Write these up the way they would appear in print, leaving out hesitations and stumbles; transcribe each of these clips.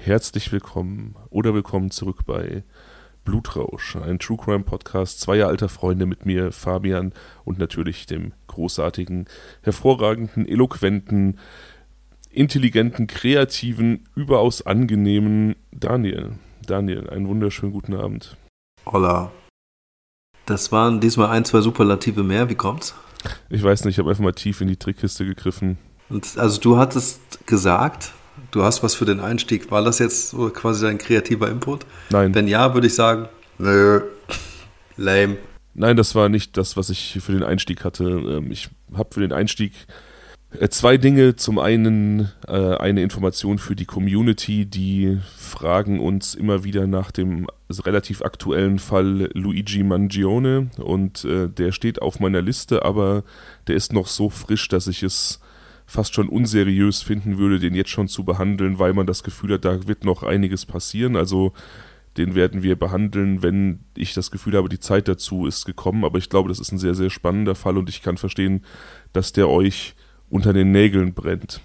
herzlich willkommen oder willkommen zurück bei Blutrausch, ein True Crime Podcast zweier alter Freunde mit mir, Fabian, und natürlich dem großartigen, hervorragenden, eloquenten, intelligenten, kreativen, überaus angenehmen Daniel. Daniel, einen wunderschönen guten Abend. Holla. Das waren diesmal 2 Superlative mehr. Wie kommt's? Ich weiß nicht, ich habe einfach mal tief in die Trickkiste gegriffen. Und also du hattest gesagt, du hast was für den Einstieg. War das jetzt so quasi dein kreativer Input? Nein. Wenn ja, würde ich sagen, nö, lame. Nein, das war nicht das, was ich für den Einstieg hatte. Ich habe für den Einstieg 2 Dinge. Zum einen eine Information für die Community, die fragen uns immer wieder nach dem relativ aktuellen Fall Luigi Mangione, und der steht auf meiner Liste, aber der ist noch so frisch, dass ich es fast schon unseriös finden würde, den jetzt schon zu behandeln, weil man das Gefühl hat, da wird noch einiges passieren. Also den werden wir behandeln, wenn ich das Gefühl habe, die Zeit dazu ist gekommen. Aber ich glaube, das ist ein sehr, sehr spannender Fall und ich kann verstehen, dass der euch unter den Nägeln brennt.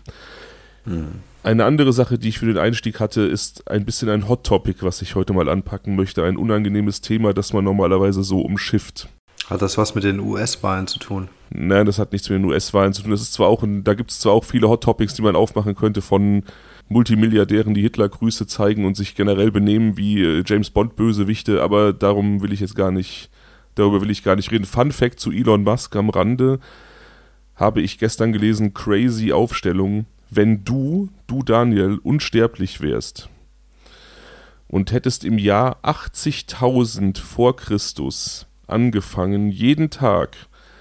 Eine andere Sache, die ich für den Einstieg hatte, ist ein bisschen ein Hot Topic, was ich heute mal anpacken möchte. Ein unangenehmes Thema, das man normalerweise so umschifft. Hat das was mit den US-Wahlen zu tun? Nein, das hat nichts mit den US-Wahlen zu tun. Das ist zwar auch, da gibt es zwar auch viele Hot Topics, die man aufmachen könnte, von Multimilliardären, die Hitler-Grüße zeigen und sich generell benehmen wie James-Bond-Bösewichte, aber darüber will ich gar nicht reden. Fun Fact zu Elon Musk am Rande: habe ich gestern gelesen, crazy Aufstellung: Wenn du Daniel, unsterblich wärst und hättest im Jahr 80.000 vor Christus angefangen, jeden Tag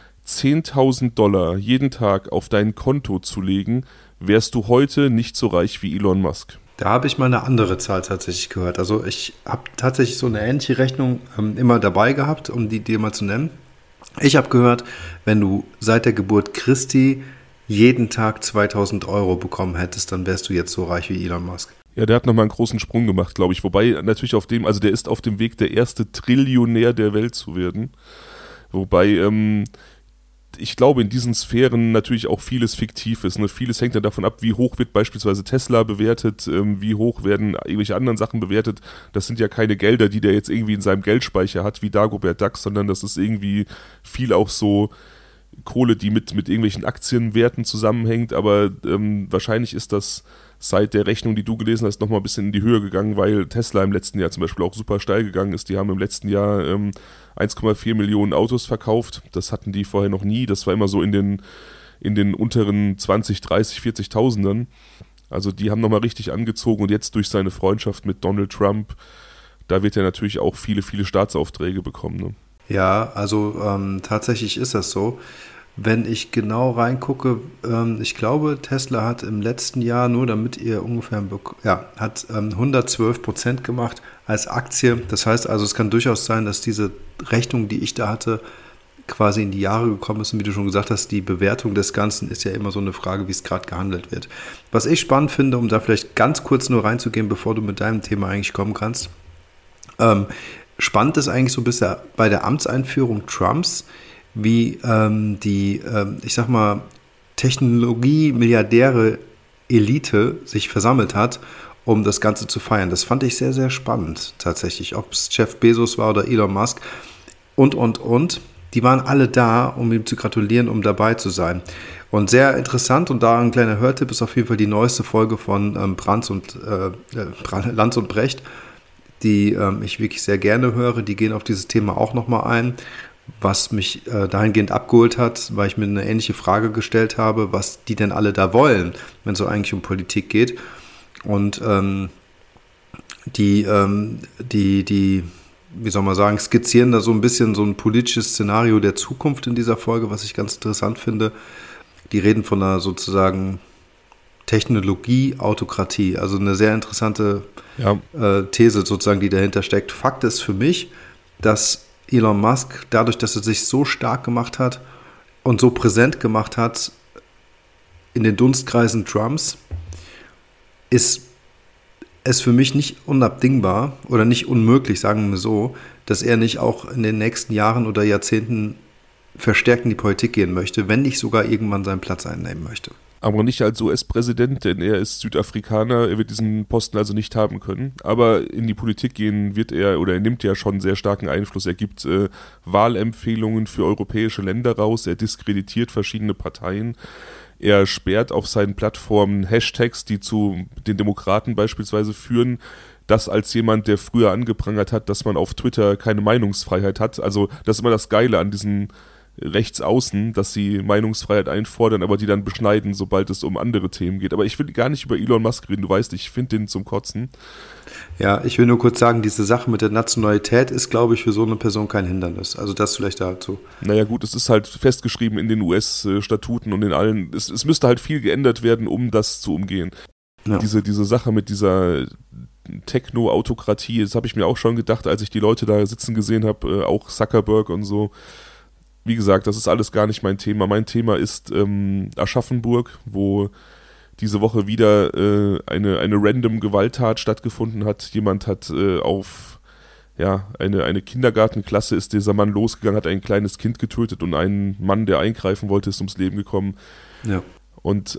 $10.000 jeden Tag auf dein Konto zu legen, wärst du heute nicht so reich wie Elon Musk. Da habe ich mal eine andere Zahl tatsächlich gehört. Also ich habe tatsächlich so eine ähnliche Rechnung immer dabei gehabt, um die dir mal zu nennen. Ich habe gehört, wenn du seit der Geburt Christi jeden Tag 2.000 Euro bekommen hättest, dann wärst du jetzt so reich wie Elon Musk. Ja, der hat nochmal einen großen Sprung gemacht, glaube ich. Wobei natürlich der ist auf dem Weg, der erste Trillionär der Welt zu werden. Wobei, ich glaube, in diesen Sphären natürlich auch vieles fiktiv ist. Ne? Vieles hängt ja davon ab, wie hoch wird beispielsweise Tesla bewertet, wie hoch werden irgendwelche anderen Sachen bewertet. Das sind ja keine Gelder, die der jetzt irgendwie in seinem Geldspeicher hat, wie Dagobert Duck, sondern das ist irgendwie viel auch so Kohle, die mit irgendwelchen Aktienwerten zusammenhängt. Aber wahrscheinlich ist das seit der Rechnung, die du gelesen hast, nochmal ein bisschen in die Höhe gegangen, weil Tesla im letzten Jahr zum Beispiel auch super steil gegangen ist. Die haben im letzten Jahr 1,4 Millionen Autos verkauft. Das hatten die vorher noch nie. Das war immer so in den unteren 20, 30, 40.000ern. Also die haben nochmal richtig angezogen, und jetzt durch seine Freundschaft mit Donald Trump, da wird er natürlich auch viele, viele Staatsaufträge bekommen. Ne? Ja, also tatsächlich ist das so. Wenn ich genau reingucke, ich glaube, Tesla hat im letzten Jahr, nur damit ihr ungefähr, hat 112% gemacht als Aktie. Das heißt also, es kann durchaus sein, dass diese Rechnung, die ich da hatte, quasi in die Jahre gekommen ist. Und wie du schon gesagt hast, die Bewertung des Ganzen ist ja immer so eine Frage, wie es gerade gehandelt wird. Was ich spannend finde, um da vielleicht ganz kurz nur reinzugehen, bevor du mit deinem Thema eigentlich kommen kannst. Spannend ist eigentlich so bisher bei der Amtseinführung Trumps, wie ich sag mal, Technologie-Milliardäre Elite sich versammelt hat, um das Ganze zu feiern. Das fand ich sehr, sehr spannend tatsächlich. Ob es Jeff Bezos war oder Elon Musk und. Die waren alle da, um ihm zu gratulieren, um dabei zu sein. Und sehr interessant, und da ein kleiner Hörtipp, ist auf jeden Fall die neueste Folge von Lanz und Brecht, die ich wirklich sehr gerne höre. Die gehen auf dieses Thema auch nochmal ein, was mich dahingehend abgeholt hat, weil ich mir eine ähnliche Frage gestellt habe, was die denn alle da wollen, wenn es so eigentlich um Politik geht. Und die wie soll man sagen, skizzieren da so ein bisschen so ein politisches Szenario der Zukunft in dieser Folge, was ich ganz interessant finde. Die reden von einer sozusagen Technologie-Autokratie, also eine sehr interessante These sozusagen, die dahinter steckt. Fakt ist für mich, dass Elon Musk, dadurch, dass er sich so stark gemacht hat und so präsent gemacht hat in den Dunstkreisen Trumps, ist es für mich nicht unabdingbar oder nicht unmöglich, sagen wir so, dass er nicht auch in den nächsten Jahren oder Jahrzehnten verstärkt in die Politik gehen möchte, wenn nicht sogar irgendwann seinen Platz einnehmen möchte. Aber nicht als US-Präsident, denn er ist Südafrikaner, er wird diesen Posten also nicht haben können. Aber in die Politik gehen wird er, oder er nimmt ja schon sehr starken Einfluss. Er gibt Wahlempfehlungen für europäische Länder raus, er diskreditiert verschiedene Parteien, er sperrt auf seinen Plattformen Hashtags, die zu den Demokraten beispielsweise führen. Das als jemand, der früher angeprangert hat, dass man auf Twitter keine Meinungsfreiheit hat. Also das ist immer das Geile an diesen Rechtsaußen, dass sie Meinungsfreiheit einfordern, aber die dann beschneiden, sobald es um andere Themen geht. Aber ich will gar nicht über Elon Musk reden, du weißt, ich finde den zum Kotzen. Ja, ich will nur kurz sagen, diese Sache mit der Nationalität ist, glaube ich, für so eine Person kein Hindernis. Also das vielleicht dazu. Naja gut, es ist halt festgeschrieben in den US-Statuten und in allen, es müsste halt viel geändert werden, um das zu umgehen. Ja. Diese Sache mit dieser Techno-Autokratie, das habe ich mir auch schon gedacht, als ich die Leute da sitzen gesehen habe, auch Zuckerberg und so. Wie gesagt, das ist alles gar nicht mein Thema. Mein Thema ist Aschaffenburg, wo diese Woche wieder eine random Gewalttat stattgefunden hat. Jemand hat auf eine Kindergartenklasse ist dieser Mann losgegangen, hat ein kleines Kind getötet und ein Mann, der eingreifen wollte, ist ums Leben gekommen. Ja. Und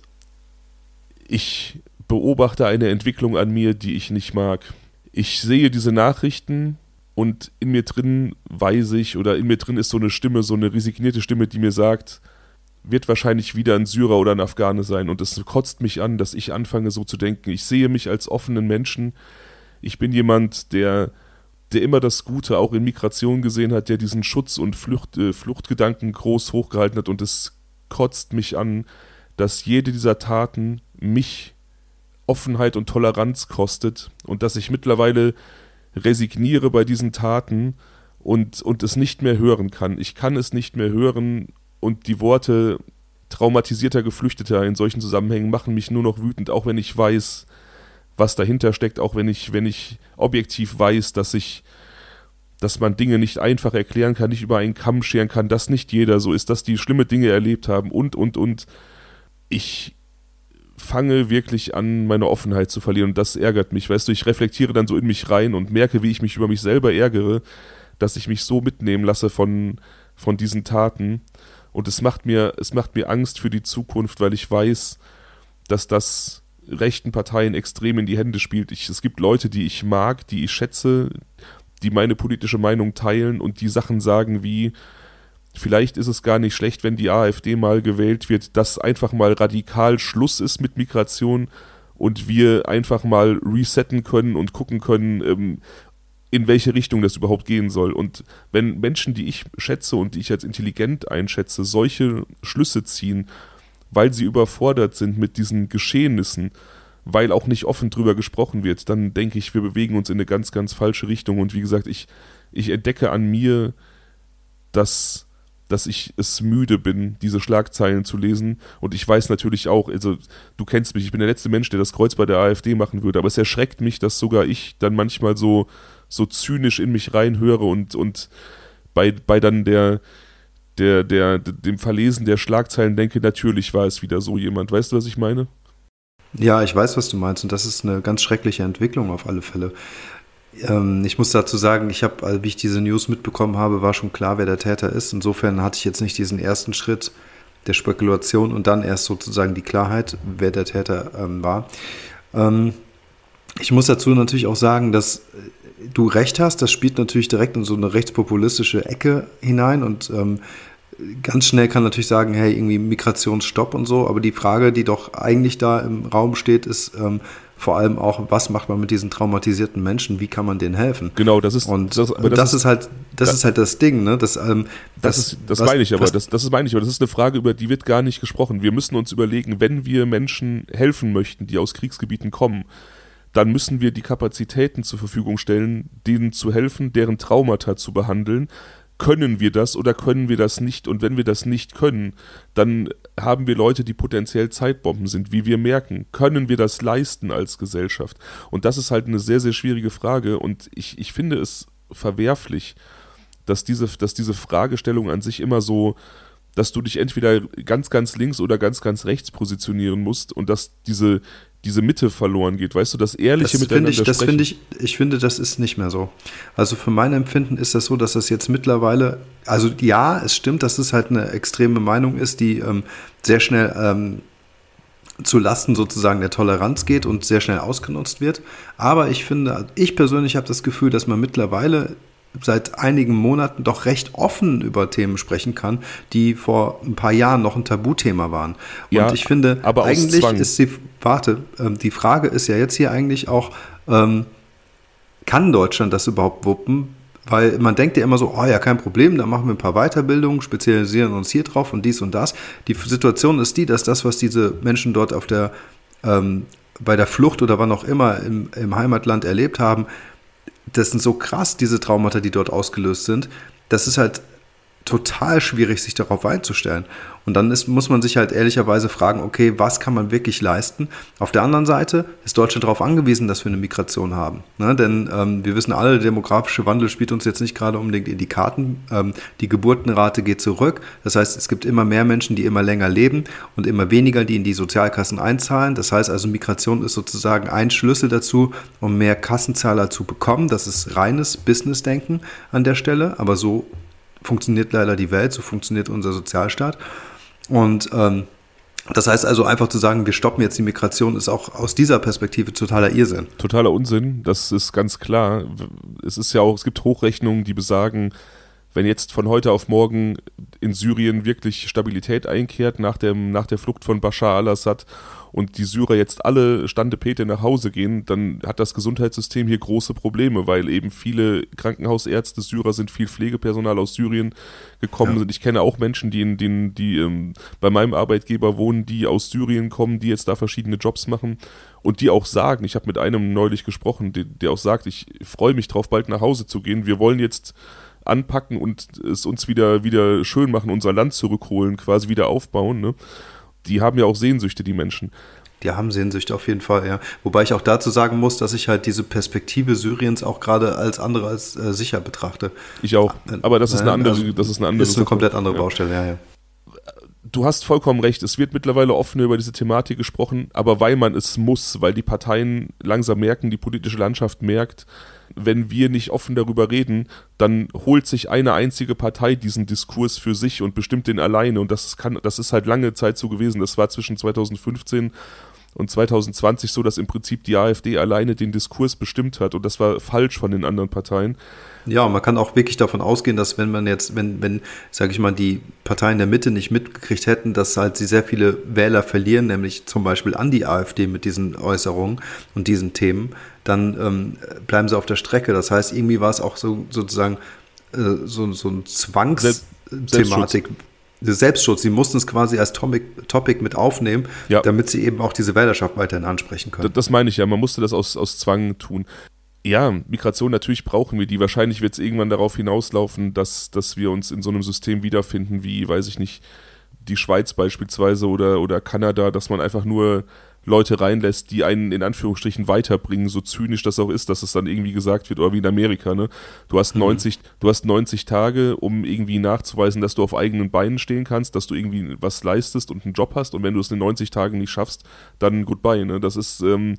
ich beobachte eine Entwicklung an mir, die ich nicht mag. Ich sehe diese Nachrichten und in mir drin weiß ich, oder in mir drin ist so eine Stimme, so eine resignierte Stimme, die mir sagt, wird wahrscheinlich wieder ein Syrer oder ein Afghane sein. Und es kotzt mich an, dass ich anfange so zu denken. Ich sehe mich als offenen Menschen. Ich bin jemand, der immer das Gute auch in Migration gesehen hat, der diesen Schutz- und Fluchtgedanken groß hochgehalten hat. Und es kotzt mich an, dass jede dieser Taten mich Offenheit und Toleranz kostet und dass ich mittlerweile resigniere bei diesen Taten und es nicht mehr hören kann. Ich kann es nicht mehr hören und die Worte traumatisierter Geflüchteter in solchen Zusammenhängen machen mich nur noch wütend, auch wenn ich weiß, was dahinter steckt, auch wenn ich objektiv weiß, dass man Dinge nicht einfach erklären kann, nicht über einen Kamm scheren kann, dass nicht jeder so ist, dass die schlimme Dinge erlebt haben und. Ich fange wirklich an, meine Offenheit zu verlieren und das ärgert mich. Weißt du, ich reflektiere dann so in mich rein und merke, wie ich mich über mich selber ärgere, dass ich mich so mitnehmen lasse von diesen Taten und es macht mir Angst für die Zukunft, weil ich weiß, dass das rechten Parteien extrem in die Hände spielt. Es gibt Leute, die ich mag, die ich schätze, die meine politische Meinung teilen und die Sachen sagen wie, vielleicht ist es gar nicht schlecht, wenn die AfD mal gewählt wird, dass einfach mal radikal Schluss ist mit Migration und wir einfach mal resetten können und gucken können, in welche Richtung das überhaupt gehen soll. Und wenn Menschen, die ich schätze und die ich als intelligent einschätze, solche Schlüsse ziehen, weil sie überfordert sind mit diesen Geschehnissen, weil auch nicht offen drüber gesprochen wird, dann denke ich, wir bewegen uns in eine ganz, ganz falsche Richtung. Und wie gesagt, ich entdecke an mir, dass ich es müde bin, diese Schlagzeilen zu lesen. Und ich weiß natürlich auch, also du kennst mich, ich bin der letzte Mensch, der das Kreuz bei der AfD machen würde, aber es erschreckt mich, dass sogar ich dann manchmal so zynisch in mich reinhöre und bei dann dem Verlesen der Schlagzeilen denke, natürlich war es wieder so jemand. Weißt du, was ich meine? Ja, ich weiß, was du meinst und das ist eine ganz schreckliche Entwicklung auf alle Fälle. Ich muss dazu sagen, wie ich diese News mitbekommen habe, war schon klar, wer der Täter ist. Insofern hatte ich jetzt nicht diesen ersten Schritt der Spekulation und dann erst sozusagen die Klarheit, wer der Täter war. Ich muss dazu natürlich auch sagen, dass du recht hast, das spielt natürlich direkt in so eine rechtspopulistische Ecke hinein und ganz schnell kann natürlich sagen, hey, irgendwie Migrationsstopp und so, aber die Frage, die doch eigentlich da im Raum steht, ist vor allem auch, was macht man mit diesen traumatisierten Menschen, wie kann man denen helfen? Genau, das ist halt das Ding, ne? Das meine ich, aber das ist eine Frage, über die wird gar nicht gesprochen. Wir müssen uns überlegen, wenn wir Menschen helfen möchten, die aus Kriegsgebieten kommen, dann müssen wir die Kapazitäten zur Verfügung stellen, denen zu helfen, deren Traumata zu behandeln. Können wir das oder können wir das nicht? Und wenn wir das nicht können, dann haben wir Leute, die potenziell Zeitbomben sind, wie wir merken. Können wir das leisten als Gesellschaft? Und das ist halt eine sehr, sehr schwierige Frage und ich finde es verwerflich, dass diese Fragestellung an sich immer so, dass du dich entweder ganz, ganz links oder ganz, ganz rechts positionieren musst und dass diese Mitte verloren geht, weißt du, das ehrliche Miteinander sprechen. Ich finde, das ist nicht mehr so. Also für mein Empfinden ist das so, dass das jetzt mittlerweile, also ja, es stimmt, dass es halt eine extreme Meinung ist, die sehr schnell zu Lasten sozusagen der Toleranz geht und sehr schnell ausgenutzt wird. Aber ich finde, ich persönlich habe das Gefühl, dass man mittlerweile seit einigen Monaten doch recht offen über Themen sprechen kann, die vor ein paar Jahren noch ein Tabuthema waren. Ja, und ich finde, aber eigentlich ist die Frage ist ja jetzt hier eigentlich auch, kann Deutschland das überhaupt wuppen? Weil man denkt ja immer so, oh ja, kein Problem, da machen wir ein paar Weiterbildungen, spezialisieren uns hier drauf und dies und das. Die Situation ist die, dass das, was diese Menschen dort bei der Flucht oder wann auch immer im Heimatland erlebt haben, das sind so krass, diese Traumata, die dort ausgelöst sind. Das ist halt total schwierig, sich darauf einzustellen. Und dann muss man sich halt ehrlicherweise fragen, okay, was kann man wirklich leisten? Auf der anderen Seite ist Deutschland darauf angewiesen, dass wir eine Migration haben. Ne? Denn wir wissen alle, der demografische Wandel spielt uns jetzt nicht gerade unbedingt in die Karten. Die Geburtenrate geht zurück. Das heißt, es gibt immer mehr Menschen, die immer länger leben und immer weniger, die in die Sozialkassen einzahlen. Das heißt also, Migration ist sozusagen ein Schlüssel dazu, um mehr Kassenzahler zu bekommen. Das ist reines Business-Denken an der Stelle, aber so funktioniert leider die Welt, so funktioniert unser Sozialstaat. Und das heißt also einfach zu sagen, wir stoppen jetzt die Migration, ist auch aus dieser Perspektive totaler Irrsinn. Totaler Unsinn, das ist ganz klar. Es ist ja auch, es gibt Hochrechnungen, die besagen, wenn jetzt von heute auf morgen in Syrien wirklich Stabilität einkehrt nach der Flucht von Bashar al-Assad und die Syrer jetzt alle Standepete nach Hause gehen, dann hat das Gesundheitssystem hier große Probleme, weil eben viele Krankenhausärzte Syrer sind, viel Pflegepersonal aus Syrien gekommen sind. Ich kenne auch Menschen, die bei meinem Arbeitgeber wohnen, die aus Syrien kommen, die jetzt da verschiedene Jobs machen und die auch sagen, ich habe mit einem neulich gesprochen, der auch sagt, ich freue mich drauf, bald nach Hause zu gehen. Wir wollen jetzt anpacken und es uns wieder schön machen, unser Land zurückholen, quasi wieder aufbauen, ne? Die haben ja auch Sehnsüchte, die Menschen. Die haben Sehnsüchte auf jeden Fall, ja. Wobei ich auch dazu sagen muss, dass ich halt diese Perspektive Syriens auch gerade als sicher betrachte. Ich auch, aber das ist eine andere ist eine komplett andere Baustelle, ja. Du hast vollkommen recht, es wird mittlerweile offener über diese Thematik gesprochen, aber weil man es muss, weil die Parteien langsam merken, die politische Landschaft merkt, wenn wir nicht offen darüber reden, dann holt sich eine einzige Partei diesen Diskurs für sich und bestimmt den alleine und das ist halt lange Zeit so gewesen. Das war zwischen 2015 und 2020 so, dass im Prinzip die AfD alleine den Diskurs bestimmt hat und das war falsch von den anderen Parteien. Ja, und man kann auch wirklich davon ausgehen, dass wenn sage ich mal, die Parteien der Mitte nicht mitgekriegt hätten, dass halt sie sehr viele Wähler verlieren, nämlich zum Beispiel an die AfD mit diesen Äußerungen und diesen Themen, dann bleiben sie auf der Strecke. Das heißt, irgendwie war es auch so sozusagen so ein Zwangsthematik. Selbstschutz, sie mussten es quasi als Topic mit aufnehmen, damit sie eben auch diese Wählerschaft weiterhin ansprechen können. Das meine ich ja, man musste das aus Zwang tun. Ja, Migration, natürlich brauchen wir die. Wahrscheinlich wird es irgendwann darauf hinauslaufen, dass wir uns in so einem System wiederfinden, wie, weiß ich nicht, die Schweiz beispielsweise oder Kanada, dass man einfach nur Leute reinlässt, die einen in Anführungsstrichen weiterbringen, so zynisch das auch ist, dass es dann irgendwie gesagt wird, oder wie in Amerika, ne? Du hast 90 Tage, um irgendwie nachzuweisen, dass du auf eigenen Beinen stehen kannst, dass du irgendwie was leistest und einen Job hast und wenn du es in 90 Tagen nicht schaffst, dann goodbye, ne? Das ist ein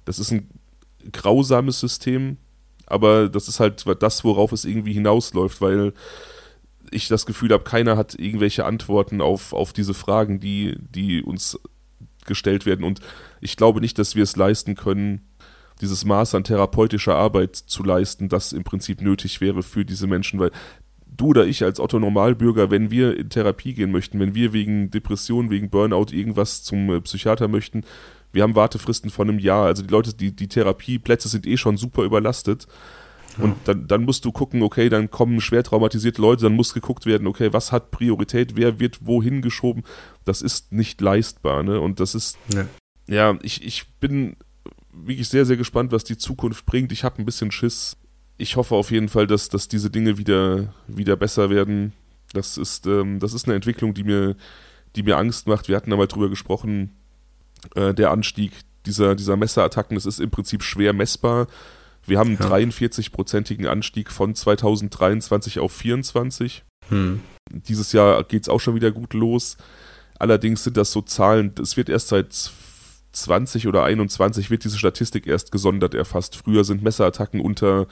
grausames System, aber das ist halt das, worauf es irgendwie hinausläuft, weil ich das Gefühl habe, keiner hat irgendwelche Antworten auf diese Fragen, die uns gestellt werden und ich glaube nicht, dass wir es leisten können, dieses Maß an therapeutischer Arbeit zu leisten, das im Prinzip nötig wäre für diese Menschen, weil du oder ich als Otto-Normalbürger, wenn wir in Therapie gehen möchten, wenn wir wegen Depression, wegen Burnout irgendwas zum Psychiater möchten, wir haben Wartefristen von einem Jahr, also die Leute, die Therapieplätze sind schon super überlastet und dann musst du gucken, okay, dann kommen schwer traumatisierte Leute, dann muss geguckt werden, okay, was hat Priorität, wer wird wohin geschoben, das ist nicht leistbar, ne, und das ist, ja, ich bin wirklich sehr, sehr gespannt, was die Zukunft bringt, ich habe ein bisschen Schiss, ich hoffe auf jeden Fall, dass diese Dinge wieder besser werden, das ist eine Entwicklung, die mir Angst macht, wir hatten da mal drüber gesprochen, der Anstieg dieser Messerattacken, das ist im Prinzip schwer messbar. Wir haben einen 43-prozentigen Anstieg von 2023 auf 2024. Dieses Jahr geht es auch schon wieder gut los. Allerdings sind das so Zahlen, es wird erst seit 20 oder 21 wird diese Statistik erst gesondert erfasst. Früher sind Messerattacken unter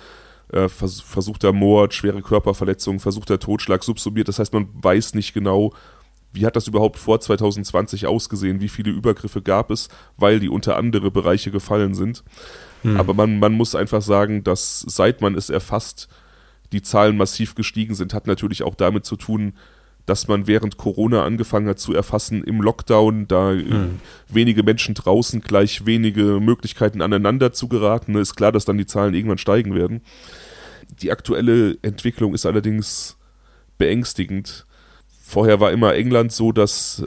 versuchter Mord, schwere Körperverletzung, versuchter Totschlag subsumiert. Das heißt, man weiß nicht genau, wie hat das überhaupt vor 2020 ausgesehen, wie viele Übergriffe gab es, weil die unter andere Bereiche gefallen sind. Aber man muss einfach sagen, dass seit man es erfasst, die Zahlen massiv gestiegen sind, hat natürlich auch damit zu tun, dass man während Corona angefangen hat zu erfassen im Lockdown, da wenige Menschen draußen gleich wenige Möglichkeiten aneinander zu geraten. Ist klar, dass dann die Zahlen irgendwann steigen werden. Die aktuelle Entwicklung ist allerdings beängstigend. Vorher war immer England so, dass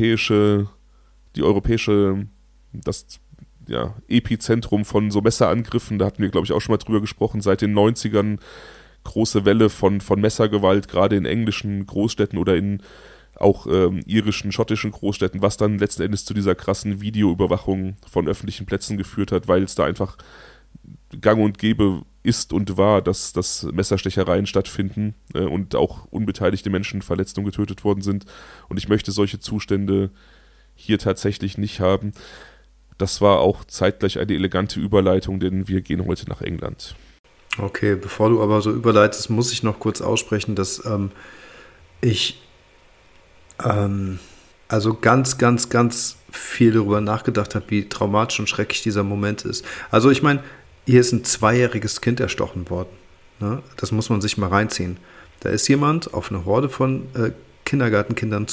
das Epizentrum von so Messerangriffen, da hatten wir, glaube ich, auch schon mal drüber gesprochen, seit den 90ern große Welle von Messergewalt, gerade in englischen Großstädten oder in auch irischen, schottischen Großstädten, was dann letzten Endes zu dieser krassen Videoüberwachung von öffentlichen Plätzen geführt hat, weil es da einfach gang und gäbe ist und war, dass Messerstechereien stattfinden und auch unbeteiligte Menschen verletzt und getötet worden sind. Und ich möchte solche Zustände hier tatsächlich nicht haben. Das war auch zeitgleich eine elegante Überleitung, denn wir gehen heute nach England. Okay, bevor du aber so überleitest, muss ich noch kurz aussprechen, dass ich also ganz, ganz, ganz viel darüber nachgedacht habe, wie traumatisch und schrecklich dieser Moment ist. Also ich meine, hier ist ein 2-jähriges Kind erstochen worden. Ne? Das muss man sich mal reinziehen. Da ist jemand auf eine Horde von Kindergartenkindern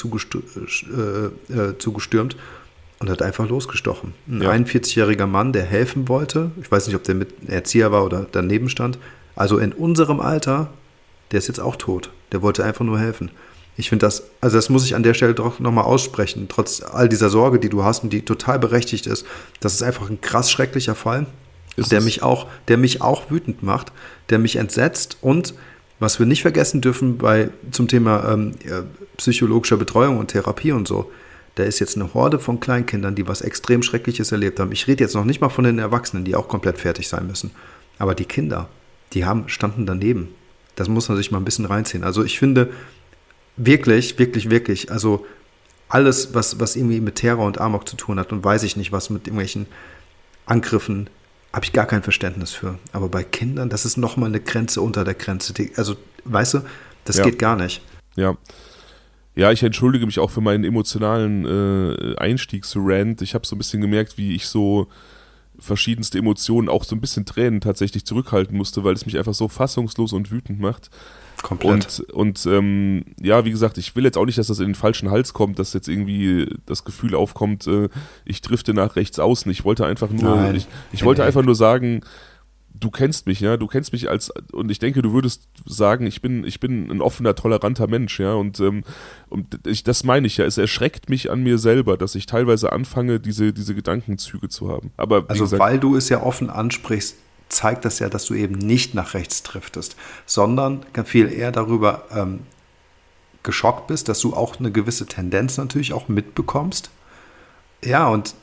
zugestürmt und hat einfach losgestochen. Ein 41-jähriger Mann, der helfen wollte, ich weiß nicht, ob der mit Erzieher war oder daneben stand, also in unserem Alter, der ist jetzt auch tot. Der wollte einfach nur helfen. Ich finde das muss ich an der Stelle doch nochmal aussprechen, trotz all dieser Sorge, die du hast und die total berechtigt ist. Das ist einfach ein krass schrecklicher Fall, der mich auch wütend macht, der mich entsetzt und was wir nicht vergessen dürfen zum Thema psychologischer Betreuung und Therapie und so, da ist jetzt eine Horde von Kleinkindern, die was extrem Schreckliches erlebt haben. Ich rede jetzt noch nicht mal von den Erwachsenen, die auch komplett fertig sein müssen. Aber die Kinder, standen daneben. Das muss man sich mal ein bisschen reinziehen. Also ich finde wirklich, wirklich, wirklich, also alles, was irgendwie mit Terror und Amok zu tun hat und weiß ich nicht, was mit irgendwelchen Angriffen, habe ich gar kein Verständnis für. Aber bei Kindern, das ist nochmal eine Grenze unter der Grenze. Also, weißt du, das geht gar nicht. Ja. Ja, ich entschuldige mich auch für meinen emotionalen Einstiegsrant. Ich habe so ein bisschen gemerkt, wie ich so verschiedenste Emotionen, auch so ein bisschen Tränen tatsächlich zurückhalten musste, weil es mich einfach so fassungslos und wütend macht. Komplett. Und wie gesagt, ich will jetzt auch nicht, dass das in den falschen Hals kommt, dass jetzt irgendwie das Gefühl aufkommt, ich drifte nach rechts außen. Ich wollte einfach nur, ich wollte einfach nur sagen, du kennst mich, ja, und ich denke, du würdest sagen, ich bin ein offener, toleranter Mensch, ja, und das meine ich ja, es erschreckt mich an mir selber, dass ich teilweise anfange, diese Gedankenzüge zu haben. Aber wie gesagt, weil du es ja offen ansprichst, zeigt das ja, dass du eben nicht nach rechts driftest, sondern viel eher darüber geschockt bist, dass du auch eine gewisse Tendenz natürlich auch mitbekommst. Ja, und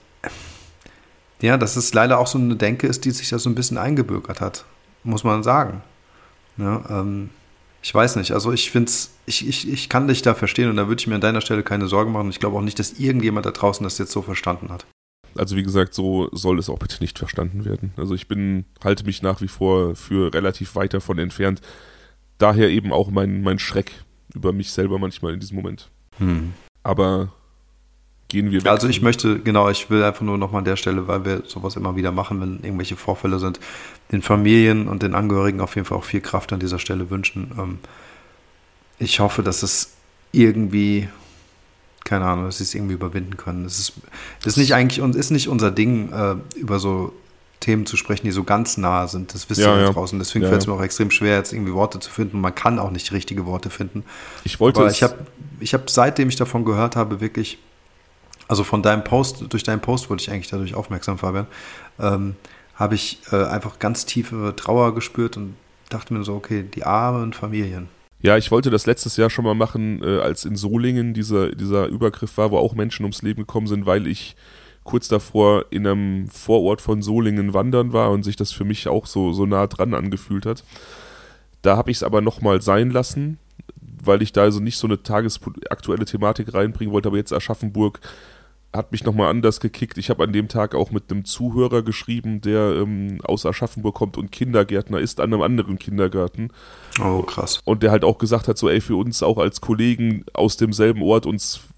ja, dass es leider auch so eine Denke ist, die sich da so ein bisschen eingebürgert hat, muss man sagen. Ja, ich weiß nicht, also ich finde es, ich kann dich da verstehen und da würde ich mir an deiner Stelle keine Sorgen machen. Ich glaube auch nicht, dass irgendjemand da draußen das jetzt so verstanden hat. Also wie gesagt, so soll es auch bitte nicht verstanden werden. Also ich halte mich nach wie vor für relativ weit davon entfernt. Daher eben auch mein Schreck über mich selber manchmal in diesem Moment. Aber gehen wir weg. Also ich will einfach nur nochmal an der Stelle, weil wir sowas immer wieder machen, wenn irgendwelche Vorfälle sind, den Familien und den Angehörigen auf jeden Fall auch viel Kraft an dieser Stelle wünschen. Ich hoffe, dass es irgendwie, keine Ahnung, dass sie es irgendwie überwinden können. Es ist nicht unser Ding, über so Themen zu sprechen, die so ganz nah sind. Das wisst ihr da draußen. Deswegen fällt es mir auch extrem schwer, jetzt irgendwie Worte zu finden. Man kann auch nicht richtige Worte finden. Ich habe, seitdem ich davon gehört habe, wirklich, also durch deinen Post wurde ich eigentlich dadurch aufmerksam, Fabian, habe ich einfach ganz tiefe Trauer gespürt und dachte mir so, okay, die armen Familien. Ja, ich wollte das letztes Jahr schon mal machen, als in Solingen dieser Übergriff war, wo auch Menschen ums Leben gekommen sind, weil ich kurz davor in einem Vorort von Solingen wandern war und sich das für mich auch so nah dran angefühlt hat. Da habe ich es aber nochmal sein lassen, weil ich da also nicht so eine tagesaktuelle Thematik reinbringen wollte, aber jetzt Aschaffenburg hat mich nochmal anders gekickt. Ich habe an dem Tag auch mit einem Zuhörer geschrieben, der aus Aschaffenburg kommt und Kindergärtner ist an einem anderen Kindergarten. Oh, krass. Und der halt auch gesagt hat, so für uns auch als Kollegen aus demselben Ort, uns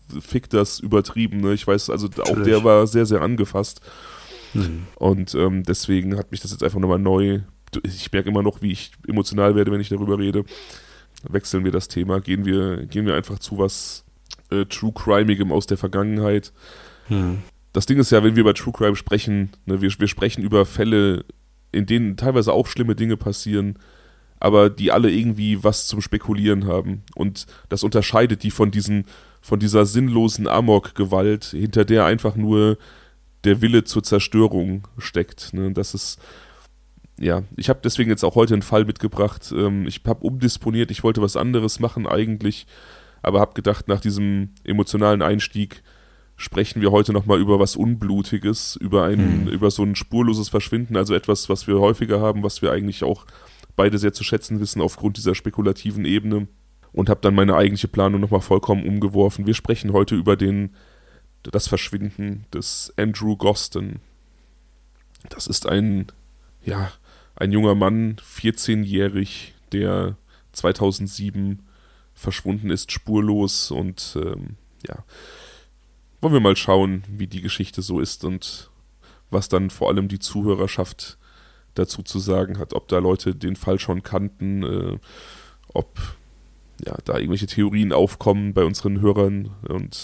fick das übertrieben. Ne? Ich weiß, also auch der war sehr, sehr angefasst. Und deswegen hat mich das jetzt einfach nochmal neu. Ich merke immer noch, wie ich emotional werde, wenn ich darüber rede. Wechseln wir das Thema, gehen wir einfach zu was True Crimeigem aus der Vergangenheit. Das Ding ist ja, wenn wir über True Crime sprechen, ne, wir sprechen über Fälle, in denen teilweise auch schlimme Dinge passieren, aber die alle irgendwie was zum Spekulieren haben. Und das unterscheidet die von dieser sinnlosen Amok-Gewalt, hinter der einfach nur der Wille zur Zerstörung steckt. Ne? Das ist, ja, ich habe deswegen jetzt auch heute einen Fall mitgebracht. Ich habe umdisponiert, ich wollte was anderes machen eigentlich, aber habe gedacht, nach diesem emotionalen Einstieg sprechen wir heute nochmal über was Unblutiges, über so ein spurloses Verschwinden, also etwas, was wir häufiger haben, was wir eigentlich auch beide sehr zu schätzen wissen aufgrund dieser spekulativen Ebene, und habe dann meine eigentliche Planung nochmal vollkommen umgeworfen. Wir sprechen heute über das Verschwinden des Andrew Gosden. Das ist ein junger Mann, 14-jährig, der 2007 verschwunden ist, spurlos, und wollen wir mal schauen, wie die Geschichte so ist und was dann vor allem die Zuhörerschaft dazu zu sagen hat, ob da Leute den Fall schon kannten, ob da irgendwelche Theorien aufkommen bei unseren Hörern, und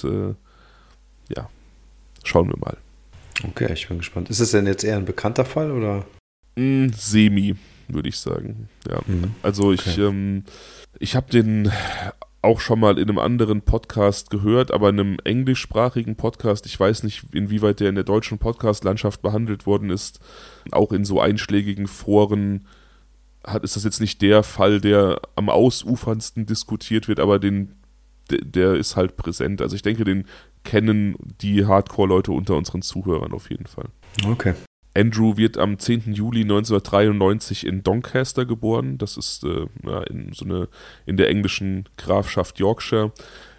schauen wir mal. Okay, ich bin gespannt. Ist es denn jetzt eher ein bekannter Fall, oder? Semi, würde ich sagen. Ja. Also okay. Ich habe den auch schon mal in einem anderen Podcast gehört, aber in einem englischsprachigen Podcast. Ich weiß nicht, inwieweit der in der deutschen Podcast-Landschaft behandelt worden ist. Auch in so einschlägigen Foren ist das jetzt nicht der Fall, der am ausufernsten diskutiert wird, aber der ist halt präsent. Also ich denke, den kennen die Hardcore-Leute unter unseren Zuhörern auf jeden Fall. Okay. Andrew wird am 10. Juli 1993 in Doncaster geboren. Das ist in der englischen Grafschaft Yorkshire.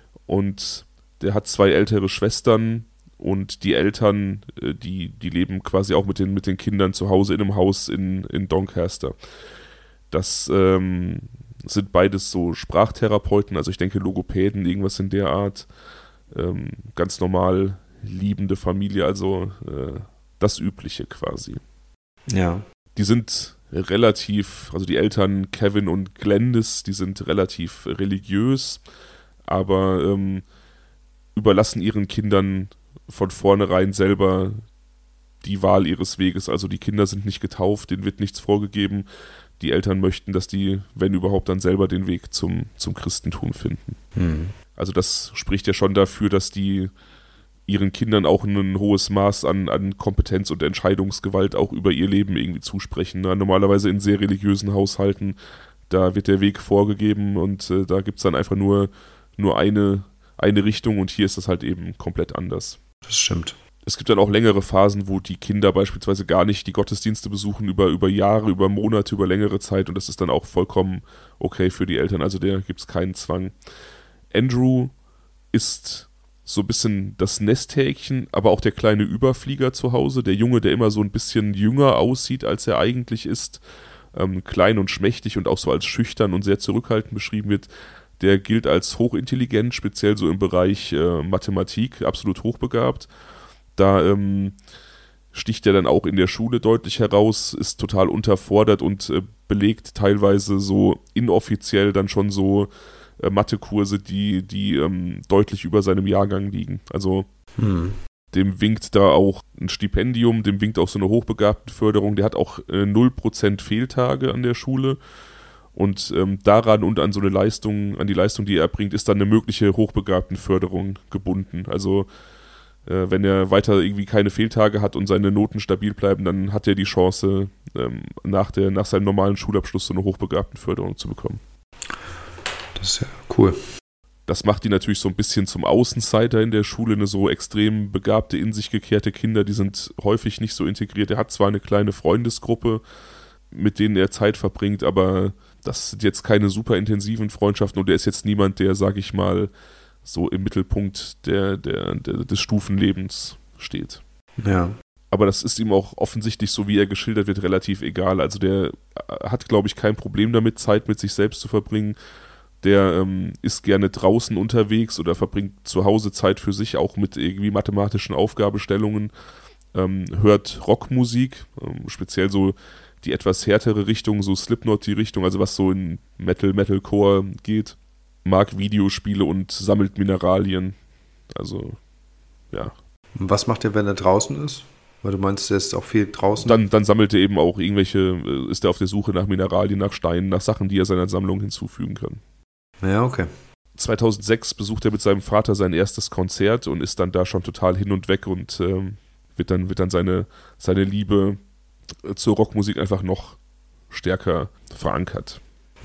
Und der hat 2 ältere Schwestern, und die Eltern, die leben quasi auch mit den Kindern zu Hause in einem Haus in Doncaster. Das sind beides so Sprachtherapeuten, also ich denke Logopäden, irgendwas in der Art. Ganz normal liebende Familie, also das Übliche quasi. Ja. Die sind relativ, also die Eltern Kevin und Glennis, die sind relativ religiös, aber überlassen ihren Kindern von vornherein selber die Wahl ihres Weges. Also die Kinder sind nicht getauft, denen wird nichts vorgegeben. Die Eltern möchten, dass die, wenn überhaupt, dann selber den Weg zum Christentum finden. Also das spricht ja schon dafür, dass die ihren Kindern auch ein hohes Maß an Kompetenz und Entscheidungsgewalt auch über ihr Leben irgendwie zusprechen. Na, normalerweise in sehr religiösen Haushalten, da wird der Weg vorgegeben, und da gibt es dann einfach nur eine Richtung, und hier ist das halt eben komplett anders. Das stimmt. Es gibt dann auch längere Phasen, wo die Kinder beispielsweise gar nicht die Gottesdienste besuchen, über Jahre, über Monate, über längere Zeit, und das ist dann auch vollkommen okay für die Eltern. Also da gibt es keinen Zwang. Andrew ist so ein bisschen das Nesthäkchen, aber auch der kleine Überflieger zu Hause. Der Junge, der immer so ein bisschen jünger aussieht, als er eigentlich ist. Klein und schmächtig und auch so als schüchtern und sehr zurückhaltend beschrieben wird. Der gilt als hochintelligent, speziell so im Bereich Mathematik, absolut hochbegabt. Da sticht er dann auch in der Schule deutlich heraus, ist total unterfordert und belegt teilweise so inoffiziell dann schon so Mathekurse, die deutlich über seinem Jahrgang liegen. Also dem winkt da auch ein Stipendium, dem winkt auch so eine Hochbegabtenförderung. Der hat auch 0% Fehltage an der Schule. Und daran und an so eine Leistung, an die Leistung, die er erbringt, ist dann eine mögliche Hochbegabtenförderung gebunden. Also wenn er weiter irgendwie keine Fehltage hat und seine Noten stabil bleiben, dann hat er die Chance, nach seinem normalen Schulabschluss so eine Hochbegabtenförderung zu bekommen. Das ist ja cool. Das macht die natürlich so ein bisschen zum Außenseiter in der Schule, eine so extrem begabte, in sich gekehrte Kinder, die sind häufig nicht so integriert. Er hat zwar eine kleine Freundesgruppe, mit denen er Zeit verbringt, aber das sind jetzt keine super intensiven Freundschaften, und er ist jetzt niemand, der, sag ich mal, so im Mittelpunkt des Stufenlebens steht. Ja. Aber das ist ihm auch offensichtlich, so wie er geschildert wird, relativ egal. Also der hat, glaube ich, kein Problem damit, Zeit mit sich selbst zu verbringen. Der ist gerne draußen unterwegs oder verbringt zu Hause Zeit für sich, auch mit irgendwie mathematischen Aufgabenstellungen, hört Rockmusik, speziell so die etwas härtere Richtung, so Slipknot die Richtung, also was so in Metalcore geht, mag Videospiele und sammelt Mineralien. Also, ja. Und was macht er, wenn er draußen ist? Weil du meinst, er ist auch viel draußen. Dann sammelt er eben auch ist er auf der Suche nach Mineralien, nach Steinen, nach Sachen, die er seiner Sammlung hinzufügen kann. Ja, okay. 2006 besucht er mit seinem Vater sein erstes Konzert und ist dann da schon total hin und weg und wird dann seine Liebe zur Rockmusik einfach noch stärker verankert.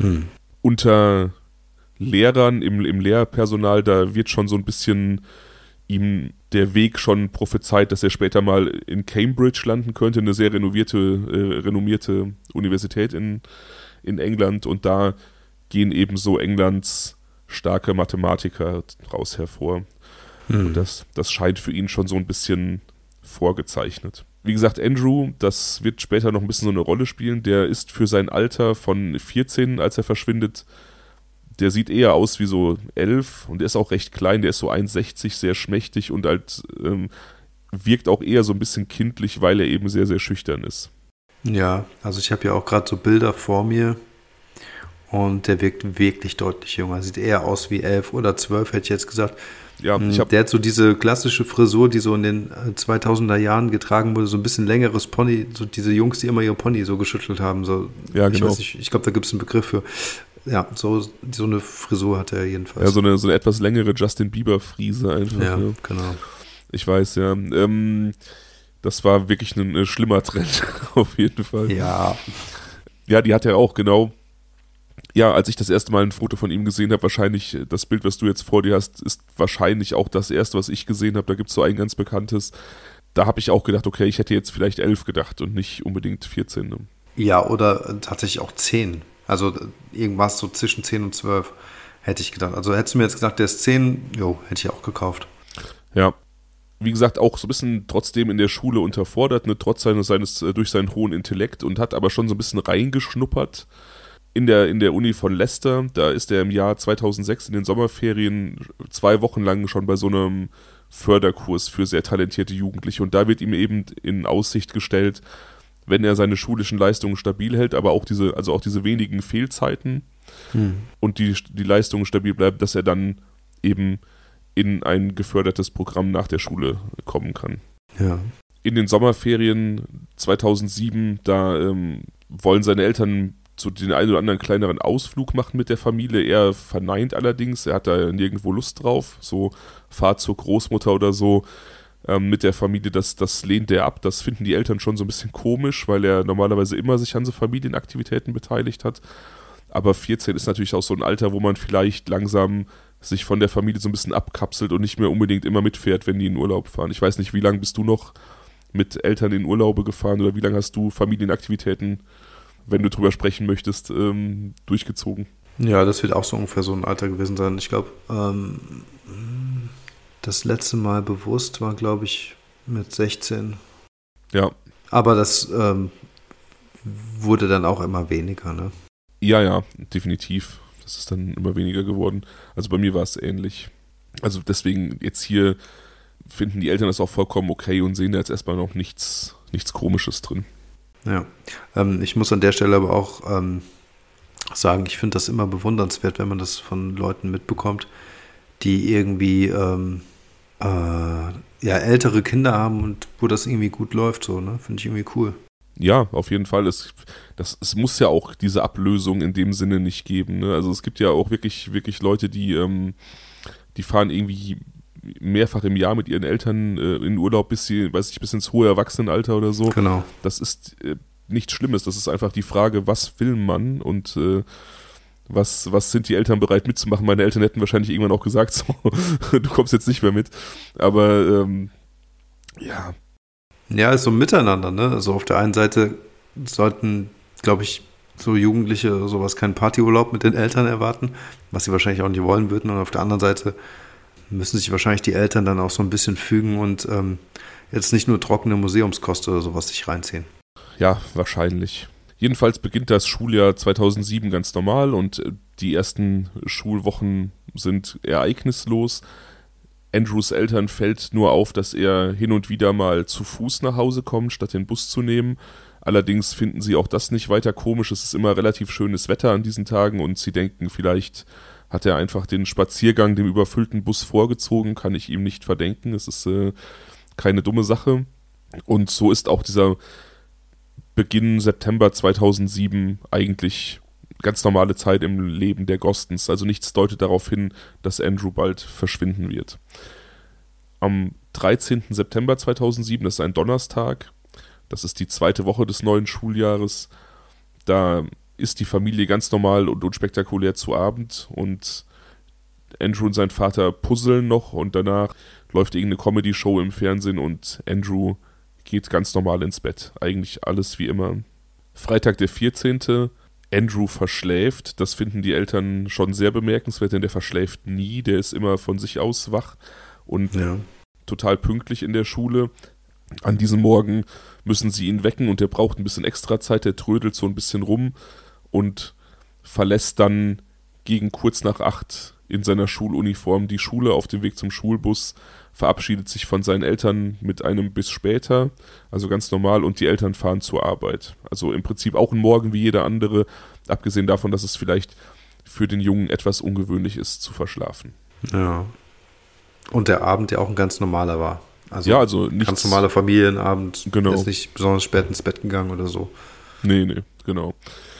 Unter Lehrern, im Lehrpersonal, da wird schon so ein bisschen ihm der Weg schon prophezeit, dass er später mal in Cambridge landen könnte, eine sehr renommierte Universität in England, und da gehen ebenso Englands starke Mathematiker raus hervor. Und das scheint für ihn schon so ein bisschen vorgezeichnet. Wie gesagt, Andrew, das wird später noch ein bisschen so eine Rolle spielen, der ist für sein Alter von 14, als er verschwindet, der sieht eher aus wie so 11 und der ist auch recht klein, der ist so 1,60, sehr schmächtig und halt wirkt auch eher so ein bisschen kindlich, weil er eben sehr, sehr schüchtern ist. Ja, also ich habe ja auch gerade so Bilder vor mir und der wirkt wirklich deutlich jünger. Sieht eher aus wie 11 oder 12, hätte ich jetzt gesagt. Ja, der hat so diese klassische Frisur, die so in den 2000er Jahren getragen wurde, so ein bisschen längeres Pony, so diese Jungs, die immer ihr Pony so geschüttelt haben. So, ja, ich genau. weiß nicht, ich glaube, da gibt es einen Begriff für. Ja, so eine Frisur hat er jedenfalls. Ja, so eine etwas längere Justin Bieber-Friese einfach. Ja, genau. Ich weiß, ja. Das war wirklich ein schlimmer Trend, auf jeden Fall. Ja. Ja, die hat er auch, genau. Ja, als ich das erste Mal ein Foto von ihm gesehen habe, wahrscheinlich, das Bild, was du jetzt vor dir hast, ist wahrscheinlich auch das erste, was ich gesehen habe. Da gibt es so ein ganz bekanntes. Da habe ich auch gedacht, okay, ich hätte jetzt vielleicht 11 gedacht und nicht unbedingt 14. Ne? Ja, oder tatsächlich auch 10. Also irgendwas so zwischen 10 und 12 hätte ich gedacht. Also hättest du mir jetzt gesagt, der ist 10, hätte ich auch gekauft. Ja, wie gesagt, auch so ein bisschen trotzdem in der Schule unterfordert, ne, trotz durch seinen hohen Intellekt, und hat aber schon so ein bisschen reingeschnuppert. In der Uni von Leicester, da ist er im Jahr 2006 in den Sommerferien 2 Wochen lang schon bei so einem Förderkurs für sehr talentierte Jugendliche, und da wird ihm eben in Aussicht gestellt, wenn er seine schulischen Leistungen stabil hält, aber auch diese wenigen Fehlzeiten und die Leistungen stabil bleiben, dass er dann eben in ein gefördertes Programm nach der Schule kommen kann. Ja. In den Sommerferien 2007, da wollen seine Eltern so den einen oder anderen kleineren Ausflug machen mit der Familie. Er verneint allerdings, er hat da nirgendwo Lust drauf. So Fahrt zur Großmutter oder so mit der Familie, das lehnt er ab. Das finden die Eltern schon so ein bisschen komisch, weil er normalerweise immer sich an so Familienaktivitäten beteiligt hat. Aber 14 ist natürlich auch so ein Alter, wo man vielleicht langsam sich von der Familie so ein bisschen abkapselt und nicht mehr unbedingt immer mitfährt, wenn die in Urlaub fahren. Ich weiß nicht, wie lange bist du noch mit Eltern in Urlaube gefahren oder wie lange hast du Familienaktivitäten, wenn du drüber sprechen möchtest, durchgezogen? Ja, das wird auch so ungefähr so ein Alter gewesen sein. Ich glaube, das letzte Mal bewusst war, glaube ich, mit 16. Ja. Aber das wurde dann auch immer weniger, ne? Ja, definitiv. Das ist dann immer weniger geworden. Also bei mir war es ähnlich. Also deswegen jetzt hier finden die Eltern das auch vollkommen okay und sehen da jetzt erstmal noch nichts Komisches drin. Ja, ich muss an der Stelle aber auch sagen, ich finde das immer bewundernswert, wenn man das von Leuten mitbekommt, die irgendwie ältere Kinder haben und wo das irgendwie gut läuft, so, ne? Finde ich irgendwie cool. Ja, auf jeden Fall. Es muss ja auch diese Ablösung in dem Sinne nicht geben. Ne? Also es gibt ja auch wirklich, wirklich Leute, die fahren irgendwie mehrfach im Jahr mit ihren Eltern in Urlaub bis ins hohe Erwachsenenalter oder so. Genau. Das ist nichts Schlimmes. Das ist einfach die Frage, was will man und was sind die Eltern bereit mitzumachen. Meine Eltern hätten wahrscheinlich irgendwann auch gesagt, so, du kommst jetzt nicht mehr mit. Aber ja. Ja, ist so ein Miteinander, ne? Also auf der einen Seite sollten, glaube ich, so Jugendliche oder sowas keinen Partyurlaub mit den Eltern erwarten, was sie wahrscheinlich auch nicht wollen würden. Und auf der anderen Seite müssen sich wahrscheinlich die Eltern dann auch so ein bisschen fügen und jetzt nicht nur trockene Museumskost oder sowas sich reinziehen. Ja, wahrscheinlich. Jedenfalls beginnt das Schuljahr 2007 ganz normal und Die ersten Schulwochen sind ereignislos. Andrews Eltern fällt nur auf, dass er hin und wieder mal zu Fuß nach Hause kommt, statt den Bus zu nehmen. Allerdings finden sie auch das nicht weiter komisch. Es ist immer relativ schönes Wetter an diesen Tagen und sie denken, vielleicht hat er einfach den Spaziergang dem überfüllten Bus vorgezogen, kann ich ihm nicht verdenken. Es ist keine dumme Sache. Und so ist auch dieser Beginn September 2007 eigentlich ganz normale Zeit im Leben der Gostons. Also nichts deutet darauf hin, dass Andrew bald verschwinden wird. Am 13. September 2007, das ist ein Donnerstag, das ist die zweite Woche des neuen Schuljahres, da ist die Familie ganz normal und unspektakulär zu Abend und Andrew und sein Vater puzzeln noch und danach läuft irgendeine Comedy-Show im Fernsehen und Andrew geht ganz normal ins Bett. Eigentlich alles wie immer. Freitag der 14. Andrew verschläft. Das finden die Eltern schon sehr bemerkenswert, denn der verschläft nie. Der ist immer von sich aus wach und total pünktlich in der Schule. An diesem Morgen müssen sie ihn wecken und der braucht ein bisschen extra Zeit. Der trödelt so ein bisschen rum und verlässt dann gegen kurz nach 8 in seiner Schuluniform die Schule auf dem Weg zum Schulbus, verabschiedet sich von seinen Eltern mit einem bis später, also ganz normal, und die Eltern fahren zur Arbeit. Also im Prinzip auch ein Morgen wie jeder andere, abgesehen davon, dass es vielleicht für den Jungen etwas ungewöhnlich ist, zu verschlafen. Ja. Und der Abend ja auch ein ganz normaler war. Also nichts, ganz normaler Familienabend, genau. Ist nicht besonders spät ins Bett gegangen oder so. Nee, genau.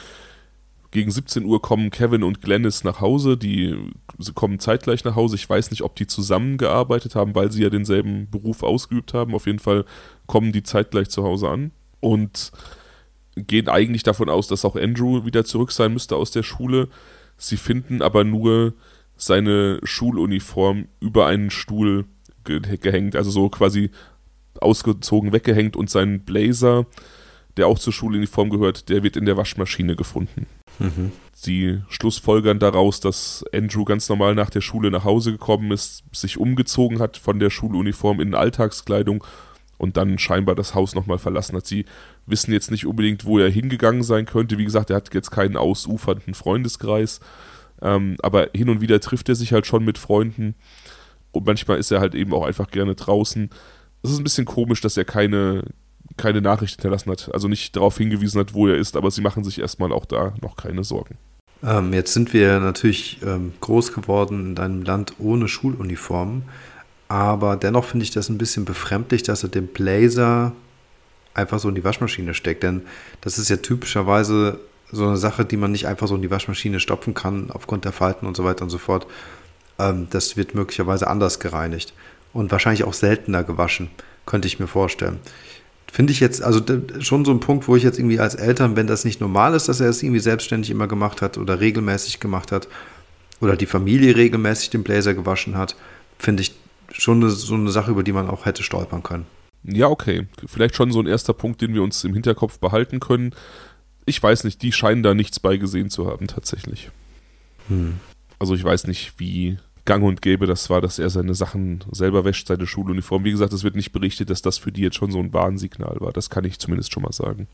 Gegen 17 Uhr kommen Kevin und Glennis nach Hause, sie kommen zeitgleich nach Hause. Ich weiß nicht, ob die zusammengearbeitet haben, weil sie ja denselben Beruf ausgeübt haben. Auf jeden Fall kommen die zeitgleich zu Hause an und gehen eigentlich davon aus, dass auch Andrew wieder zurück sein müsste aus der Schule. Sie finden aber nur seine Schuluniform über einen Stuhl gehängt, also so quasi ausgezogen weggehängt und sein Blazer, der auch zur Schuluniform gehört, der wird in der Waschmaschine gefunden. Mhm. Sie schlussfolgern daraus, dass Andrew ganz normal nach der Schule nach Hause gekommen ist, sich umgezogen hat von der Schuluniform in Alltagskleidung und dann scheinbar das Haus nochmal verlassen hat. Sie wissen jetzt nicht unbedingt, wo er hingegangen sein könnte. Wie gesagt, er hat jetzt keinen ausufernden Freundeskreis, aber hin und wieder trifft er sich halt schon mit Freunden und manchmal ist er halt eben auch einfach gerne draußen. Es ist ein bisschen komisch, dass er keine Nachricht hinterlassen hat, also nicht darauf hingewiesen hat, wo er ist, aber sie machen sich erstmal auch da noch keine Sorgen. Jetzt sind wir natürlich groß geworden in einem Land ohne Schuluniformen, aber dennoch finde ich das ein bisschen befremdlich, dass er den Blazer einfach so in die Waschmaschine steckt, denn das ist ja typischerweise so eine Sache, die man nicht einfach so in die Waschmaschine stopfen kann, aufgrund der Falten und so weiter und so fort. Das wird möglicherweise anders gereinigt und wahrscheinlich auch seltener gewaschen, könnte ich mir vorstellen. Finde ich jetzt, also schon so ein Punkt, wo ich jetzt irgendwie als Eltern, wenn das nicht normal ist, dass er es irgendwie selbstständig immer gemacht hat oder regelmäßig gemacht hat oder die Familie regelmäßig den Blazer gewaschen hat, finde ich schon so eine Sache, über die man auch hätte stolpern können. Ja, okay. Vielleicht schon so ein erster Punkt, den wir uns im Hinterkopf behalten können. Ich weiß nicht, die scheinen da nichts bei gesehen zu haben, tatsächlich. Also ich weiß nicht, wie gang und gäbe das war, dass er seine Sachen selber wäscht, seine Schuluniform. Wie gesagt, es wird nicht berichtet, dass das für die jetzt schon so ein Warnsignal war. Das kann ich zumindest schon mal sagen.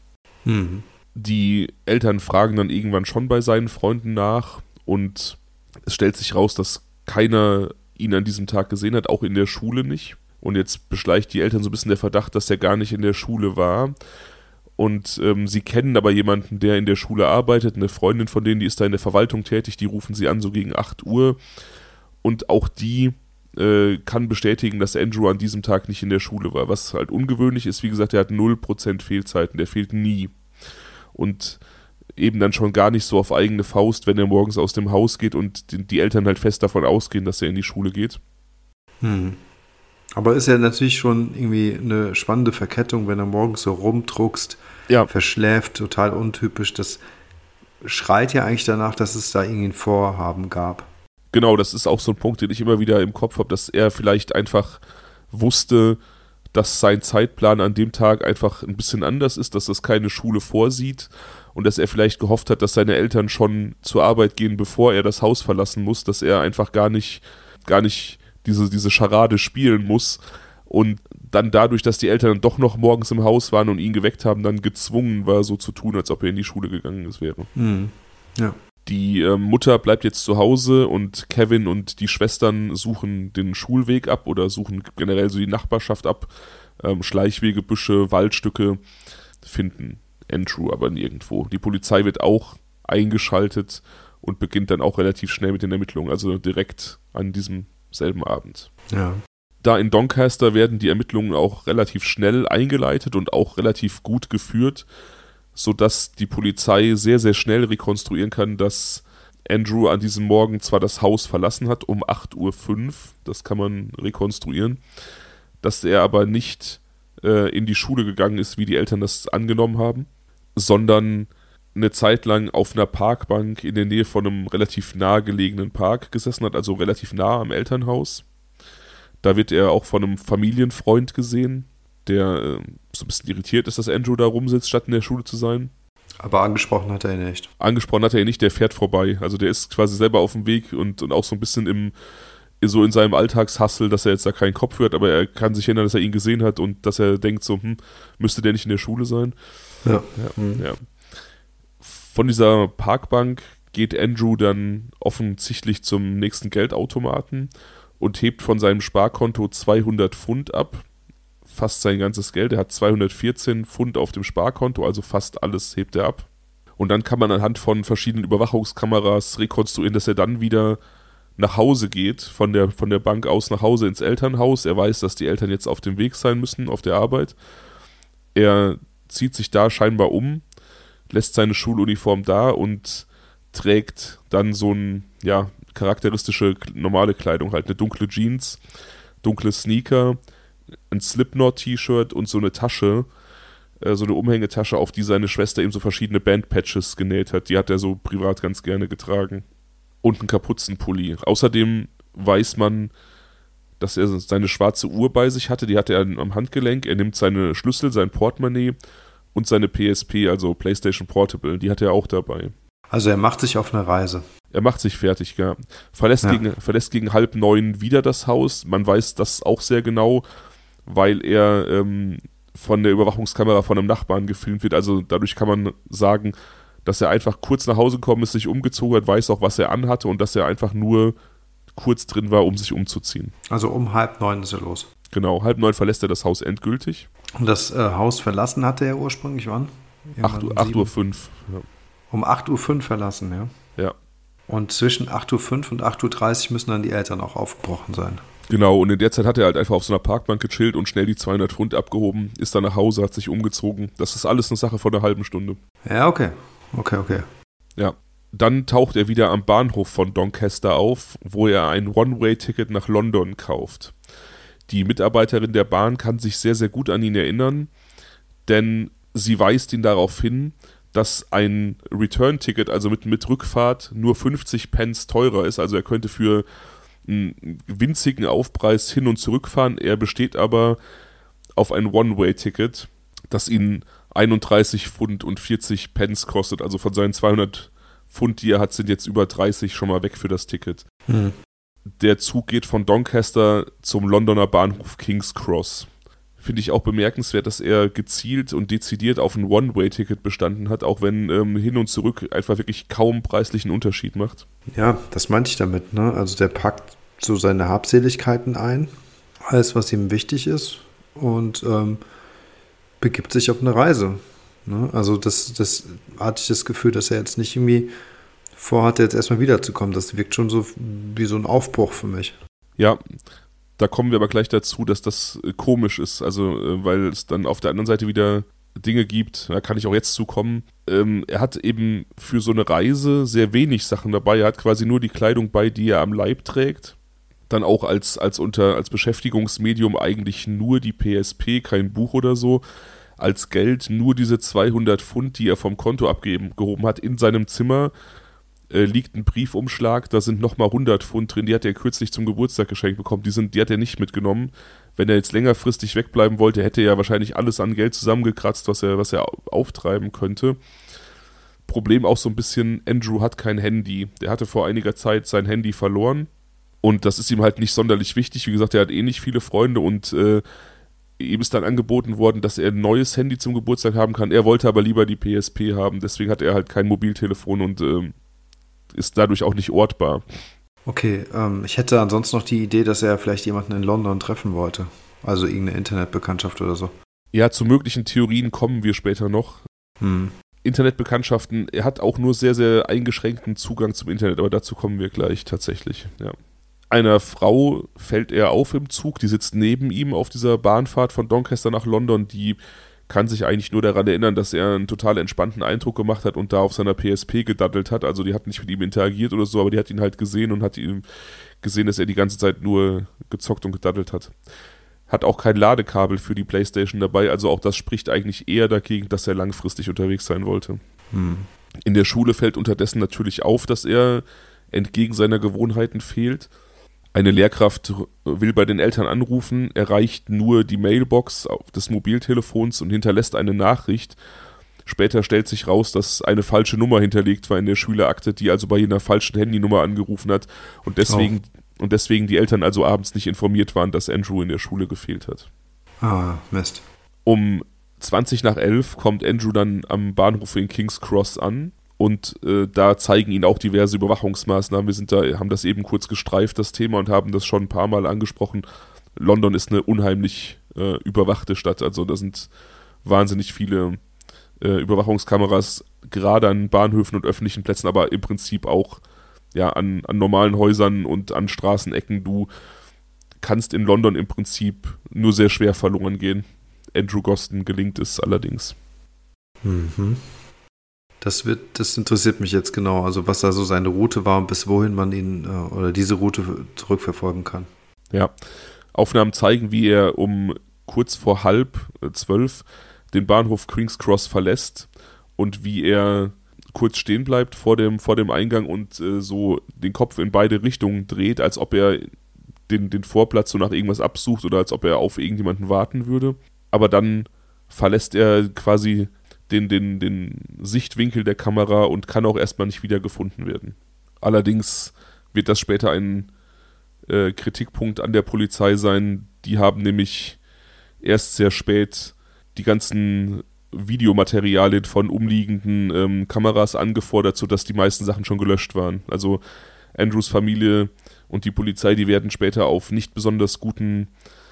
Die Eltern fragen dann irgendwann schon bei seinen Freunden nach und es stellt sich raus, dass keiner ihn an diesem Tag gesehen hat, auch in der Schule nicht. Und jetzt beschleicht die Eltern so ein bisschen der Verdacht, dass er gar nicht in der Schule war. Und sie kennen aber jemanden, der in der Schule arbeitet, eine Freundin von denen, die ist da in der Verwaltung tätig, die rufen sie an so gegen 8 Uhr. Und auch die kann bestätigen, dass Andrew an diesem Tag nicht in der Schule war. Was halt ungewöhnlich ist, wie gesagt, er hat 0% Fehlzeiten, der fehlt nie. Und eben dann schon gar nicht so auf eigene Faust, wenn er morgens aus dem Haus geht und die Eltern halt fest davon ausgehen, dass er in die Schule geht. Aber ist ja natürlich schon irgendwie eine spannende Verkettung, wenn er morgens so rumdruckst, verschläft, total untypisch. Das schreit ja eigentlich danach, dass es da irgendwie ein Vorhaben gab. Genau, das ist auch so ein Punkt, den ich immer wieder im Kopf habe, dass er vielleicht einfach wusste, dass sein Zeitplan an dem Tag einfach ein bisschen anders ist, dass das keine Schule vorsieht und dass er vielleicht gehofft hat, dass seine Eltern schon zur Arbeit gehen, bevor er das Haus verlassen muss, dass er einfach gar nicht diese Scharade spielen muss und dann dadurch, dass die Eltern doch noch morgens im Haus waren und ihn geweckt haben, dann gezwungen war, so zu tun, als ob er in die Schule gegangen wäre. Ja. Die Mutter bleibt jetzt zu Hause und Kevin und die Schwestern suchen den Schulweg ab oder suchen generell so die Nachbarschaft ab. Schleichwege, Büsche, Waldstücke finden Andrew aber nirgendwo. Die Polizei wird auch eingeschaltet und beginnt dann auch relativ schnell mit den Ermittlungen, also direkt an diesem selben Abend. Ja. Da in Doncaster werden die Ermittlungen auch relativ schnell eingeleitet und auch relativ gut geführt, sodass die Polizei sehr, sehr schnell rekonstruieren kann, dass Andrew an diesem Morgen zwar das Haus verlassen hat um 8:05 Uhr, das kann man rekonstruieren, dass er aber nicht in die Schule gegangen ist, wie die Eltern das angenommen haben, sondern eine Zeit lang auf einer Parkbank in der Nähe von einem relativ nahegelegenen Park gesessen hat, also relativ nah am Elternhaus. Da wird er auch von einem Familienfreund gesehen, der so ein bisschen irritiert ist, dass Andrew da rumsitzt, statt in der Schule zu sein. Aber angesprochen hat er ihn nicht. Angesprochen hat er ihn nicht, der fährt vorbei. Also der ist quasi selber auf dem Weg und auch so ein bisschen so in seinem Alltagshassel, dass er jetzt da keinen Kopf hört, aber er kann sich erinnern, dass er ihn gesehen hat und dass er denkt so, müsste der nicht in der Schule sein? Ja. Ja. Von dieser Parkbank geht Andrew dann offensichtlich zum nächsten Geldautomaten und hebt von seinem Sparkonto 200 Pfund ab. Fast sein ganzes Geld. Er hat 214 Pfund auf dem Sparkonto, also fast alles hebt er ab. Und dann kann man anhand von verschiedenen Überwachungskameras rekonstruieren, dass er dann wieder nach Hause geht, von der Bank aus nach Hause ins Elternhaus. Er weiß, dass die Eltern jetzt auf dem Weg sein müssen, auf der Arbeit. Er zieht sich da scheinbar um, lässt seine Schuluniform da und trägt dann so ein, charakteristische normale Kleidung, halt eine dunkle Jeans, dunkle Sneaker, ein Slipknot-T-Shirt und so eine Tasche, so eine Umhängetasche, auf die seine Schwester eben so verschiedene Bandpatches genäht hat. Die hat er so privat ganz gerne getragen. Und einen Kapuzenpulli. Außerdem weiß man, dass er seine schwarze Uhr bei sich hatte. Die hatte er am Handgelenk. Er nimmt seine Schlüssel, sein Portemonnaie und seine PSP, also PlayStation Portable. Die hat er auch dabei. Also er macht sich auf eine Reise. Er macht sich fertig, ja. Verlässt gegen 8:30 wieder das Haus. Man weiß das auch sehr genau, weil er von der Überwachungskamera von einem Nachbarn gefilmt wird. Also dadurch kann man sagen, dass er einfach kurz nach Hause gekommen ist, sich umgezogen hat, weiß auch, was er anhatte und dass er einfach nur kurz drin war, um sich umzuziehen. Also um 8:30 ist er los. Genau, 8:30 verlässt er das Haus endgültig. Und das Haus verlassen hatte er ursprünglich wann? 8:05 Uhr. Ja. Um 8:05 Uhr verlassen, ja? Ja. Und zwischen 8:05 Uhr und 8:30 Uhr müssen dann die Eltern auch aufgebrochen sein. Genau, und in der Zeit hat er halt einfach auf so einer Parkbank gechillt und schnell die 200 Pfund abgehoben, ist dann nach Hause, hat sich umgezogen. Das ist alles eine Sache von einer halben Stunde. Ja, okay. Ja, dann taucht er wieder am Bahnhof von Doncaster auf, wo er ein One-Way-Ticket nach London kauft. Die Mitarbeiterin der Bahn kann sich sehr, sehr gut an ihn erinnern, denn sie weist ihn darauf hin, dass ein Return-Ticket, also mit Rückfahrt, nur 50 Pence teurer ist. Also er könnte für einen winzigen Aufpreis hin- und zurückfahren. Er besteht aber auf ein One-Way-Ticket, das ihn 31 Pfund und 40 Pence kostet. Also von seinen 200 Pfund, die er hat, sind jetzt über 30 schon mal weg für das Ticket. Der Zug geht von Doncaster zum Londoner Bahnhof King's Cross. Finde ich auch bemerkenswert, dass er gezielt und dezidiert auf ein One-Way-Ticket bestanden hat, auch wenn hin und zurück einfach wirklich kaum preislichen Unterschied macht. Ja, das meinte ich damit, ne? Also der packt so seine Habseligkeiten ein, alles, was ihm wichtig ist und begibt sich auf eine Reise. Ne? Also das hatte ich das Gefühl, dass er jetzt nicht irgendwie vorhatte, jetzt erstmal wiederzukommen. Das wirkt schon so wie so ein Aufbruch für mich. Ja, da kommen wir aber gleich dazu, dass das komisch ist, also weil es dann auf der anderen Seite wieder Dinge gibt, da kann ich auch jetzt zukommen. Er hat eben für so eine Reise sehr wenig Sachen dabei, er hat quasi nur die Kleidung bei, die er am Leib trägt. Dann auch als Beschäftigungsmedium eigentlich nur die PSP, kein Buch oder so. Als Geld nur diese 200 Pfund, die er vom Konto abgehoben hat. In seinem Zimmer liegt ein Briefumschlag, da sind nochmal 100 Pfund drin, die hat er kürzlich zum Geburtstag geschenkt bekommen, die hat er nicht mitgenommen. Wenn er jetzt längerfristig wegbleiben wollte, hätte er wahrscheinlich alles an Geld zusammengekratzt, was er auftreiben könnte. Problem auch so ein bisschen, Andrew hat kein Handy. Der hatte vor einiger Zeit sein Handy verloren und das ist ihm halt nicht sonderlich wichtig. Wie gesagt, er hat nicht viele Freunde und ihm ist dann angeboten worden, dass er ein neues Handy zum Geburtstag haben kann. Er wollte aber lieber die PSP haben, deswegen hat er halt kein Mobiltelefon und ist dadurch auch nicht ortbar. Okay, ich hätte ansonsten noch die Idee, dass er vielleicht jemanden in London treffen wollte. Also irgendeine Internetbekanntschaft oder so. Ja, zu möglichen Theorien kommen wir später noch. Internetbekanntschaften, er hat auch nur sehr, sehr eingeschränkten Zugang zum Internet, aber dazu kommen wir gleich tatsächlich, ja. Einer Frau fällt er auf im Zug, die sitzt neben ihm auf dieser Bahnfahrt von Doncaster nach London, die kann sich eigentlich nur daran erinnern, dass er einen total entspannten Eindruck gemacht hat und da auf seiner PSP gedaddelt hat, also die hat nicht mit ihm interagiert oder so, aber die hat ihn halt gesehen und hat ihm gesehen, dass er die ganze Zeit nur gezockt und gedaddelt hat. Hat auch kein Ladekabel für die Playstation dabei, also auch das spricht eigentlich eher dagegen, dass er langfristig unterwegs sein wollte. In der Schule fällt unterdessen natürlich auf, dass er entgegen seiner Gewohnheiten fehlt. Eine Lehrkraft will bei den Eltern anrufen, erreicht nur die Mailbox des Mobiltelefons und hinterlässt eine Nachricht. Später stellt sich raus, dass eine falsche Nummer hinterlegt war in der Schülerakte, die also bei jener falschen Handynummer angerufen hat und deswegen die Eltern also abends nicht informiert waren, dass Andrew in der Schule gefehlt hat. Ah, Mist. Um 20:11 kommt Andrew dann am Bahnhof in King's Cross an. Und da zeigen ihn auch diverse Überwachungsmaßnahmen. Wir haben das eben kurz gestreift, das Thema, und haben das schon ein paar Mal angesprochen. London ist eine unheimlich überwachte Stadt. Also da sind wahnsinnig viele Überwachungskameras, gerade an Bahnhöfen und öffentlichen Plätzen, aber im Prinzip auch ja, an normalen Häusern und an Straßenecken. Du kannst in London im Prinzip nur sehr schwer verloren gehen. Andrew Gosden gelingt es allerdings. Das interessiert mich jetzt genau, also was da so seine Route war und bis wohin man ihn oder diese Route zurückverfolgen kann. Ja, Aufnahmen zeigen, wie er um kurz vor 11:30 den Bahnhof King's Cross verlässt und wie er kurz stehen bleibt vor dem Eingang und so den Kopf in beide Richtungen dreht, als ob er den Vorplatz so nach irgendwas absucht oder als ob er auf irgendjemanden warten würde. Aber dann verlässt er quasi den Sichtwinkel der Kamera und kann auch erstmal nicht wieder gefunden werden. Allerdings wird das später ein Kritikpunkt an der Polizei sein. Die haben nämlich erst sehr spät die ganzen Videomaterialien von umliegenden Kameras angefordert, sodass die meisten Sachen schon gelöscht waren. Also Andrews Familie und die Polizei, die werden später auf nicht besonders guten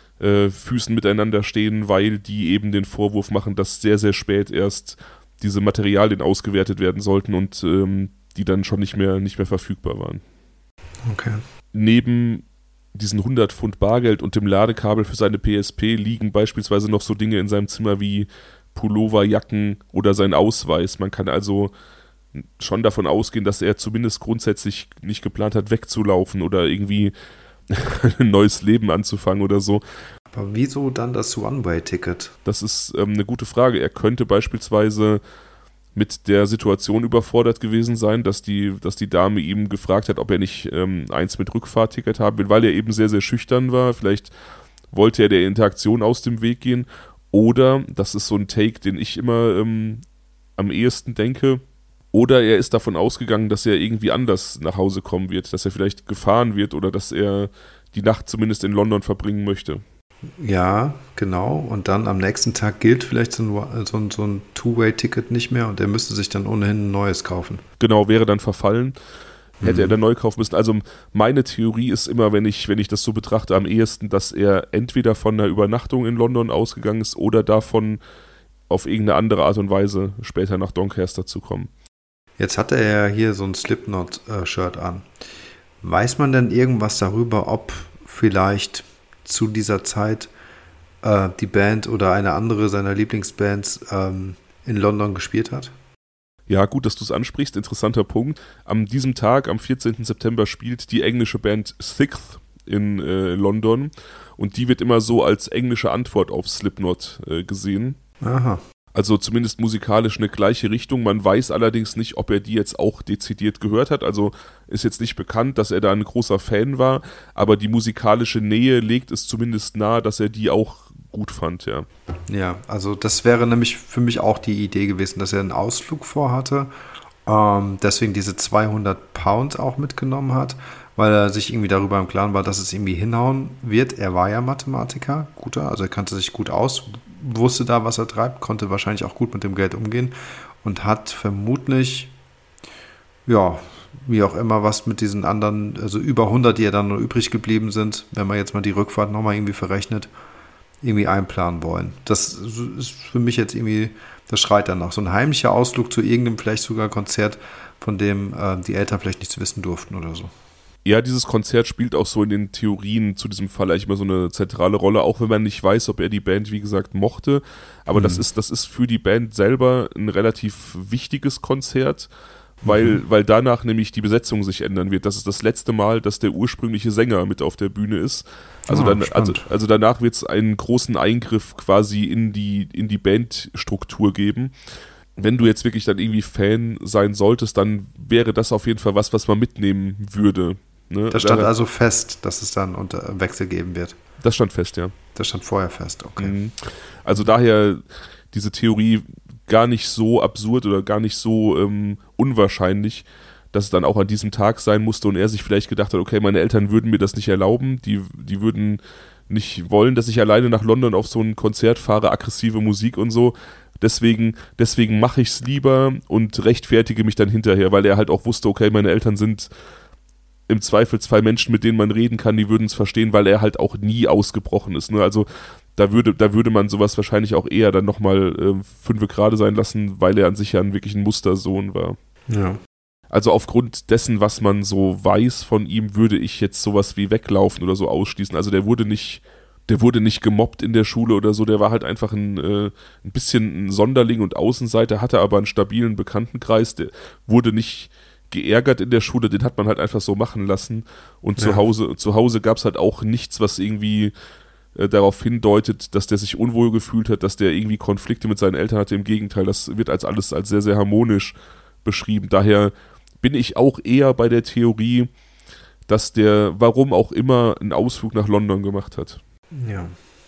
Füßen miteinander stehen, weil die eben den Vorwurf machen, dass sehr, sehr spät erst diese Materialien ausgewertet werden sollten und die dann schon nicht mehr verfügbar waren. Okay. Neben diesen 100 Pfund Bargeld und dem Ladekabel für seine PSP liegen beispielsweise noch so Dinge in seinem Zimmer wie Pullover, Jacken oder sein Ausweis. Man kann also schon davon ausgehen, dass er zumindest grundsätzlich nicht geplant hat, wegzulaufen oder irgendwie ein neues Leben anzufangen oder so. Aber wieso dann das One-Way-Ticket? Das ist eine gute Frage. Er könnte beispielsweise mit der Situation überfordert gewesen sein, dass die Dame ihm gefragt hat, ob er nicht eins mit Rückfahrticket haben will, weil er eben sehr, sehr schüchtern war. Vielleicht wollte er der Interaktion aus dem Weg gehen. Oder, das ist so ein Take, den ich immer am ehesten denke, oder er ist davon ausgegangen, dass er irgendwie anders nach Hause kommen wird, dass er vielleicht gefahren wird oder dass er die Nacht zumindest in London verbringen möchte. Ja, genau. Und dann am nächsten Tag gilt vielleicht so ein Two-Way-Ticket nicht mehr und er müsste sich dann ohnehin ein neues kaufen. Genau, wäre dann verfallen. Hätte er dann neu kaufen müssen. Also meine Theorie ist immer, wenn ich das so betrachte, am ehesten, dass er entweder von einer Übernachtung in London ausgegangen ist oder davon auf irgendeine andere Art und Weise später nach Doncaster zu kommen. Jetzt hat er ja hier so ein Slipknot-Shirt an. Weiß man denn irgendwas darüber, ob vielleicht zu dieser Zeit die Band oder eine andere seiner Lieblingsbands in London gespielt hat? Ja, gut, dass du es ansprichst. Interessanter Punkt. An diesem Tag, am 14. September, spielt die englische Band Sixth in London und die wird immer so als englische Antwort auf Slipknot gesehen. Aha. Also zumindest musikalisch eine gleiche Richtung. Man weiß allerdings nicht, ob er die jetzt auch dezidiert gehört hat. Also ist jetzt nicht bekannt, dass er da ein großer Fan war, aber die musikalische Nähe legt es zumindest nahe, dass er die auch gut fand, ja. Ja, also das wäre nämlich für mich auch die Idee gewesen, dass er einen Ausflug vorhatte, deswegen diese 200 Pound auch mitgenommen hat, weil er sich irgendwie darüber im Klaren war, dass es irgendwie hinhauen wird. Er war ja Mathematiker, guter, also er kannte sich gut aus, wusste da, was er treibt, konnte wahrscheinlich auch gut mit dem Geld umgehen und hat vermutlich, ja, wie auch immer, was mit diesen anderen, also über 100, die ja dann noch übrig geblieben sind, wenn man jetzt mal die Rückfahrt nochmal irgendwie verrechnet, irgendwie einplanen wollen. Das ist für mich jetzt irgendwie, das schreit danach. So ein heimlicher Ausflug zu irgendeinem vielleicht sogar Konzert, von dem die Eltern vielleicht nichts wissen durften oder so. Ja, dieses Konzert spielt auch so in den Theorien zu diesem Fall eigentlich immer so eine zentrale Rolle, auch wenn man nicht weiß, ob er die Band, wie gesagt, mochte. Aber das ist für die Band selber ein relativ wichtiges Konzert, weil danach nämlich die Besetzung sich ändern wird. Das ist das letzte Mal, dass der ursprüngliche Sänger mit auf der Bühne ist. Also, also danach wird es einen großen Eingriff quasi in die Bandstruktur geben. Wenn du jetzt wirklich dann irgendwie Fan sein solltest, dann wäre das auf jeden Fall was man mitnehmen würde. Ne? Das stand also fest, dass es dann Wechsel geben wird. Das stand fest, ja. Das stand vorher fest, okay. Also daher diese Theorie gar nicht so absurd oder gar nicht so unwahrscheinlich, dass es dann auch an diesem Tag sein musste und er sich vielleicht gedacht hat, okay, meine Eltern würden mir das nicht erlauben, die würden nicht wollen, dass ich alleine nach London auf so ein Konzert fahre, aggressive Musik und so. Deswegen mache ich es lieber und rechtfertige mich dann hinterher, weil er halt auch wusste, okay, meine Eltern sind im Zweifelsfall Menschen, mit denen man reden kann, die würden es verstehen, weil er halt auch nie ausgebrochen ist. Ne? Also da würde man sowas wahrscheinlich auch eher dann nochmal 5 gerade sein lassen, weil er an sich ja wirklich ein Mustersohn war. Ja. Also aufgrund dessen, was man so weiß von ihm, würde ich jetzt sowas wie weglaufen oder so ausschließen. Also der wurde nicht gemobbt in der Schule oder so, der war halt einfach ein bisschen ein Sonderling und Außenseiter, hatte aber einen stabilen Bekanntenkreis, der wurde nicht geärgert in der Schule, den hat man halt einfach so machen lassen und zu Hause gab es halt auch nichts, was irgendwie darauf hindeutet, dass der sich unwohl gefühlt hat, dass der irgendwie Konflikte mit seinen Eltern hatte. Im Gegenteil, das wird als alles als sehr, sehr harmonisch beschrieben. Daher bin ich auch eher bei der Theorie, dass der, warum auch immer, einen Ausflug nach London gemacht hat. Ja.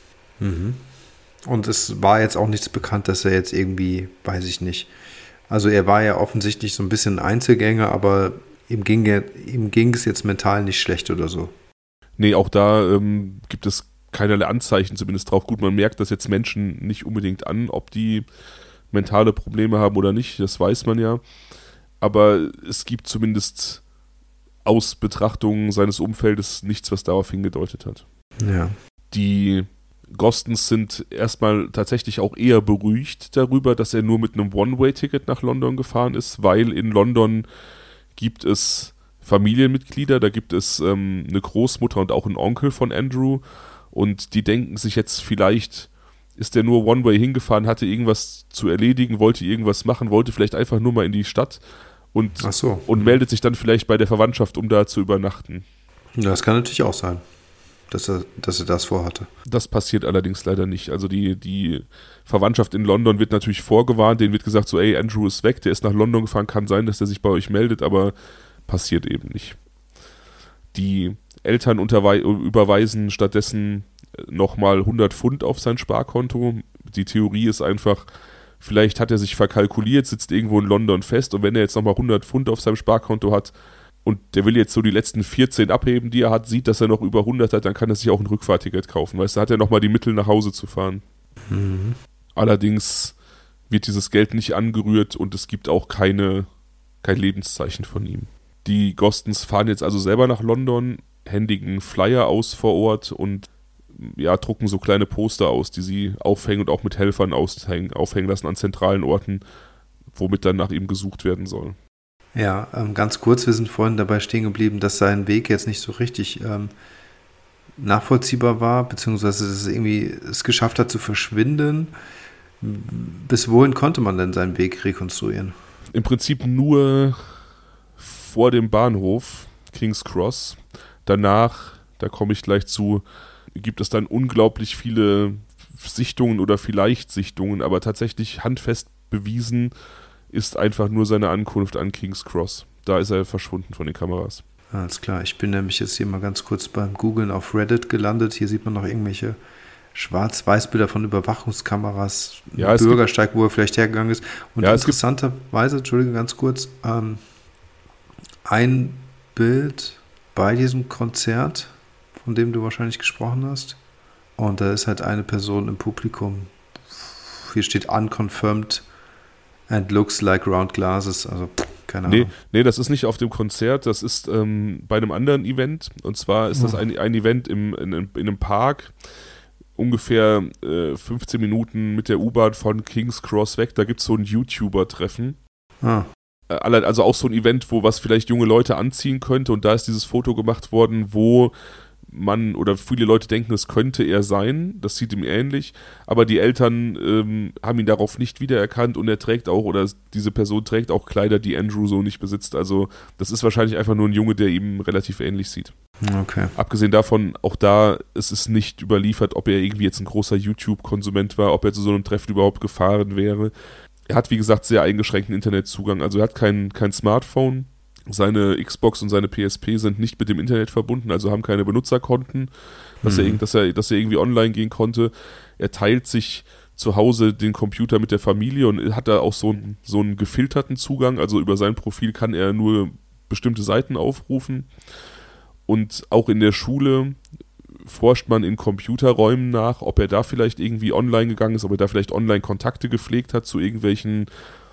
Und es war jetzt auch nichts bekannt, dass er jetzt irgendwie, weiß ich nicht. Also er war ja offensichtlich so ein bisschen Einzelgänger, aber ihm ging es jetzt mental nicht schlecht oder so. Nee, auch da gibt es keinerlei Anzeichen zumindest drauf. Gut, man merkt das jetzt Menschen nicht unbedingt an, ob die mentale Probleme haben oder nicht, das weiß man ja. Aber es gibt zumindest aus Betrachtungen seines Umfeldes nichts, was darauf hingedeutet hat. Ja. Die Gostons sind erstmal tatsächlich auch eher beruhigt darüber, dass er nur mit einem One-Way-Ticket nach London gefahren ist, weil in London gibt es Familienmitglieder, da gibt es eine Großmutter und auch einen Onkel von Andrew und die denken sich jetzt vielleicht, ist der nur One-Way hingefahren, hatte irgendwas zu erledigen, wollte irgendwas machen, wollte vielleicht einfach nur mal in die Stadt und meldet sich dann vielleicht bei der Verwandtschaft, um da zu übernachten. Ja, das kann natürlich auch sein, dass er das vorhatte. Das passiert allerdings leider nicht. Also die Verwandtschaft in London wird natürlich vorgewarnt, denen wird gesagt so, ey, Andrew ist weg, der ist nach London gefahren, kann sein, dass der sich bei euch meldet, aber passiert eben nicht. Die Eltern überweisen stattdessen nochmal 100 Pfund auf sein Sparkonto. Die Theorie ist einfach, vielleicht hat er sich verkalkuliert, sitzt irgendwo in London fest und wenn er jetzt nochmal 100 Pfund auf seinem Sparkonto hat und der will jetzt so die letzten 14 abheben, die er hat, sieht, dass er noch über 100 hat, dann kann er sich auch ein Rückfahrticket kaufen. Weißt du, hat er nochmal die Mittel nach Hause zu fahren. Allerdings wird dieses Geld nicht angerührt und es gibt auch kein Lebenszeichen von ihm. Die Gostons fahren jetzt also selber nach London, händigen Flyer aus vor Ort und ja, drucken so kleine Poster aus, die sie aufhängen und auch mit Helfern aufhängen lassen an zentralen Orten, womit dann nach ihm gesucht werden soll. Ja, ganz kurz, wir sind vorhin dabei stehen geblieben, dass sein Weg jetzt nicht so richtig nachvollziehbar war, beziehungsweise dass es geschafft hat zu verschwinden. Bis wohin konnte man denn seinen Weg rekonstruieren? Im Prinzip nur vor dem Bahnhof King's Cross. Danach, da komme ich gleich zu, gibt es dann unglaublich viele Sichtungen oder vielleicht Sichtungen, aber tatsächlich handfest bewiesen ist einfach nur seine Ankunft an King's Cross. Da ist er verschwunden von den Kameras. Alles klar, ich bin nämlich jetzt hier mal ganz kurz beim Googlen auf Reddit gelandet. Hier sieht man noch irgendwelche Schwarz-Weiß-Bilder von Überwachungskameras, ja, Bürgersteig, wo er vielleicht hergegangen ist. Und ja, interessanterweise, Entschuldigung, ganz kurz, ein Bild bei diesem Konzert, von dem du wahrscheinlich gesprochen hast. Und da ist halt eine Person im Publikum. Hier steht unconfirmed and looks like round glasses. Also Keine Ahnung. Nee, das ist nicht auf dem Konzert, das ist bei einem anderen Event. Und zwar ist das ein Event in einem Park, ungefähr 15 Minuten mit der U-Bahn von King's Cross weg. Da gibt es so ein YouTuber-Treffen. Also auch so ein Event, wo was vielleicht junge Leute anziehen könnte. Und da ist dieses Foto gemacht worden, wo man oder viele Leute denken, es könnte er sein. Das sieht ihm ähnlich. Aber die Eltern haben ihn darauf nicht wiedererkannt und er trägt auch, oder diese Person trägt auch Kleider, die Andrew so nicht besitzt. Also das ist wahrscheinlich einfach nur ein Junge, der ihm relativ ähnlich sieht. Okay. Abgesehen davon, auch da ist es nicht überliefert, ob er irgendwie jetzt ein großer YouTube-Konsument war, ob er zu so einem Treffen überhaupt gefahren wäre. Er hat, wie gesagt, sehr eingeschränkten Internetzugang. Also er hat kein Smartphone. Seine Xbox und seine PSP sind nicht mit dem Internet verbunden, also haben keine Benutzerkonten, dass er irgendwie online gehen konnte. Er teilt sich zu Hause den Computer mit der Familie und hat da auch so einen gefilterten Zugang. Also über sein Profil kann er nur bestimmte Seiten aufrufen. Und auch in der Schule forscht man in Computerräumen nach, ob er da vielleicht irgendwie online gegangen ist, ob er da vielleicht online Kontakte gepflegt hat zu irgendwelchen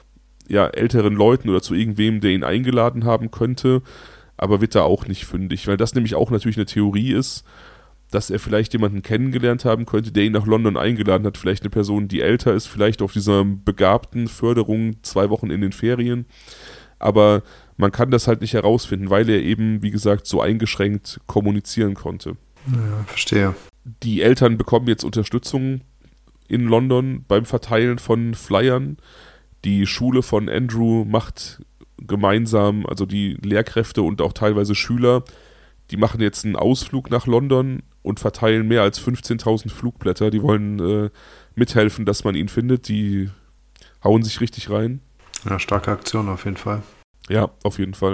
älteren Leuten oder zu irgendwem, der ihn eingeladen haben könnte, aber wird da auch nicht fündig, weil das nämlich auch natürlich eine Theorie ist, dass er vielleicht jemanden kennengelernt haben könnte, der ihn nach London eingeladen hat, vielleicht eine Person, die älter ist, vielleicht auf dieser begabten Förderung 2 Wochen in den Ferien, aber man kann das halt nicht herausfinden, weil er eben, wie gesagt, so eingeschränkt kommunizieren konnte. Ja, verstehe. Die Eltern bekommen jetzt Unterstützung in London beim Verteilen von Flyern. Die Schule von Andrew macht gemeinsam, also die Lehrkräfte und auch teilweise Schüler, die machen jetzt einen Ausflug nach London und verteilen mehr als 15.000 Flugblätter. Die wollen mithelfen, dass man ihn findet. Die hauen sich richtig rein. Ja, starke Aktion auf jeden Fall. Ja, auf jeden Fall.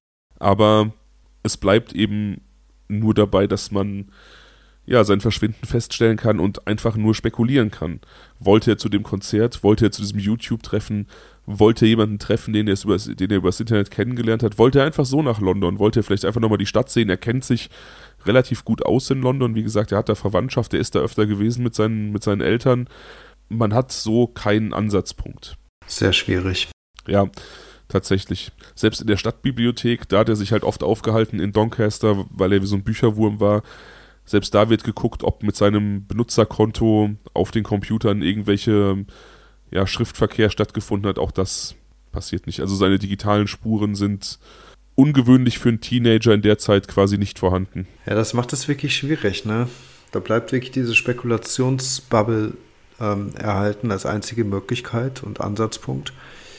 Aber es bleibt eben nur dabei, dass man sein Verschwinden feststellen kann und einfach nur spekulieren kann. Wollte er zu dem Konzert, wollte er zu diesem YouTube-Treffen, wollte er jemanden treffen, den er übers Internet kennengelernt hat, wollte er einfach so nach London, wollte er vielleicht einfach nochmal die Stadt sehen, er kennt sich relativ gut aus in London, wie gesagt, er hat da Verwandtschaft, er ist da öfter gewesen mit seinen Eltern. Man hat so keinen Ansatzpunkt. Sehr schwierig. Ja, tatsächlich. Selbst in der Stadtbibliothek, da hat er sich halt oft aufgehalten in Doncaster, weil er wie so ein Bücherwurm war. Selbst da wird geguckt, ob mit seinem Benutzerkonto auf den Computern irgendwelche Schriftverkehr stattgefunden hat. Auch das passiert nicht. Also seine digitalen Spuren sind ungewöhnlich für einen Teenager in der Zeit quasi nicht vorhanden. Ja, das macht es wirklich schwierig, ne? Da bleibt wirklich diese Spekulationsbubble erhalten als einzige Möglichkeit und Ansatzpunkt.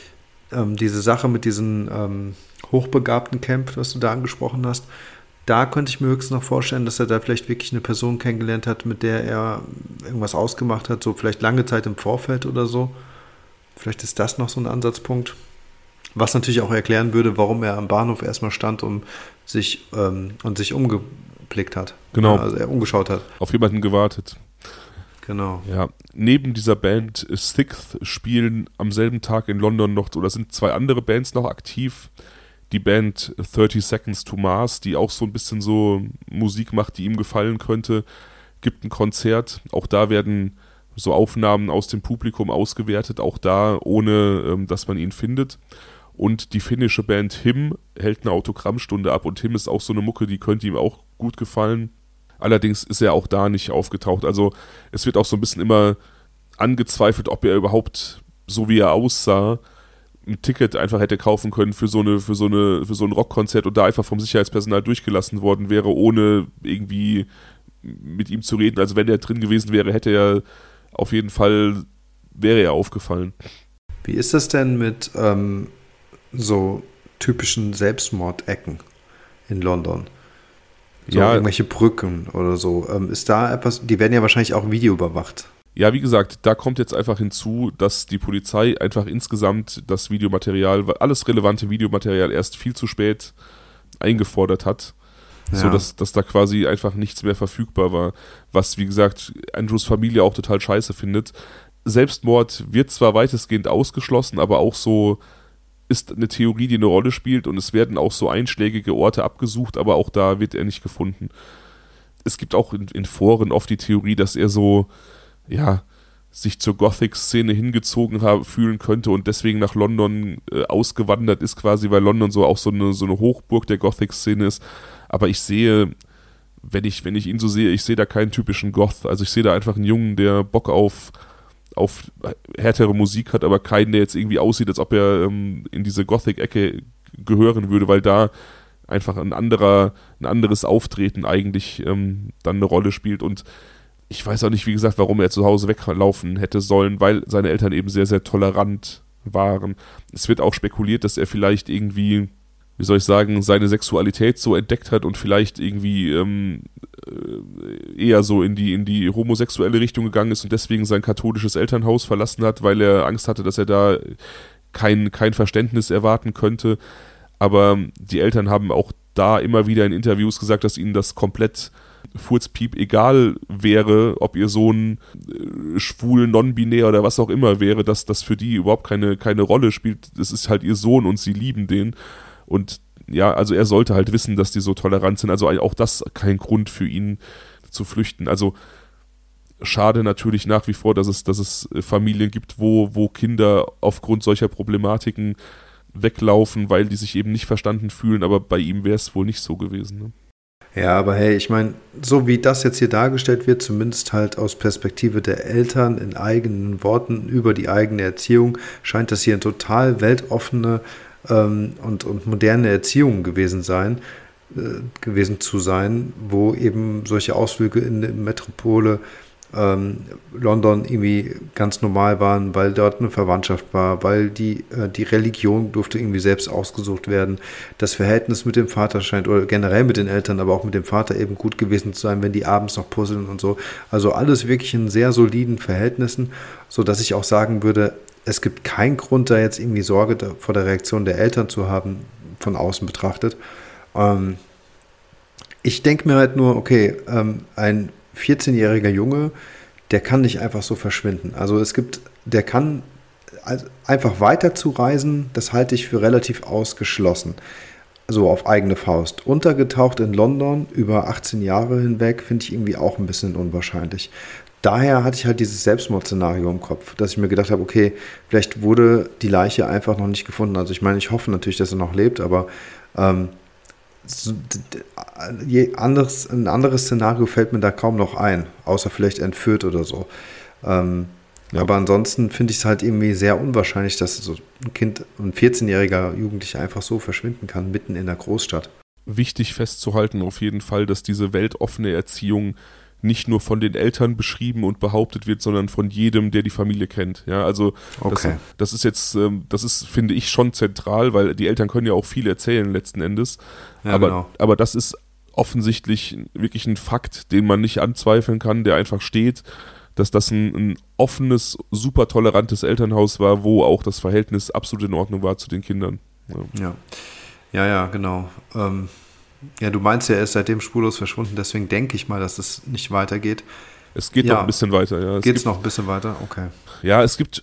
Diese Sache mit diesem hochbegabten Camp, was du da angesprochen hast, da könnte ich mir höchstens noch vorstellen, dass er da vielleicht wirklich eine Person kennengelernt hat, mit der er irgendwas ausgemacht hat, so vielleicht lange Zeit im Vorfeld oder so. Vielleicht ist das noch so ein Ansatzpunkt. Was natürlich auch erklären würde, warum er am Bahnhof erstmal stand und sich umgeblickt hat. Genau. Also er umgeschaut hat. Auf jemanden gewartet. Genau. Ja, neben dieser Band Sixth spielen am selben Tag in London noch, oder sind 2 andere Bands noch aktiv. Die Band 30 Seconds to Mars, die auch so ein bisschen so Musik macht, die ihm gefallen könnte, gibt ein Konzert. Auch da werden so Aufnahmen aus dem Publikum ausgewertet, auch da ohne, dass man ihn findet. Und die finnische Band Him hält eine Autogrammstunde ab und Him ist auch so eine Mucke, die könnte ihm auch gut gefallen. Allerdings ist er auch da nicht aufgetaucht. Also es wird auch so ein bisschen immer angezweifelt, ob er überhaupt, so wie er aussah, ein Ticket einfach hätte kaufen können für so ein Rockkonzert und da einfach vom Sicherheitspersonal durchgelassen worden wäre, ohne irgendwie mit ihm zu reden. Also wenn er drin gewesen wäre, wäre er aufgefallen. Wie ist das denn mit so typischen Selbstmordecken in London? So irgendwelche Brücken oder so. Ist da etwas, die werden ja wahrscheinlich auch videoüberwacht. Ja, wie gesagt, da kommt jetzt einfach hinzu, dass die Polizei einfach insgesamt das Videomaterial, alles relevante Videomaterial erst viel zu spät eingefordert hat, sodass da quasi einfach nichts mehr verfügbar war, was, wie gesagt, Andrews Familie auch total scheiße findet. Selbstmord wird zwar weitestgehend ausgeschlossen, aber auch so ist eine Theorie, die eine Rolle spielt und es werden auch so einschlägige Orte abgesucht, aber auch da wird er nicht gefunden. Es gibt auch in Foren oft die Theorie, dass er so sich zur Gothic-Szene hingezogen fühlen könnte und deswegen nach London ausgewandert ist quasi, weil London so auch so eine Hochburg der Gothic-Szene ist. Aber ich sehe, wenn ich ihn so sehe, ich sehe da keinen typischen Goth. Also ich sehe da einfach einen Jungen, der Bock auf härtere Musik hat, aber keinen, der jetzt irgendwie aussieht, als ob er in diese Gothic-Ecke gehören würde, weil da einfach ein anderes Auftreten eigentlich dann eine Rolle spielt. Und ich weiß auch nicht, wie gesagt, warum er zu Hause weglaufen hätte sollen, weil seine Eltern eben sehr, sehr tolerant waren. Es wird auch spekuliert, dass er vielleicht irgendwie, wie soll ich sagen, seine Sexualität so entdeckt hat und vielleicht irgendwie eher so in die homosexuelle Richtung gegangen ist und deswegen sein katholisches Elternhaus verlassen hat, weil er Angst hatte, dass er da kein Verständnis erwarten könnte. Aber die Eltern haben auch da immer wieder in Interviews gesagt, dass ihnen das komplett Furzpiep egal wäre, ob ihr Sohn schwul, non-binär oder was auch immer wäre, dass das für die überhaupt keine Rolle spielt. Es ist halt ihr Sohn und sie lieben den. Und ja, also er sollte halt wissen, dass die so tolerant sind. Also auch das kein Grund für ihn zu flüchten. Also schade natürlich nach wie vor, dass es Familien gibt, wo Kinder aufgrund solcher Problematiken weglaufen, weil die sich eben nicht verstanden fühlen. Aber bei ihm wäre es wohl nicht so gewesen, ne? Ja, aber hey, ich meine, so wie das jetzt hier dargestellt wird, zumindest halt aus Perspektive der Eltern in eigenen Worten über die eigene Erziehung, scheint das hier eine total weltoffene und moderne Erziehung gewesen zu sein, wo eben solche Ausflüge in die Metropole London irgendwie ganz normal waren, weil dort eine Verwandtschaft war, weil die Religion durfte irgendwie selbst ausgesucht werden. Das Verhältnis mit dem Vater scheint, oder generell mit den Eltern, aber auch mit dem Vater eben gut gewesen zu sein, wenn die abends noch puzzeln und so. Also alles wirklich in sehr soliden Verhältnissen, sodass ich auch sagen würde, es gibt keinen Grund, da jetzt irgendwie Sorge vor der Reaktion der Eltern zu haben, von außen betrachtet. Ich denke mir halt nur, okay, ein 14-jähriger Junge, der kann nicht einfach so verschwinden. Also der kann einfach weiter zu reisen, das halte ich für relativ ausgeschlossen. So auf eigene Faust. Untergetaucht in London über 18 Jahre hinweg, finde ich irgendwie auch ein bisschen unwahrscheinlich. Daher hatte ich halt dieses Selbstmordszenario im Kopf, dass ich mir gedacht habe, okay, vielleicht wurde die Leiche einfach noch nicht gefunden. Also ich meine, ich hoffe natürlich, dass er noch lebt, aber ein anderes Szenario fällt mir da kaum noch ein, außer vielleicht entführt oder so. Ja. Aber ansonsten finde ich es halt irgendwie sehr unwahrscheinlich, dass so ein 14-jähriger Jugendlicher einfach so verschwinden kann, mitten in der Großstadt. Wichtig festzuhalten auf jeden Fall, dass diese weltoffene Erziehung nicht nur von den Eltern beschrieben und behauptet wird, sondern von jedem, der die Familie kennt. Ja, also okay. Das ist jetzt, finde ich, schon zentral, weil die Eltern können ja auch viel erzählen letzten Endes. Ja, genau. Aber das ist offensichtlich wirklich ein Fakt, den man nicht anzweifeln kann, der einfach steht, dass das ein offenes, super tolerantes Elternhaus war, wo auch das Verhältnis absolut in Ordnung war zu den Kindern. Ja, genau. Ja, du meinst ja, er ist seitdem spurlos verschwunden, deswegen denke ich mal, dass es nicht weitergeht. Es geht noch ein bisschen weiter, ja. Geht es noch ein bisschen weiter? Okay. Ja, es gibt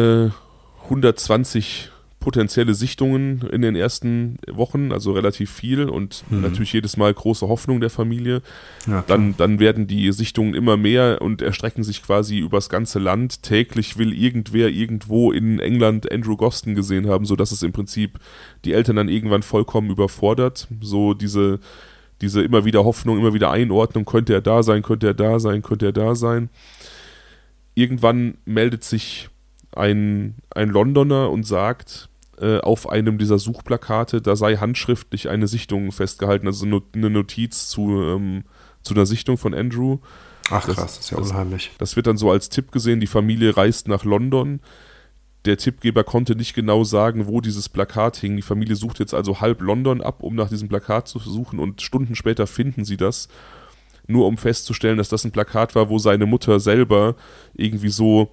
120 potenzielle Sichtungen in den ersten Wochen, also relativ viel und natürlich jedes Mal große Hoffnung der Familie. Ja, dann werden die Sichtungen immer mehr und erstrecken sich quasi übers ganze Land. Täglich will irgendwer irgendwo in England Andrew Gosden gesehen haben, sodass es im Prinzip die Eltern dann irgendwann vollkommen überfordert. So diese immer wieder Hoffnung, immer wieder Einordnung, könnte er da sein, könnte er da sein, könnte er da sein. Irgendwann meldet sich ein Londoner und sagt, auf einem dieser Suchplakate, da sei handschriftlich eine Sichtung festgehalten, also eine Notiz zu einer Sichtung von Andrew. Ach krass, das ist ja unheimlich. Das wird dann so als Tipp gesehen, die Familie reist nach London. Der Tippgeber konnte nicht genau sagen, wo dieses Plakat hing. Die Familie sucht jetzt also halb London ab, um nach diesem Plakat zu suchen und Stunden später finden sie das, nur um festzustellen, dass das ein Plakat war, wo seine Mutter selber irgendwie so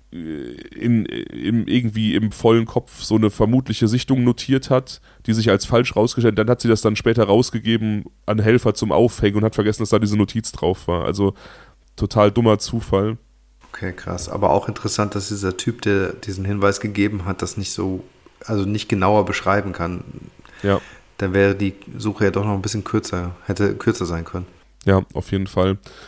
irgendwie im vollen Kopf so eine vermutliche Sichtung notiert hat, die sich als falsch rausgestellt. Dann hat sie das dann später rausgegeben an Helfer zum Aufhängen und hat vergessen, dass da diese Notiz drauf war. Also total dummer Zufall. Okay, krass. Aber auch interessant, dass dieser Typ, der diesen Hinweis gegeben hat, das nicht nicht genauer beschreiben kann. Ja. Dann wäre die Suche ja doch noch ein bisschen hätte kürzer sein können. Ja, auf jeden Fall.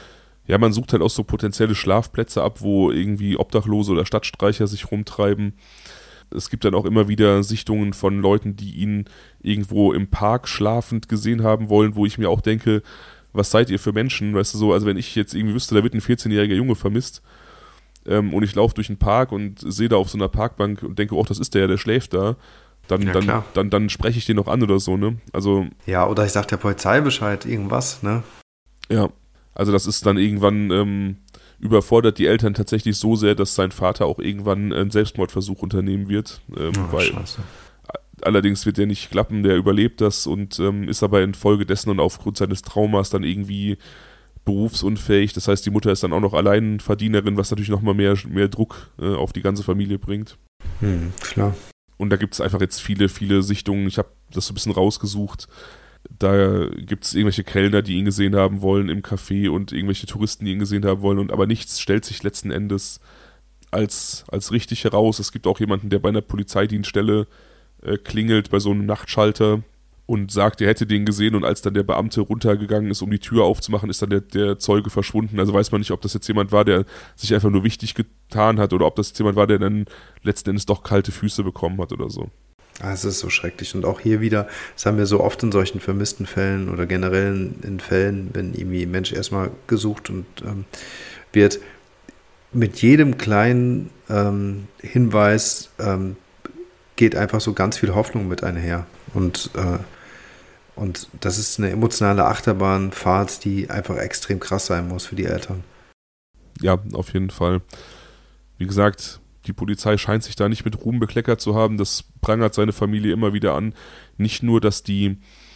Ja, man sucht halt auch so potenzielle Schlafplätze ab, wo irgendwie Obdachlose oder Stadtstreicher sich rumtreiben. Es gibt dann auch immer wieder Sichtungen von Leuten, die ihn irgendwo im Park schlafend gesehen haben wollen, wo ich mir auch denke, was seid ihr für Menschen, weißt du so, also wenn ich jetzt irgendwie wüsste, da wird ein 14-jähriger Junge vermisst und ich laufe durch den Park und sehe da auf so einer Parkbank und denke, oh, das ist der schläft da, dann spreche ich den noch an oder so, ne? Also ja, oder ich sag der Polizei Bescheid, irgendwas, ne? Ja, also das ist dann irgendwann überfordert die Eltern tatsächlich so sehr, dass sein Vater auch irgendwann einen Selbstmordversuch unternehmen wird. Scheiße. Allerdings wird der nicht klappen, der überlebt das und ist aber infolgedessen und aufgrund seines Traumas dann irgendwie berufsunfähig. Das heißt, die Mutter ist dann auch noch Alleinverdienerin, was natürlich nochmal mehr Druck auf die ganze Familie bringt. Klar. Und da gibt es einfach jetzt viele, viele Sichtungen. Ich habe das so ein bisschen rausgesucht. Da gibt es irgendwelche Kellner, die ihn gesehen haben wollen im Café und irgendwelche Touristen, die ihn gesehen haben wollen. Aber nichts stellt sich letzten Endes als richtig heraus. Es gibt auch jemanden, der bei einer Polizeidienststelle klingelt bei so einem Nachtschalter und sagt, er hätte den gesehen, und als dann der Beamte runtergegangen ist, um die Tür aufzumachen, ist dann der Zeuge verschwunden. Also weiß man nicht, ob das jetzt jemand war, der sich einfach nur wichtig getan hat, oder ob das jetzt jemand war, der dann letzten Endes doch kalte Füße bekommen hat oder so. Es ist so schrecklich. Und auch hier wieder, das haben wir so oft in solchen vermissten Fällen oder generell in Fällen, wenn irgendwie ein Mensch erstmal gesucht und wird, mit jedem kleinen Hinweis geht einfach so ganz viel Hoffnung mit einher. Und das ist eine emotionale Achterbahnfahrt, die einfach extrem krass sein muss für die Eltern. Ja, auf jeden Fall. Wie gesagt, die Polizei scheint sich da nicht mit Ruhm bekleckert zu haben. Das prangert seine Familie immer wieder an. Nicht nur, dass die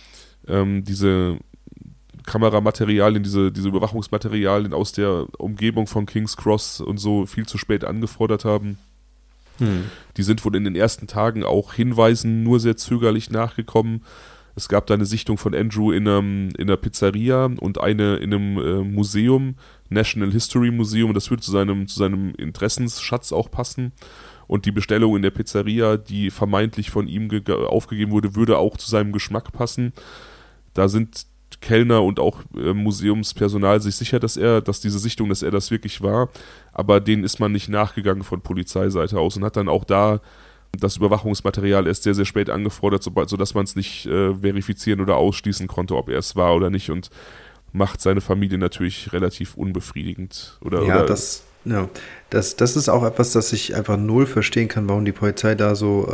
diese Kameramaterialien, diese Überwachungsmaterialien aus der Umgebung von King's Cross und so viel zu spät angefordert haben. Die sind wohl in den ersten Tagen auch Hinweisen nur sehr zögerlich nachgekommen. Es gab da eine Sichtung von Andrew in einer Pizzeria und eine in einem Museum, National History Museum. Das würde zu seinem Interessensschatz auch passen. Und die Bestellung in der Pizzeria, die vermeintlich von ihm aufgegeben wurde, würde auch zu seinem Geschmack passen. Da sind Kellner und auch Museumspersonal sich sicher, dass er das wirklich war, aber denen ist man nicht nachgegangen von Polizeiseite aus und hat dann auch da das Überwachungsmaterial erst sehr, sehr spät angefordert, sodass man es nicht verifizieren oder ausschließen konnte, ob er es war oder nicht, und macht seine Familie natürlich relativ unbefriedigend. Das ist auch etwas, das ich einfach null verstehen kann, warum die Polizei da so